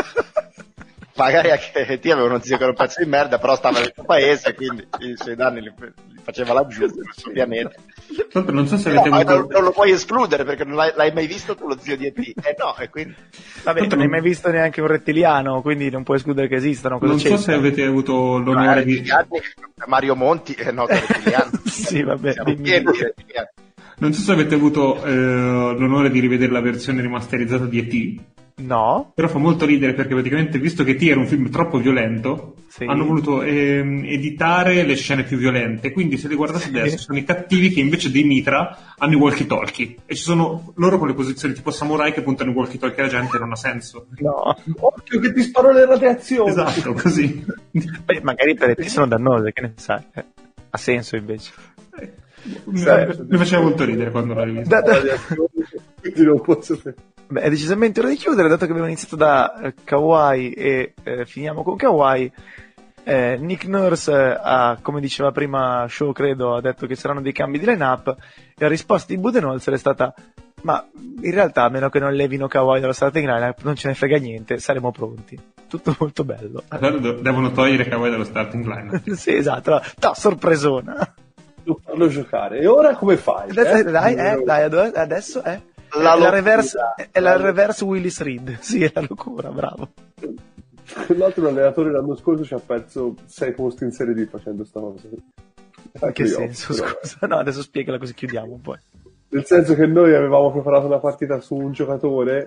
magari anche ti aveva uno zio che era un pezzo di merda, però stava nel suo paese, quindi i suoi danni li, li faceva laggiù sul suo pianeta. Tra l'altro non so se No, avete ma avuto... non, non lo puoi escludere perché non l'hai, l'hai mai visto tu lo zio di E T? Eh no, e quindi Vabbè, non hai mai visto neanche un rettiliano, quindi non puoi escludere che esistano. Cosa Non so c'entra? se avete avuto l'onore di... rettiliani, Mario Monti è noto rettiliano. Sì, vabbè, Siamo dimmi. pieni di rettiliani. Non so se avete avuto eh, l'onore di rivedere la versione rimasterizzata di E T, No? però fa molto ridere perché praticamente, visto che E T era un film troppo violento, Sì. hanno voluto ehm, editare le scene più violente, quindi se le guardate Sì. adesso sono i cattivi che invece dei mitra hanno i walkie-talkie e ci sono loro con le posizioni tipo samurai che puntano i walkie-talkie alla gente, non ha senso. No. Occhio che ti sparo le radiazioni. Esatto, così. Beh, magari per E T sono dannose, che ne sai? Eh, ha senso invece. mi, mi faceva molto ridere quando l'ho rivisto. Da- da- Quindi non posso fare. Beh, è decisamente ora di chiudere, dato che abbiamo iniziato da eh, Kawhi e eh, finiamo con Kawhi. Eh, Nick Nurse eh, ha, come diceva prima Show, credo, ha detto che saranno dei cambi di line-up e la risposta di Budenholzer è stata ma in realtà a meno che non levino Kawhi dallo starting line-up non ce ne frega niente, saremo pronti. Tutto molto bello. Allora de- devono togliere Kawhi dallo starting line. Sì, esatto, no, sorpresona. Devo farlo giocare. E ora come fai? Dai, eh? dai, eh, dai, ado- adesso è, La è la locura. reverse, è la reverse Willis Reed. Sì, è la locura, bravo. Tra l'altro l'allenatore l'anno scorso ci ha perso sei posti in Serie D facendo sta cosa. In che Io, senso, però. scusa? No, adesso spiegala così chiudiamo poi. Nel senso che noi avevamo preparato una partita su un giocatore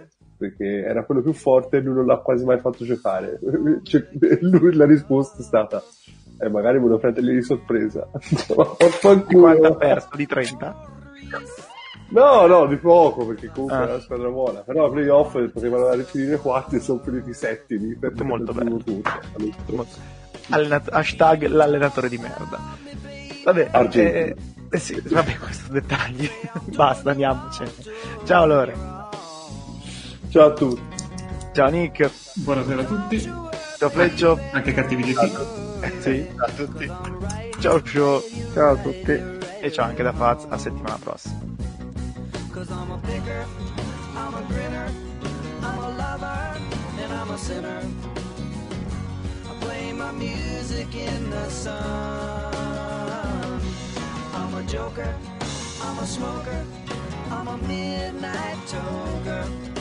perché era quello più forte e lui non l'ha quasi mai fatto giocare. Cioè, lui la risposta è stata eh, magari me lo prenderli di sorpresa. Di quanto ha perso? Di trenta? No, no, di poco, perché comunque ah. è una squadra buona. Però i playoff potevano andare finire quarti e sono finiti settimi. Per tutto molto bello. Tutto. Allenat- hashtag l'allenatore di merda. Vabbè, eh, eh sì, vabbè, questo dettagli. Basta, andiamocene. Ciao Lore. Ciao a tutti. Ciao Nick. Buonasera a tutti. Ciao Fleccio. Anche cattivi di T. Sì. Ciao a tutti. Ciao Show. Ciao a tutti. E ciao anche da Faz, a settimana prossima. Cause I'm a picker, I'm a grinner, I'm a lover, and I'm a sinner. I play my music in the sun. I'm a joker, I'm a smoker, I'm a midnight toker.